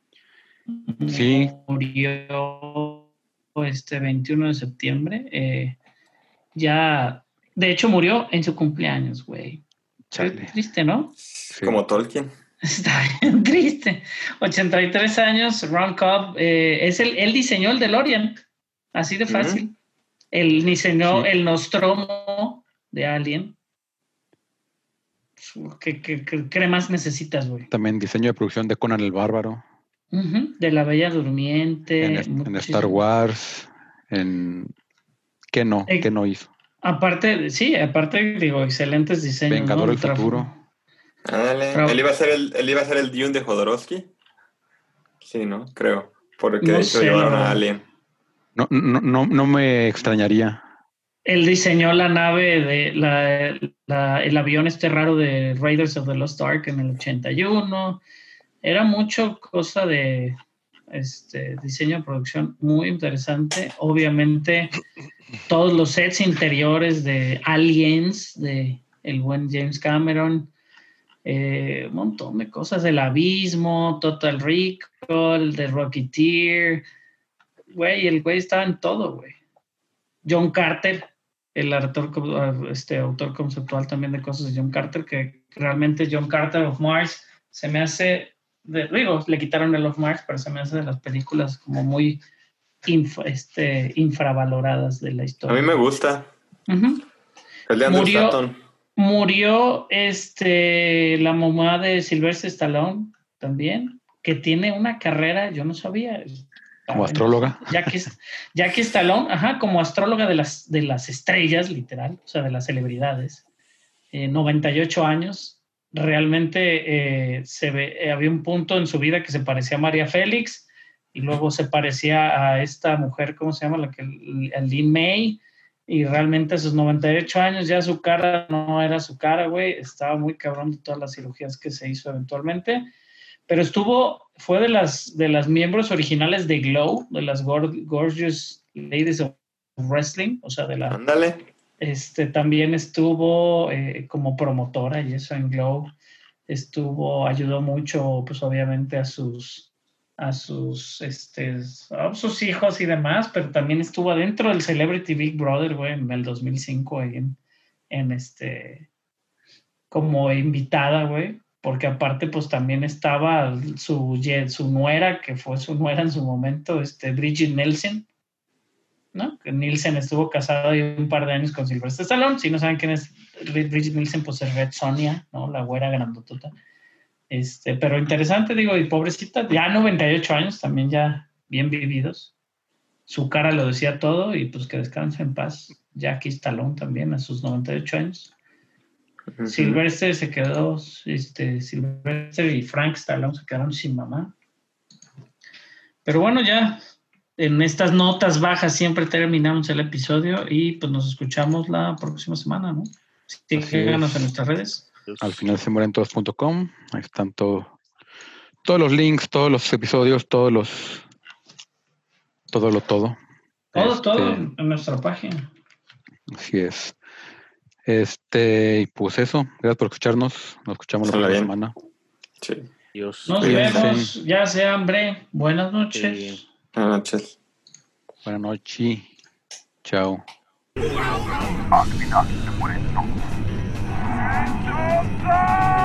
sí, murió este veintiuno de septiembre. Eh, ya, de hecho, murió en su cumpleaños, güey. Triste, ¿no? Sí. Como Tolkien. Está bien triste. ochenta y tres años, Ron Cobb, eh, es el, él diseñó el DeLorean, así de fácil. Uh-huh. Él diseñó sí. el Nostromo de Alien. ¿Qué, qué, qué, qué más necesitas, güey? También diseño de producción de Conan el Bárbaro. Uh-huh. De La Bella Durmiente. En, en Star Wars. En... ¿Qué no? Eh, ¿Qué no hizo? Aparte, sí, aparte, digo, excelentes diseños. Vengador ¿no? del Futuro. Ándale. Tra- ¿Él iba a ser el, él iba a ser el Dune de Jodorowsky? Sí, ¿no? Creo. Porque no de sé, hecho llevaron no. a Alien. No, no, no, no me extrañaría. Él diseñó la nave de la, la, el avión este raro de Raiders of the Lost Ark en el ochenta y uno. Era mucho cosa de este diseño de producción muy interesante. Obviamente todos los sets interiores de Aliens de el buen James Cameron, eh, un montón de cosas, El Abismo, Total Recall, The Rocketeer. Güey, el güey estaba en todo, güey. John Carter, el autor, este, autor conceptual también de cosas de John Carter, que realmente John Carter of Mars se me hace, de, digo, le quitaron el of Mars, pero se me hace de las películas como muy infra, este, infravaloradas de la historia. A mí me gusta. Uh-huh. El de Andrew murió, Stanton. Murió este, la mamá de Sylvester Stallone también, que tiene una carrera, yo no sabía... Como astróloga. Jackie, Jackie Stallone, ajá, como astróloga de las, de las estrellas, literal, o sea, de las celebridades. Eh, noventa y ocho años. Realmente eh, se ve, eh, había un punto en su vida que se parecía a María Félix y luego se parecía a esta mujer, ¿cómo se llama? La que, a Lin May. Y realmente a sus noventa y ocho años ya su cara no era su cara, güey. Estaba muy cabrón de todas las cirugías que se hizo eventualmente. Pero estuvo, fue de las, de las miembros originales de Glow, de las Gorgeous Ladies of Wrestling, o sea, de la... Ándale. Este, también estuvo eh, como promotora y eso en Glow. Estuvo, ayudó mucho, pues obviamente a sus, a sus, este, a sus hijos y demás, pero también estuvo adentro del Celebrity Big Brother, güey, en el dos mil cinco, en, en este, como invitada, güey. Porque aparte, pues también estaba su, su nuera, que fue su nuera en su momento, este, Bridget Nielsen, ¿no? Que Nielsen estuvo casado y un par de años con Sylvester Stallone. Si no saben quién es Bridget Nielsen, pues es Red Sonja, ¿no? La güera grandotota. Este, pero interesante, digo, y pobrecita, ya noventa y ocho años, también ya bien vividos. Su cara lo decía todo y pues que descanse en paz. Jackie Stallone también a sus noventa y ocho años. Ujú. Silvestre se quedó, este, Silvestre y Frank Stallone se quedaron sin mamá. Pero bueno, ya en estas notas bajas siempre terminamos el episodio y pues nos escuchamos la próxima semana, ¿no? Así Síganos es. en nuestras redes. Al final se mueren todos punto com. Ahí están todo, todos los links, todos los episodios, todos los. Todo lo todo. Todo, Este, todo en en nuestra página. Así es. Este, y pues eso. Gracias por escucharnos. Nos escuchamos la Pásenla próxima bien. semana. Sí. Dios. Nos Cuídense. vemos, ya sea hambre. Buenas noches. Sí. Buenas noches. Buenas noches. Chao. Al final se mueren todos.